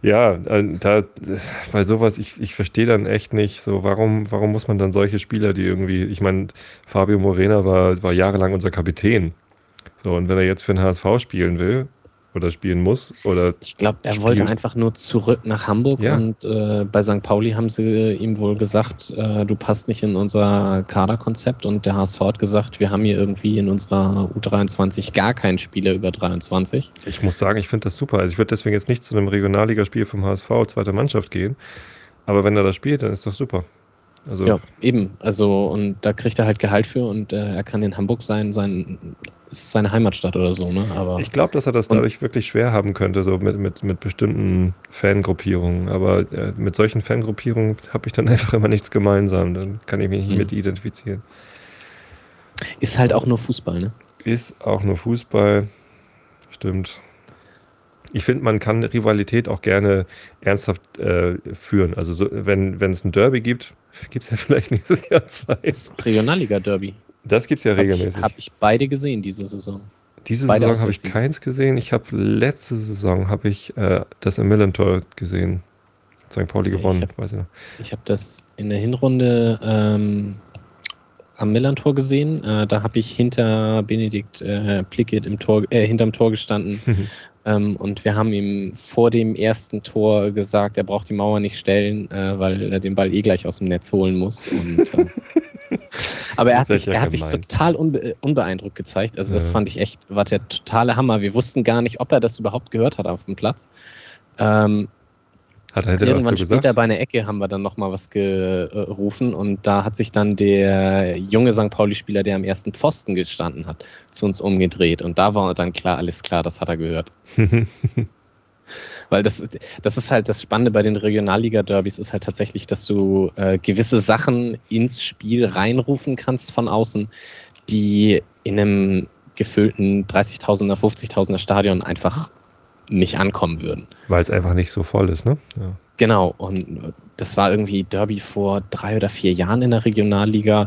Ja, bei sowas, ich verstehe dann echt nicht, so warum muss man dann solche Spieler, die irgendwie, ich meine, Fabio Morena war jahrelang unser Kapitän. So, und wenn er jetzt für den HSV spielen will oder spielen muss oder Ich glaube, er wollte einfach nur zurück nach Hamburg und bei St. Pauli haben sie ihm wohl gesagt, du passt nicht in unser Kaderkonzept, und der HSV hat gesagt, wir haben hier irgendwie in unserer U23 gar keinen Spieler über 23. Ich muss sagen, ich finde das super. Also ich würde deswegen jetzt nicht zu einem Regionalligaspiel vom HSV, zweiter Mannschaft gehen, aber wenn er das spielt, dann ist doch super. Also, ja, eben. Also, und da kriegt er halt Gehalt für, und er kann in Hamburg ist seine Heimatstadt oder so, ne? Aber ich glaube, dass er das dadurch wirklich schwer haben könnte, so mit bestimmten Fangruppierungen. Aber mit solchen Fangruppierungen habe ich dann einfach immer nichts gemeinsam. Dann kann ich mich nicht mit identifizieren. Ist halt auch nur Fußball, ne? Ist auch nur Fußball. Stimmt. Ich finde, man kann Rivalität auch gerne ernsthaft führen. Also so, wenn es ein Derby gibt es ja vielleicht nächstes Jahr 2. Das Regionalliga-Derby. Das gibt es ja regelmäßig. Habe ich beide gesehen diese Saison. Diese Saison habe ich keins gesehen. Ich habe letzte Saison das im Millantor gesehen. St. Pauli gewonnen, weiß ich noch. Ich habe das in der Hinrunde am Millantor gesehen. Da habe ich hinter Benedikt Plickett hinterm Tor gestanden. Und wir haben ihm vor dem ersten Tor gesagt, er braucht die Mauer nicht stellen, weil er den Ball gleich aus dem Netz holen muss. Und, aber er hat sich total unbeeindruckt gezeigt. Also das fand ich echt, war der totale Hammer. Wir wussten gar nicht, ob er das überhaupt gehört hat auf dem Platz. Irgendwann später bei einer Ecke haben wir dann nochmal was gerufen, und da hat sich dann der junge St. Pauli-Spieler, der am ersten Pfosten gestanden hat, zu uns umgedreht, und da war dann alles klar, das hat er gehört. Weil das ist halt das Spannende bei den Regionalliga-Derbys, ist halt tatsächlich, dass du gewisse Sachen ins Spiel reinrufen kannst von außen, die in einem gefüllten 30.000er, 50.000er Stadion einfach nicht ankommen würden. Weil es einfach nicht so voll ist, ne? Ja. Genau, und das war irgendwie Derby vor 3 oder 4 Jahren in der Regionalliga.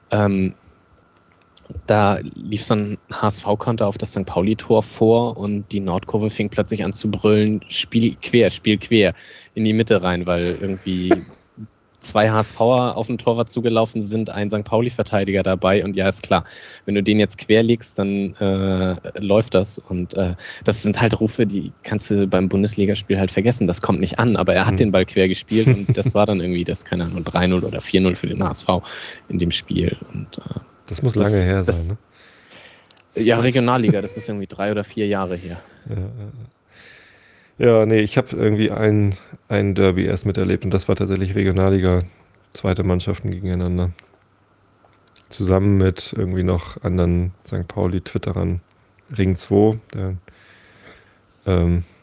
Da lief so ein HSV-Konter auf das St. Pauli-Tor vor, und die Nordkurve fing plötzlich an zu brüllen, Spiel quer in die Mitte rein, weil irgendwie 2 HSVer auf den Torwart zugelaufen sind, ein St. Pauli-Verteidiger dabei, und ja, ist klar, wenn du den jetzt quer legst, dann läuft das, und das sind halt Rufe, die kannst du beim Bundesligaspiel halt vergessen, das kommt nicht an, aber er hat den Ball quer gespielt, und das war dann irgendwie keine Ahnung, 3-0 oder 4-0 für den HSV in dem Spiel. Und das muss lange her sein, ne? Ja, Regionalliga, das ist irgendwie 3 oder 4 Jahre her. Ja, nee, ich habe irgendwie ein Derby erst miterlebt, und das war tatsächlich Regionalliga, zweite Mannschaften gegeneinander. Zusammen mit irgendwie noch anderen St. Pauli-Twitterern. Ring 2, der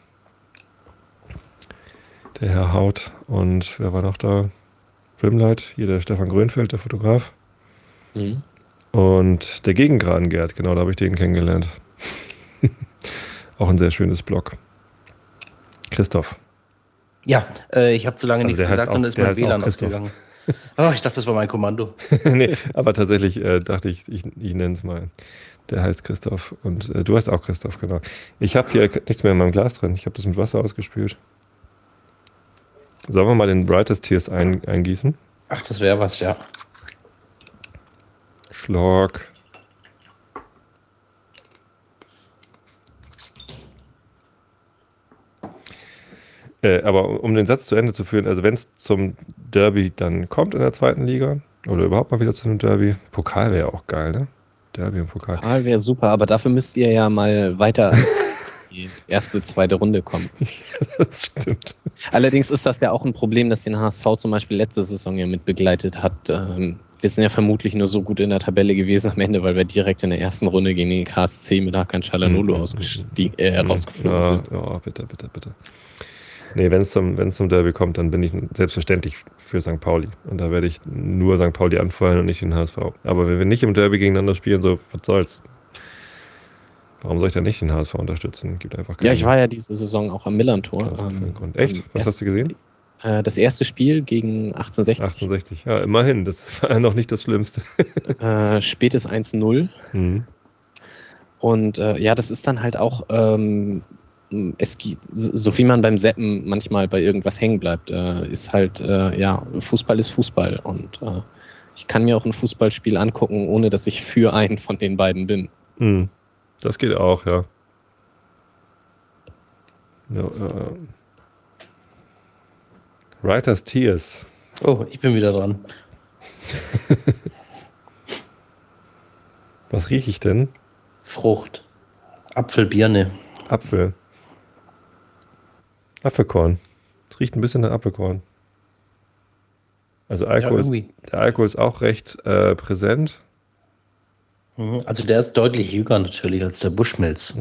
Herr Haut, und wer war noch da? Rimlight, hier der Stefan Grönfeld, der Fotograf. Und der Gegengradengerd, genau, da habe ich den kennengelernt. Auch ein sehr schönes Blog. Christoph. Ja, ich habe zu lange nichts gesagt, und ist mein WLAN ausgegangen. Oh, ich dachte, das war mein Kommando. Nee, aber tatsächlich dachte ich nenne es mal. Der heißt Christoph, und du heißt auch Christoph, genau. Ich habe hier nichts mehr in meinem Glas drin. Ich habe das mit Wasser ausgespült. Sollen wir mal den Brightest Tears eingießen? Ach, das wäre was, ja. Schlag. Aber um den Satz zu Ende zu führen, also wenn es zum Derby dann kommt in der zweiten Liga, oder überhaupt mal wieder zu einem Derby, Pokal wäre ja auch geil, ne? Derby und Pokal. Pokal wäre super, aber dafür müsst ihr ja mal weiter als die erste, zweite Runde kommen. Ja, das stimmt. Allerdings ist das ja auch ein Problem, das den HSV zum Beispiel letzte Saison ja mit begleitet hat. Wir sind ja vermutlich nur so gut in der Tabelle gewesen am Ende, weil wir direkt in der ersten Runde gegen den KSC mit Hakan Çalhanoğlu rausgeflogen sind. Ja, bitte. Nee, wenn es zum Derby kommt, dann bin ich selbstverständlich für St. Pauli. Und da werde ich nur St. Pauli anfeuern und nicht den HSV. Aber wenn wir nicht im Derby gegeneinander spielen, so, was soll's? Warum soll ich dann nicht den HSV unterstützen? Gibt einfach keinen. Ja, ich war ja diese Saison auch am Millantor. Echt? Was hast du gesehen? Das erste Spiel gegen 1860. 1860, ja, immerhin. Das war ja noch nicht das Schlimmste. Spätes 1-0. Und ja, das ist dann halt auch so wie man beim Seppen manchmal bei irgendwas hängen bleibt, ist halt, Fußball ist Fußball. Und ich kann mir auch ein Fußballspiel angucken, ohne dass ich für einen von den beiden bin. Das geht auch, ja. Writer's Tears. Oh, ich bin wieder dran. Was rieche ich denn? Frucht. Apfel, Birne. Apfel. Apfelkorn. Es riecht ein bisschen nach Apfelkorn. Also Alkohol, der Alkohol ist auch recht präsent. Also der ist deutlich jünger natürlich als der Bushmills.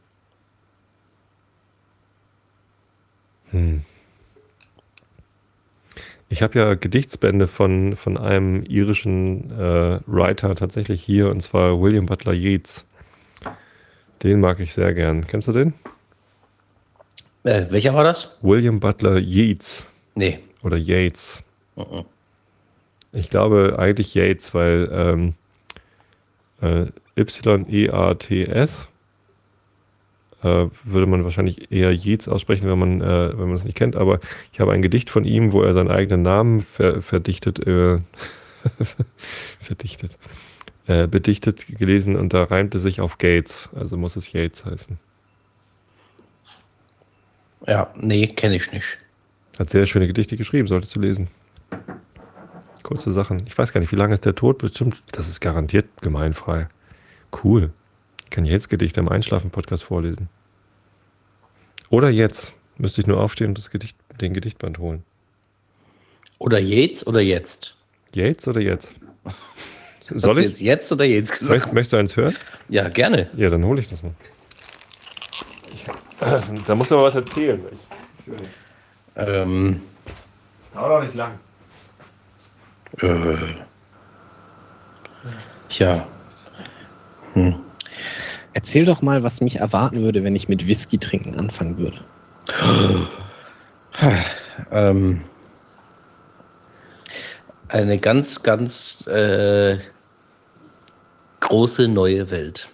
Ich habe ja Gedichtsbände von einem irischen Writer tatsächlich hier, und zwar William Butler Yeats. Den mag ich sehr gern. Kennst du den? Welcher war das? William Butler Yeats. Nee. Oder Yates. Ich glaube eigentlich Yates, weil Y-E-A-T-S würde man wahrscheinlich eher Yeats aussprechen, wenn man es nicht kennt. Aber ich habe ein Gedicht von ihm, wo er seinen eigenen Namen bedichtet gelesen, und da reimte sich auf Gates. Also muss es Yates heißen. Ja, nee, kenne ich nicht. Hat sehr schöne Gedichte geschrieben, solltest du lesen. Kurze Sachen. Ich weiß gar nicht, wie lange ist der tot? Bestimmt, das ist garantiert gemeinfrei. Cool. Ich kann jetzt Gedichte im Einschlafen-Podcast vorlesen. Oder jetzt. Müsste ich nur aufstehen und den Gedichtband holen. Oder Yates oder jetzt? Yates oder jetzt? Soll ich? Jetzt oder jetzt gesagt? Möchtest du eins hören? Ja, gerne. Ja, dann hole ich das mal. Da musst du aber was erzählen. Dauert auch nicht lang. Tja. Erzähl doch mal, was mich erwarten würde, wenn ich mit Whisky trinken anfangen würde. Eine ganz, ganz große neue Welt.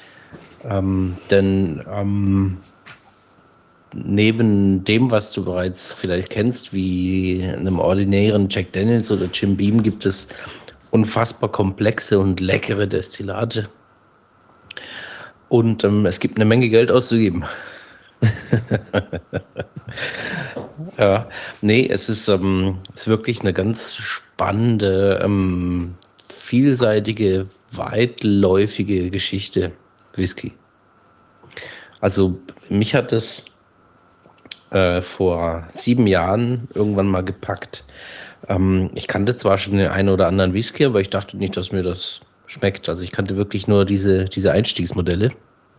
Denn neben dem, was du bereits vielleicht kennst, wie einem ordinären Jack Daniels oder Jim Beam, gibt es unfassbar komplexe und leckere Destillate. Und es gibt eine Menge Geld auszugeben. Ja, nee, es ist wirklich eine ganz spannende, vielseitige, weitläufige Geschichte, Whisky. Also mich hat es vor 7 Jahren irgendwann mal gepackt. Ich kannte zwar schon den einen oder anderen Whisky, aber ich dachte nicht, dass mir das schmeckt. Also ich kannte wirklich nur diese Einstiegsmodelle.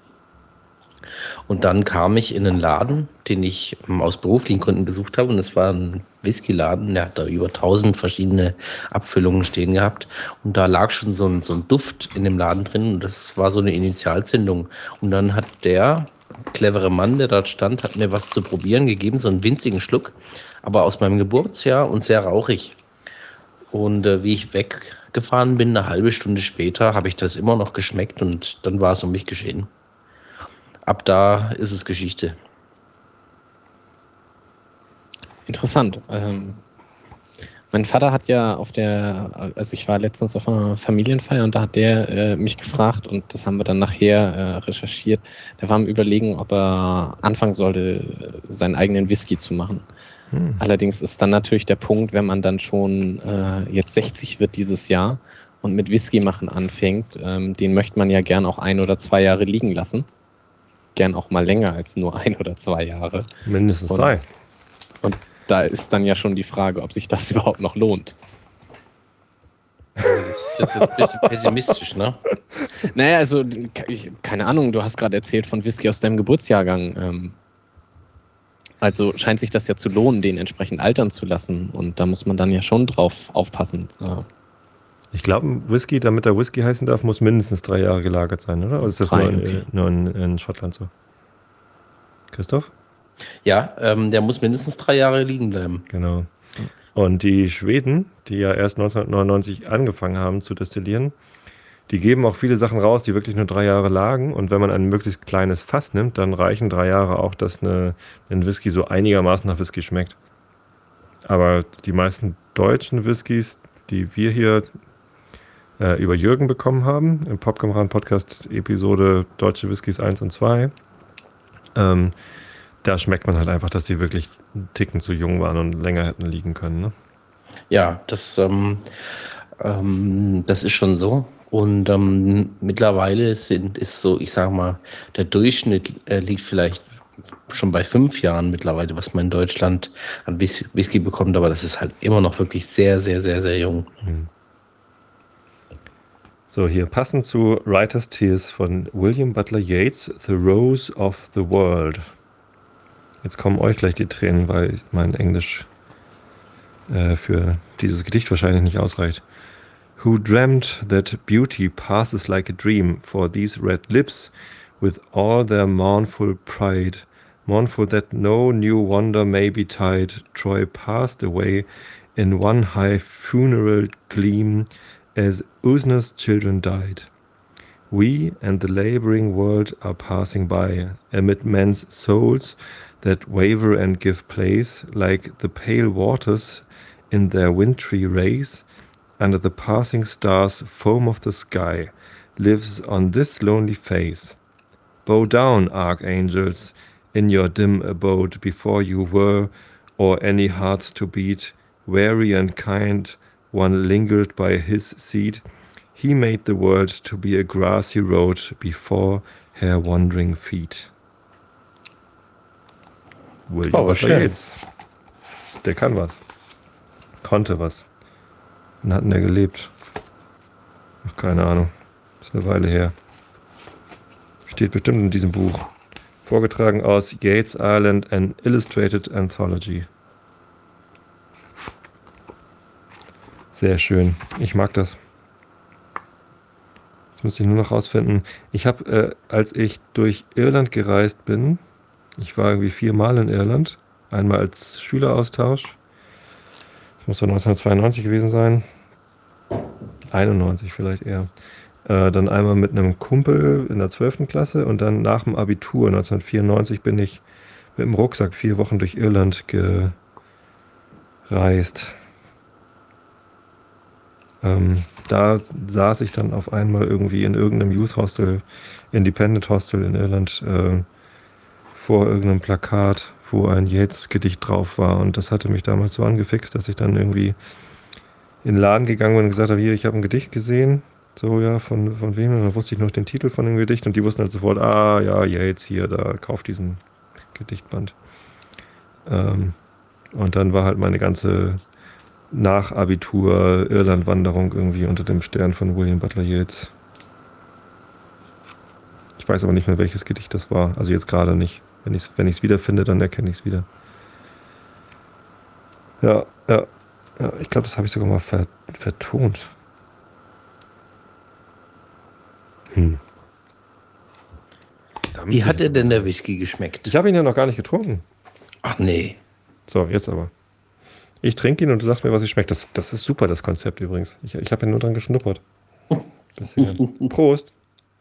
Und dann kam ich in einen Laden, den ich aus beruflichen Gründen besucht habe. Und es war ein Whisky-Laden, der hat da über 1000 verschiedene Abfüllungen stehen gehabt. Und da lag schon so ein Duft in dem Laden drin. Und das war so eine Initialzündung. Und dann hat der clevere Mann, der dort stand, hat mir was zu probieren gegeben, so einen winzigen Schluck. Aber aus meinem Geburtsjahr und sehr rauchig. Und wie ich weggefahren bin, eine halbe Stunde später, habe ich das immer noch geschmeckt. Und dann war es um mich geschehen. Ab da ist es Geschichte. Interessant. Mein Vater hat ja also ich war letztens auf einer Familienfeier und da hat der mich gefragt und das haben wir dann nachher recherchiert. Der war am Überlegen, ob er anfangen sollte, seinen eigenen Whisky zu machen. Allerdings ist dann natürlich der Punkt, wenn man dann schon jetzt 60 wird dieses Jahr und mit Whisky machen anfängt, den möchte man ja gern auch 1 oder 2 Jahre liegen lassen. Gern auch mal länger als nur 1 oder 2 Jahre. Mindestens 3. Und da ist dann ja schon die Frage, ob sich das überhaupt noch lohnt. Das ist jetzt ein bisschen pessimistisch, ne? Naja, also, keine Ahnung, du hast gerade erzählt von Whisky aus deinem Geburtsjahrgang. Also scheint sich das ja zu lohnen, den entsprechend altern zu lassen. Und da muss man dann ja schon drauf aufpassen. Ich glaube, ein Whisky, damit er Whisky heißen darf, muss mindestens 3 Jahre gelagert sein, oder? Oder ist das nur in Schottland so? Christoph? Ja, der muss mindestens 3 Jahre liegen bleiben. Genau. Und die Schweden, die ja erst 1999 angefangen haben zu destillieren, Die geben auch viele Sachen raus, die wirklich nur 3 Jahre lagen. Und wenn man ein möglichst kleines Fass nimmt, dann reichen 3 Jahre auch, dass ein Whisky so einigermaßen nach Whisky schmeckt. Aber die meisten deutschen Whiskys, die wir hier über Jürgen bekommen haben, im Popkameraden-Podcast-Episode Deutsche Whiskys 1 und 2, da schmeckt man halt einfach, dass die wirklich einen Ticken zu jung waren und länger hätten liegen können. Ne? Ja, das ist schon so. Und mittlerweile ist so, ich sage mal, der Durchschnitt liegt vielleicht schon bei 5 Jahren mittlerweile, was man in Deutschland an Whisky bekommt, aber das ist halt immer noch wirklich sehr, sehr, sehr, sehr jung. So, hier passend zu Writer's Tears von William Butler Yeats, The Rose of the World. Jetzt kommen euch gleich die Tränen, weil mein Englisch für dieses Gedicht wahrscheinlich nicht ausreicht. Who dreamt that beauty passes like a dream for these red lips with all their mournful pride, mournful that no new wonder may betide, Troy passed away in one high funeral gleam as Usna's children died. We and the laboring world are passing by amid men's souls that waver and give place like the pale waters in their wintry race. Under the passing stars, foam of the sky lives on this lonely face. Bow down, archangels, in your dim abode before you were, or any hearts to beat. Wary and kind, one lingered by his seat. He made the world to be a grassy road before her wandering feet. William Butler Yeats. Der kann was. Konnte was. Wann hat denn der gelebt? Ach, keine Ahnung. Ist eine Weile her. Steht bestimmt in diesem Buch. Vorgetragen aus Yeats Island, an Illustrated Anthology. Sehr schön. Ich mag das. Jetzt müsste ich nur noch rausfinden. Ich habe, als ich durch Irland gereist bin, ich war irgendwie 4 Mal in Irland. Einmal als Schüleraustausch. Das muss doch 1992 gewesen sein. 91 vielleicht eher. Dann einmal mit einem Kumpel in der 12. Klasse und dann nach dem Abitur 1994 bin ich mit dem Rucksack 4 Wochen durch Irland gereist. Da saß ich dann auf einmal irgendwie in irgendeinem Youth Hostel, Independent Hostel in Irland, vor irgendeinem Plakat, wo ein Yeats-Gedicht drauf war. Und das hatte mich damals so angefixt, dass ich dann irgendwie in den Laden gegangen bin und gesagt habe, hier, ich habe ein Gedicht gesehen. So, ja, von wem? Und dann wusste ich noch den Titel von dem Gedicht und die wussten halt sofort, ah, ja, Yeats hier, da kauft diesen Gedichtband. Und dann war halt meine ganze Nach-Abitur-Irland-Wanderung irgendwie unter dem Stern von William Butler Yeats. Ich weiß aber nicht mehr, welches Gedicht das war. Also jetzt gerade nicht. Wenn ich es wiederfinde, dann erkenne ich es wieder. Ja, ich glaube, das habe ich sogar mal vertont. Wie hat dir denn der Whisky geschmeckt? Ich habe ihn ja noch gar nicht getrunken. Ach nee. So, jetzt aber. Ich trinke ihn und du sagst mir, was ich schmeckt. Das ist super, das Konzept übrigens. Ich habe ja nur dran geschnuppert. Bisher. Prost.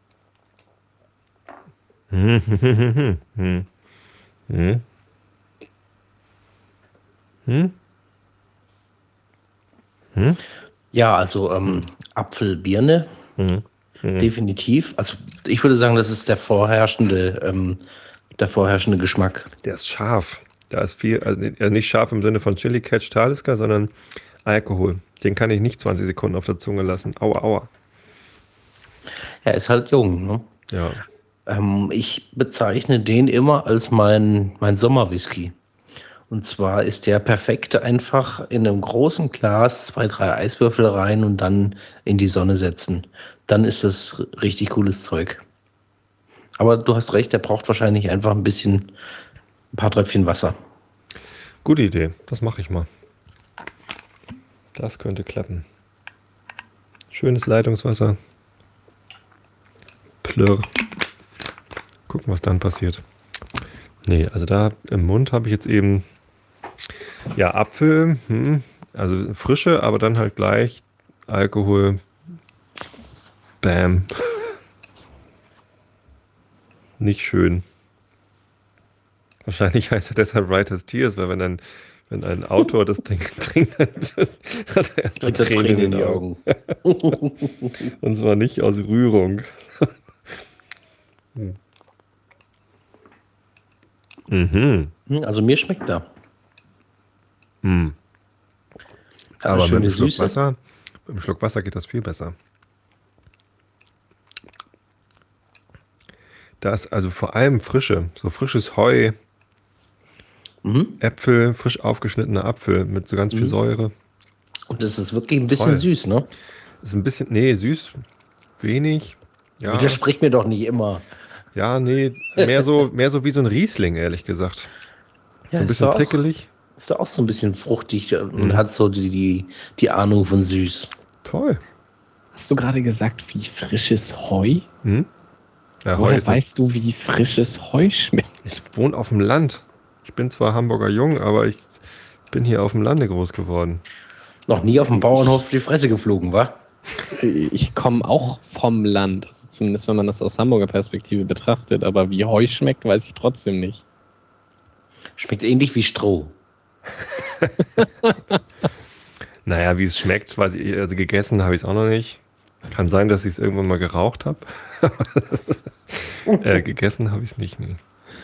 Ja, also Apfel-Birne. Definitiv. Also ich würde sagen, das ist der vorherrschende Geschmack. Der ist scharf. Da ist viel, also nicht scharf im Sinne von Chili Catch Talisker, sondern Alkohol. Den kann ich nicht 20 Sekunden auf der Zunge lassen. Aua, aua. Er ist halt jung, ne? Ja. Ich bezeichne den immer als mein Sommerwhisky. Und zwar ist der perfekt einfach in einem großen Glas 2, 3 Eiswürfel rein und dann in die Sonne setzen. Dann ist das richtig cooles Zeug. Aber du hast recht, der braucht wahrscheinlich einfach ein paar Tröpfchen Wasser. Gute Idee, das mache ich mal. Das könnte klappen. Schönes Leitungswasser. Plörr. Gucken, was dann passiert. Nee, also da im Mund habe ich jetzt eben ja Apfel, also Frische, aber dann halt gleich Alkohol. Bam. Nicht schön. Wahrscheinlich heißt er deshalb Writer's Tears, weil wenn ein Autor das Ding trinkt, dann hat er Tränen in den Augen. Und zwar nicht aus Rührung. Also mir schmeckt er. Aber mit einem Schluck Wasser geht das viel besser. Da ist also vor allem so frisches Heu, Äpfel, frisch aufgeschnittener Apfel mit so ganz viel Säure. Und es ist wirklich ein bisschen süß, ne? Ist ein bisschen, süß, wenig. Ja. Widerspricht mir doch nicht immer. Ja, nee, mehr so wie so ein Riesling, ehrlich gesagt. Ja, so ein bisschen prickelig. Ist doch auch so ein bisschen fruchtig und hat so die Ahnung von süß. Toll. Hast du gerade gesagt, wie frisches Heu? Ja, Woher weißt du, wie frisches Heu schmeckt? Ich wohne auf dem Land. Ich bin zwar Hamburger Jung, aber ich bin hier auf dem Lande groß geworden. Noch nie auf dem Bauernhof auf die Fresse geflogen, wa? Ich komme auch vom Land, also zumindest wenn man das aus Hamburger Perspektive betrachtet, aber wie Heu schmeckt, weiß ich trotzdem nicht. Schmeckt ähnlich wie Stroh. Naja, wie es schmeckt, weiß ich, also gegessen habe ich es auch noch nicht. Kann sein, dass ich es irgendwann mal geraucht habe. Gegessen habe ich es nicht, nee.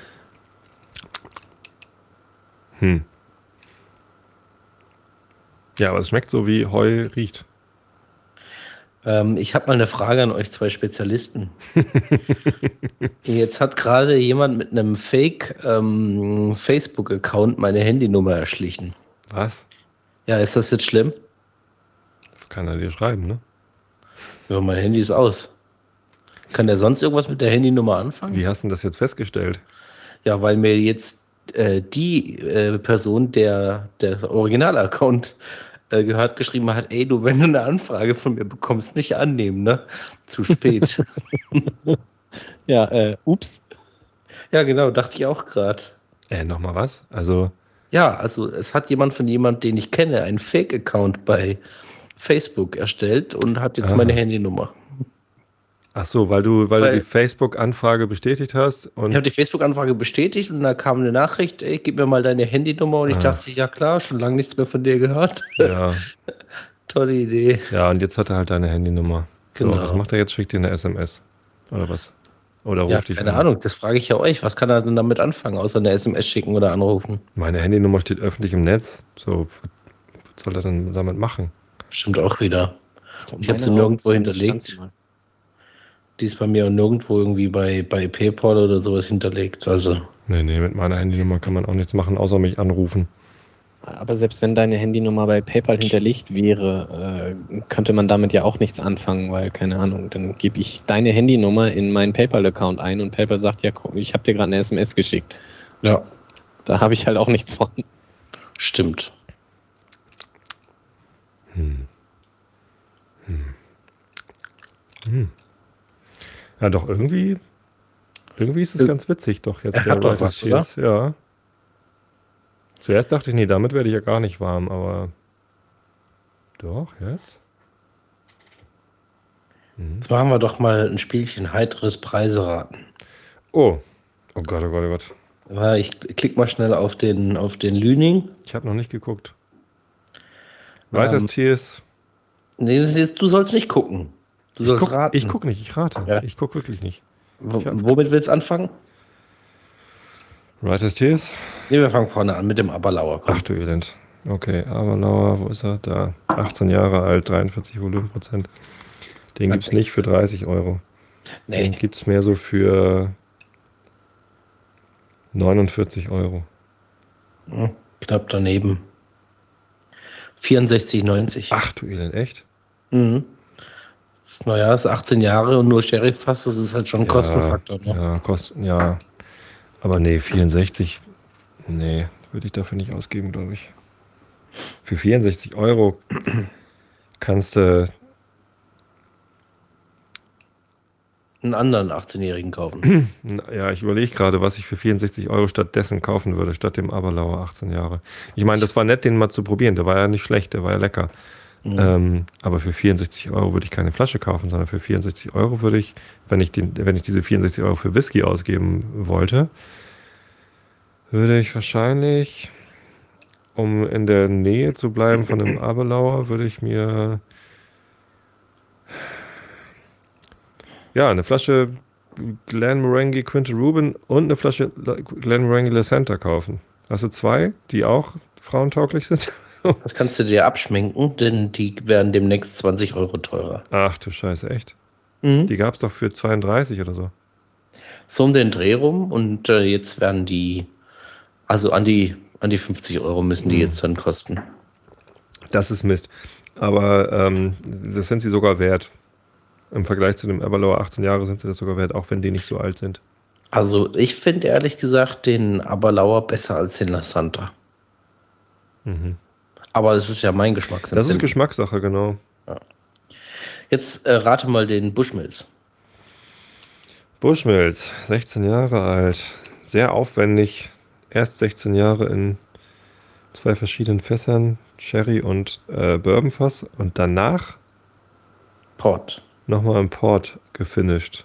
Ja, aber es schmeckt so, wie Heu riecht. Ich habe mal eine Frage an euch zwei Spezialisten. Jetzt hat gerade jemand mit einem Fake-Facebook-Account meine Handynummer erschlichen. Was? Ja, ist das jetzt schlimm? Das kann er dir schreiben, ne? Ja, mein Handy ist aus. Kann der sonst irgendwas mit der Handynummer anfangen? Wie hast du das jetzt festgestellt? Ja, weil mir jetzt die Person, der Original-Account gehört, geschrieben hat, ey, du, wenn du eine Anfrage von mir bekommst, nicht annehmen, ne? Zu spät. Ja, ups. Ja, genau, dachte ich auch gerade. Nochmal was? Also. Ja, also es hat jemand, den ich kenne, einen Fake-Account bei Facebook erstellt und hat jetzt meine Handynummer. Ach so, weil du die Facebook-Anfrage bestätigt hast. Und ich habe die Facebook-Anfrage bestätigt und da kam eine Nachricht, ey, gib mir mal deine Handynummer und ich dachte, ja klar, schon lange nichts mehr von dir gehört. Ja. Tolle Idee. Ja, und jetzt hat er halt deine Handynummer. Genau. So, was macht er jetzt? Schickt dir eine SMS? Oder was? Oder ruft dich an? Keine Ahnung, das frage ich ja euch. Was kann er denn damit anfangen, außer eine SMS schicken oder anrufen? Meine Handynummer steht öffentlich im Netz. So, was soll er denn damit machen? Stimmt auch wieder. Ich habe sie nirgendwo hinterlegt. Die ist bei mir nirgendwo irgendwie bei PayPal oder sowas hinterlegt. Also. Nee, mit meiner Handynummer kann man auch nichts machen, außer mich anrufen. Aber selbst wenn deine Handynummer bei PayPal hinterlegt wäre, könnte man damit ja auch nichts anfangen, weil, keine Ahnung, dann gebe ich deine Handynummer in meinen PayPal-Account ein und PayPal sagt, ja, guck, ich habe dir gerade eine SMS geschickt. Ja. Da habe ich halt auch nichts von. Stimmt. Ja, doch, irgendwie ist es ganz witzig, doch jetzt. Er hat doch was, oder? Ja. Zuerst dachte ich, nee, damit werde ich ja gar nicht warm, aber doch, jetzt. Jetzt machen wir doch mal ein Spielchen heiteres Preiseraten. Oh Gott, oh Gott, oh Gott. Ich klicke mal schnell auf den Lüning. Ich habe noch nicht geguckt. Writer's Tears. Nee, du sollst nicht gucken. Du sollst raten. Ich gucke nicht, ich rate. Ja. Ich gucke wirklich nicht. Womit willst du anfangen? Writer's Tears? Nee, wir fangen vorne an mit dem Aberlauer. Ach du Elend. Okay, Aberlauer, wo ist er? Da. 18 Jahre alt, 43 Volumenprozent. Den gibt es nicht für 30 Euro. Nee. Den gibt es mehr so für 49 Euro. Knapp daneben. 64,90. Ach du Elend, echt? Mhm. Naja, ist 18 Jahre und nur Sherry-Fass, das ist halt schon ein Kostenfaktor. Ne? Ja. Aber nee, 64, nee, würde ich dafür nicht ausgeben, glaube ich. Für 64 Euro kannst du einen anderen 18-Jährigen kaufen. Ja, ich überlege gerade, was ich für 64 Euro stattdessen kaufen würde, statt dem Aberlauer 18 Jahre. Ich meine, das war nett, den mal zu probieren. Der war ja nicht schlecht, der war ja lecker. Aber für 64 Euro würde ich keine Flasche kaufen, sondern für 64 Euro würde ich, wenn ich diese 64 Euro für Whisky ausgeben wollte, würde ich wahrscheinlich, um in der Nähe zu bleiben von einem Aberlour, würde ich mir eine Flasche Glenmorangie Quinta Rubin und eine Flasche Glenmorangie La Santa kaufen. Hast du zwei, die auch frauentauglich sind? Das kannst du dir abschminken, denn die werden demnächst 20 Euro teurer. Ach du Scheiße, echt? Mhm. Die gab es doch für 32 oder so. So um den Dreh rum und jetzt werden die, also an die 50 Euro müssen die jetzt dann kosten. Das ist Mist. Aber das sind sie sogar wert. Im Vergleich zu dem Aberlour 18 Jahre sind sie das sogar wert, auch wenn die nicht so alt sind. Also ich finde ehrlich gesagt den Aberlour besser als den La Santa. Aber es ist ja mein Geschmacksempfinden. Das ist Geschmackssache, genau. Ja. Jetzt rate mal den Bushmills. Bushmills, 16 Jahre alt. Sehr aufwendig. Erst 16 Jahre in 2 verschiedenen Fässern, Sherry und Bourbonfass. Und danach Port. Nochmal im Port gefinisht.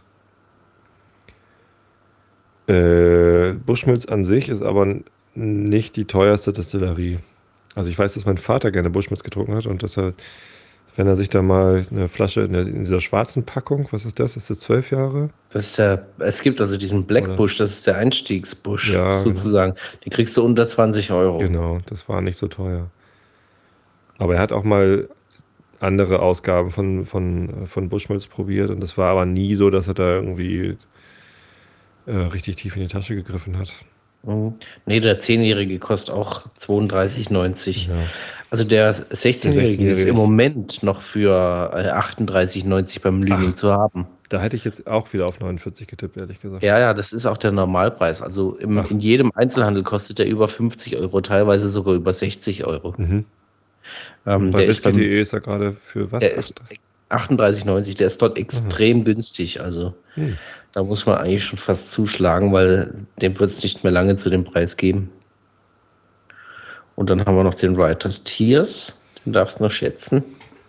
Bushmills an sich ist aber nicht die teuerste Destillerie. Also ich weiß, dass mein Vater gerne Bushmills getrunken hat und dass er, wenn er sich da mal eine Flasche in dieser schwarzen Packung, was ist das? Ist das 12 Jahre? Es gibt also diesen Black Bush, das ist der Einstiegsbush sozusagen. Genau. Den kriegst du unter 20 Euro. Genau, das war nicht so teuer. Aber er hat auch mal andere Ausgaben von Bushmills probiert und das war aber nie so, dass er da irgendwie richtig tief in die Tasche gegriffen hat. Nee, der 10-Jährige kostet auch 32,90. Ja. Also der 16-Jährige ist im Moment noch für 38,90 beim Lüning zu haben. Da hätte ich jetzt auch wieder auf 49 getippt, ehrlich gesagt. Ja, das ist auch der Normalpreis. Also in jedem Einzelhandel kostet der über 50 Euro, teilweise sogar über 60 Euro. Bei whisky.de ist er gerade für was? Der ist 38,90, der ist dort extrem günstig. Also da muss man eigentlich schon fast zuschlagen, weil dem wird es nicht mehr lange zu dem Preis geben. Und dann haben wir noch den Writers Tears. Den darfst du noch schätzen.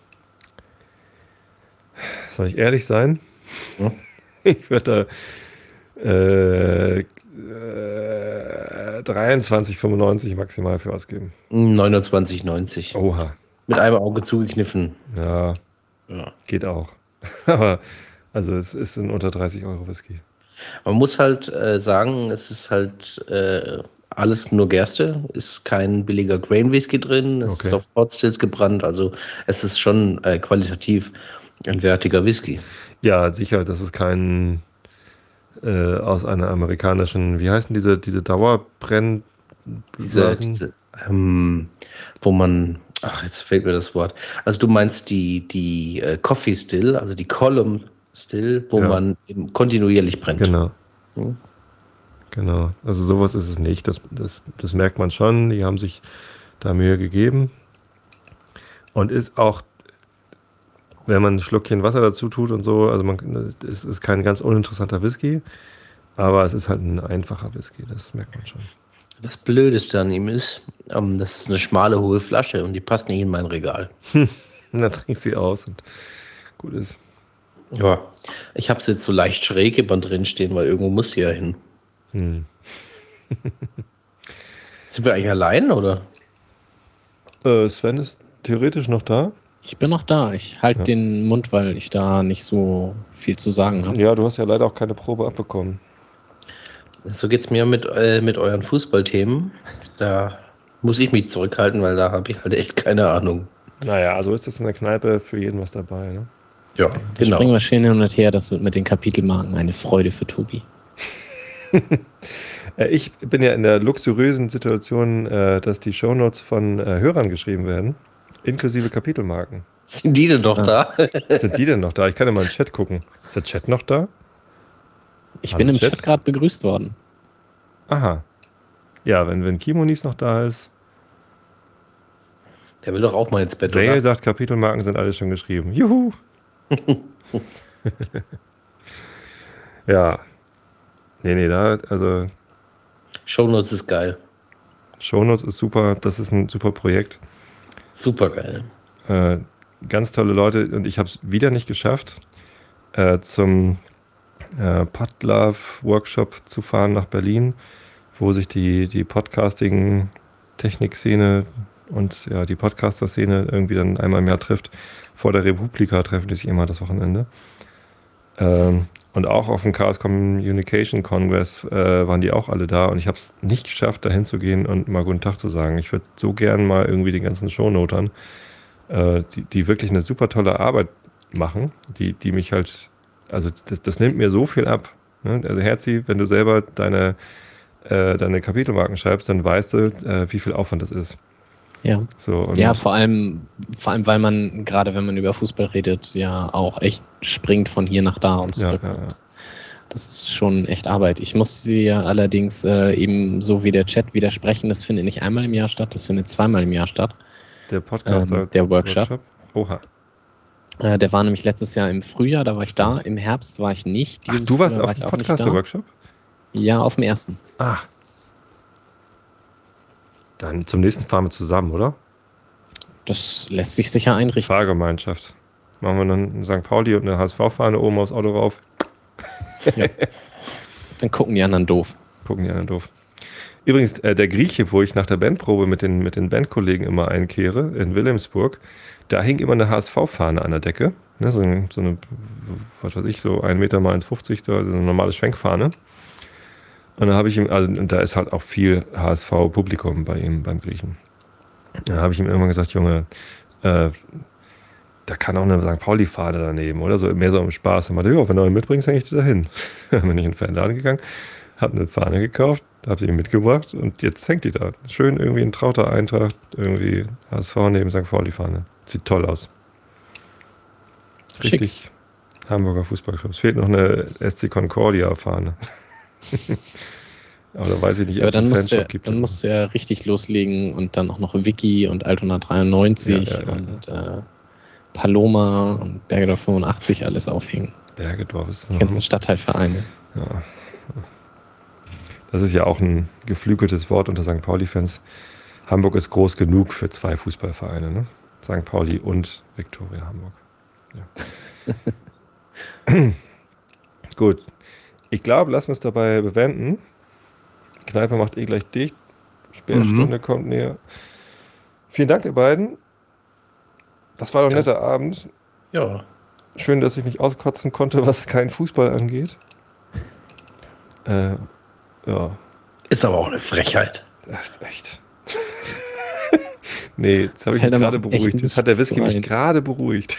Soll ich ehrlich sein? Ja. Ich würde da 23,95 maximal für ausgeben. 29,90. Oha. Mit einem Auge zugekniffen. Ja. Geht auch. Aber also es ist ein unter 30 Euro Whisky. Man muss halt sagen, es ist halt alles nur Gerste, ist kein billiger Grain Whisky drin, es ist auf Pot Stills gebrannt, also es ist schon qualitativ ein wertiger Whisky. Ja, sicher, das ist kein aus einer amerikanischen, wie heißen diese Dauerbrenn... wo man, jetzt fehlt mir das Wort. Also du meinst die Coffee Still, also die Column Still, wo man eben kontinuierlich brennt. Genau. Genau. Also sowas ist es nicht. Das merkt man schon. Die haben sich da Mühe gegeben. Und ist auch, wenn man ein Schluckchen Wasser dazu tut und so, also es ist kein ganz uninteressanter Whisky, aber es ist halt ein einfacher Whisky. Das merkt man schon. Das Blödeste an ihm ist, das ist eine schmale, hohe Flasche und die passt nicht in mein Regal. Da trinkt sie aus und gut ist. Ja, ich habe es jetzt so leicht schräg immer drin stehen, weil irgendwo muss sie ja hin. Sind wir eigentlich allein, oder? Sven ist theoretisch noch da. Ich bin noch da. Ich halte den Mund, weil ich da nicht so viel zu sagen habe. Ja, du hast ja leider auch keine Probe abbekommen. So geht es mir mit euren Fußballthemen. Da muss ich mich zurückhalten, weil da habe ich halt echt keine Ahnung. Naja, also ist das in der Kneipe für jeden was dabei, ne? Ja, genau. Springen wir schön hin und her, das wird mit den Kapitelmarken eine Freude für Tobi. Ich bin ja in der luxuriösen Situation, dass die Shownotes von Hörern geschrieben werden, inklusive Kapitelmarken. Sind die denn noch da? Sind die denn noch da? Ich kann ja mal in den Chat gucken. Ist der Chat noch da? Ich bin im Chat gerade begrüßt worden. Aha. Ja, wenn Kimonis noch da ist. Der will doch auch mal ins Bett, oder? Ray sagt, Kapitelmarken sind alle schon geschrieben. Juhu! Ja. Nee, also... Shownotes ist geil. Shownotes ist super, das ist ein super Projekt. Super geil. ganz tolle Leute und ich habe es wieder nicht geschafft, zum Podlove-Workshop zu fahren nach Berlin, wo sich die Podcasting-Technik-Szene und ja, die Podcaster-Szene irgendwie dann einmal im Jahr trifft. Vor der Republika treffen die sich immer das Wochenende. Und auch auf dem Chaos Communication Congress waren die auch alle da und ich habe es nicht geschafft, da hinzugehen und mal guten Tag zu sagen. Ich würde so gern mal irgendwie den ganzen Shownotern, die wirklich eine super tolle Arbeit machen, die mich halt, also das nimmt mir so viel ab. Ne? Also Herzi, wenn du selber deine Kapitelmarken schreibst, dann weißt du, wie viel Aufwand das ist. Ja. So, Ja, vor allem, weil man, gerade wenn man über Fußball redet, ja auch echt springt von hier nach da und zurück. Ja. Das ist schon echt Arbeit. Ich muss dir allerdings eben so wie der Chat widersprechen, das findet nicht einmal im Jahr statt, das findet zweimal im Jahr statt. Der Podcaster, der Workshop. Oha. Der war nämlich letztes Jahr im Frühjahr, da war ich da, im Herbst war ich nicht. Ach, du warst auf dem Podcaster-Workshop? Ja, auf dem ersten. Ach. Dann zum nächsten fahren wir zusammen, oder? Das lässt sich sicher einrichten. Fahrgemeinschaft. Machen wir dann St. Pauli und eine HSV-Fahne oben aufs Auto rauf. Ja. Dann gucken die anderen doof. Übrigens, der Grieche, wo ich nach der Bandprobe mit den Bandkollegen immer einkehre, in Wilhelmsburg, da hing immer eine HSV-Fahne an der Decke. Ne, so eine, was weiß ich, so 1 Meter mal 1,50, so eine normale Schwenkfahne. Und da habe ich ihm, also da ist halt auch viel HSV-Publikum bei ihm, beim Griechen. Da habe ich ihm irgendwann gesagt, Junge, da kann auch eine St. Pauli-Fahne daneben, oder? So mehr so im Spaß. Und meinte, ja, wenn du eine mitbringst, hänge ich dir da hin. Dann bin ich in den Fanladen gegangen, habe eine Fahne gekauft, habe sie ihm mitgebracht und jetzt hängt die da. Schön irgendwie ein trauter Eintrag, irgendwie HSV neben St. Pauli-Fahne. Sieht toll aus. Richtig Hamburger Fußballclub. Es fehlt noch eine SC Concordia-Fahne. Aber da weiß ich nicht, ob es einen Fanshop gibt. Dann musst du ja richtig loslegen und dann auch noch Wiki und Altona 93 ja. und Paloma und Bergedorf 85 alles aufhängen. Bergedorf ist die ganzen Stadtteilvereine. Ja. Das ist ja auch ein geflügeltes Wort unter St. Pauli-Fans. Hamburg ist groß genug für 2 Fußballvereine, ne? St. Pauli und Viktoria Hamburg. Ja. Gut. Ich glaube, lassen wir es dabei bewenden. Die Kneipe macht gleich dicht. Sperrstunde kommt näher. Vielen Dank, ihr beiden. Das war doch ein netter Abend. Ja. Schön, dass ich mich auskotzen konnte, was kein Fußball angeht. Ja. Ist aber auch eine Frechheit. Das ist echt. Nee, jetzt habe ich mich gerade beruhigt. Jetzt hat der Whisky mich gerade beruhigt.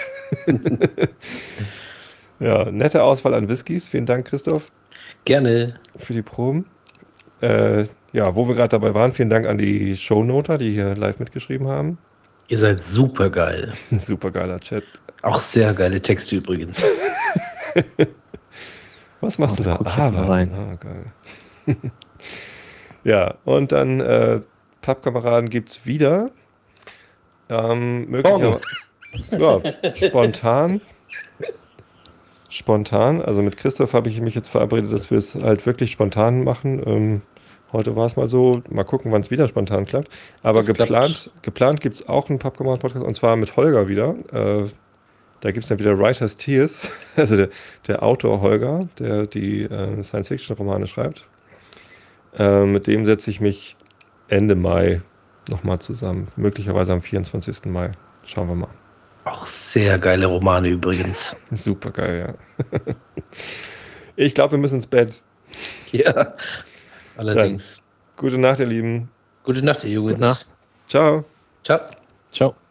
Ja, nette Auswahl an Whiskys. Vielen Dank, Christoph. Gerne. Für die Proben. Ja, wo wir gerade dabei waren, vielen Dank an die Shownoter, die hier live mitgeschrieben haben. Ihr seid super geil. Super geiler Chat. Auch sehr geile Texte übrigens. Was machst du da? Rein. Ah, geil. Ja, und dann Pappkameraden gibt es wieder. Möglicherweise. Ja, spontan. Also mit Christoph habe ich mich jetzt verabredet, dass wir es halt wirklich spontan machen. Heute war es mal so. Mal gucken, wann es wieder spontan klappt. Aber geplant gibt es auch einen Pappkameraden-Podcast und zwar mit Holger wieder. Da gibt es dann wieder Writer's Tears. Also der Autor Holger, der die Science-Fiction-Romane schreibt. Mit dem setze ich mich Ende Mai nochmal zusammen. Möglicherweise am 24. Mai. Schauen wir mal. Auch sehr geile Romane übrigens. Super geil, ja. Ich glaube, wir müssen ins Bett. Ja, allerdings. Dann, gute Nacht, ihr Lieben. Gute Nacht, ihr Jungs. Gute Nacht. Ciao. Ciao. Ciao.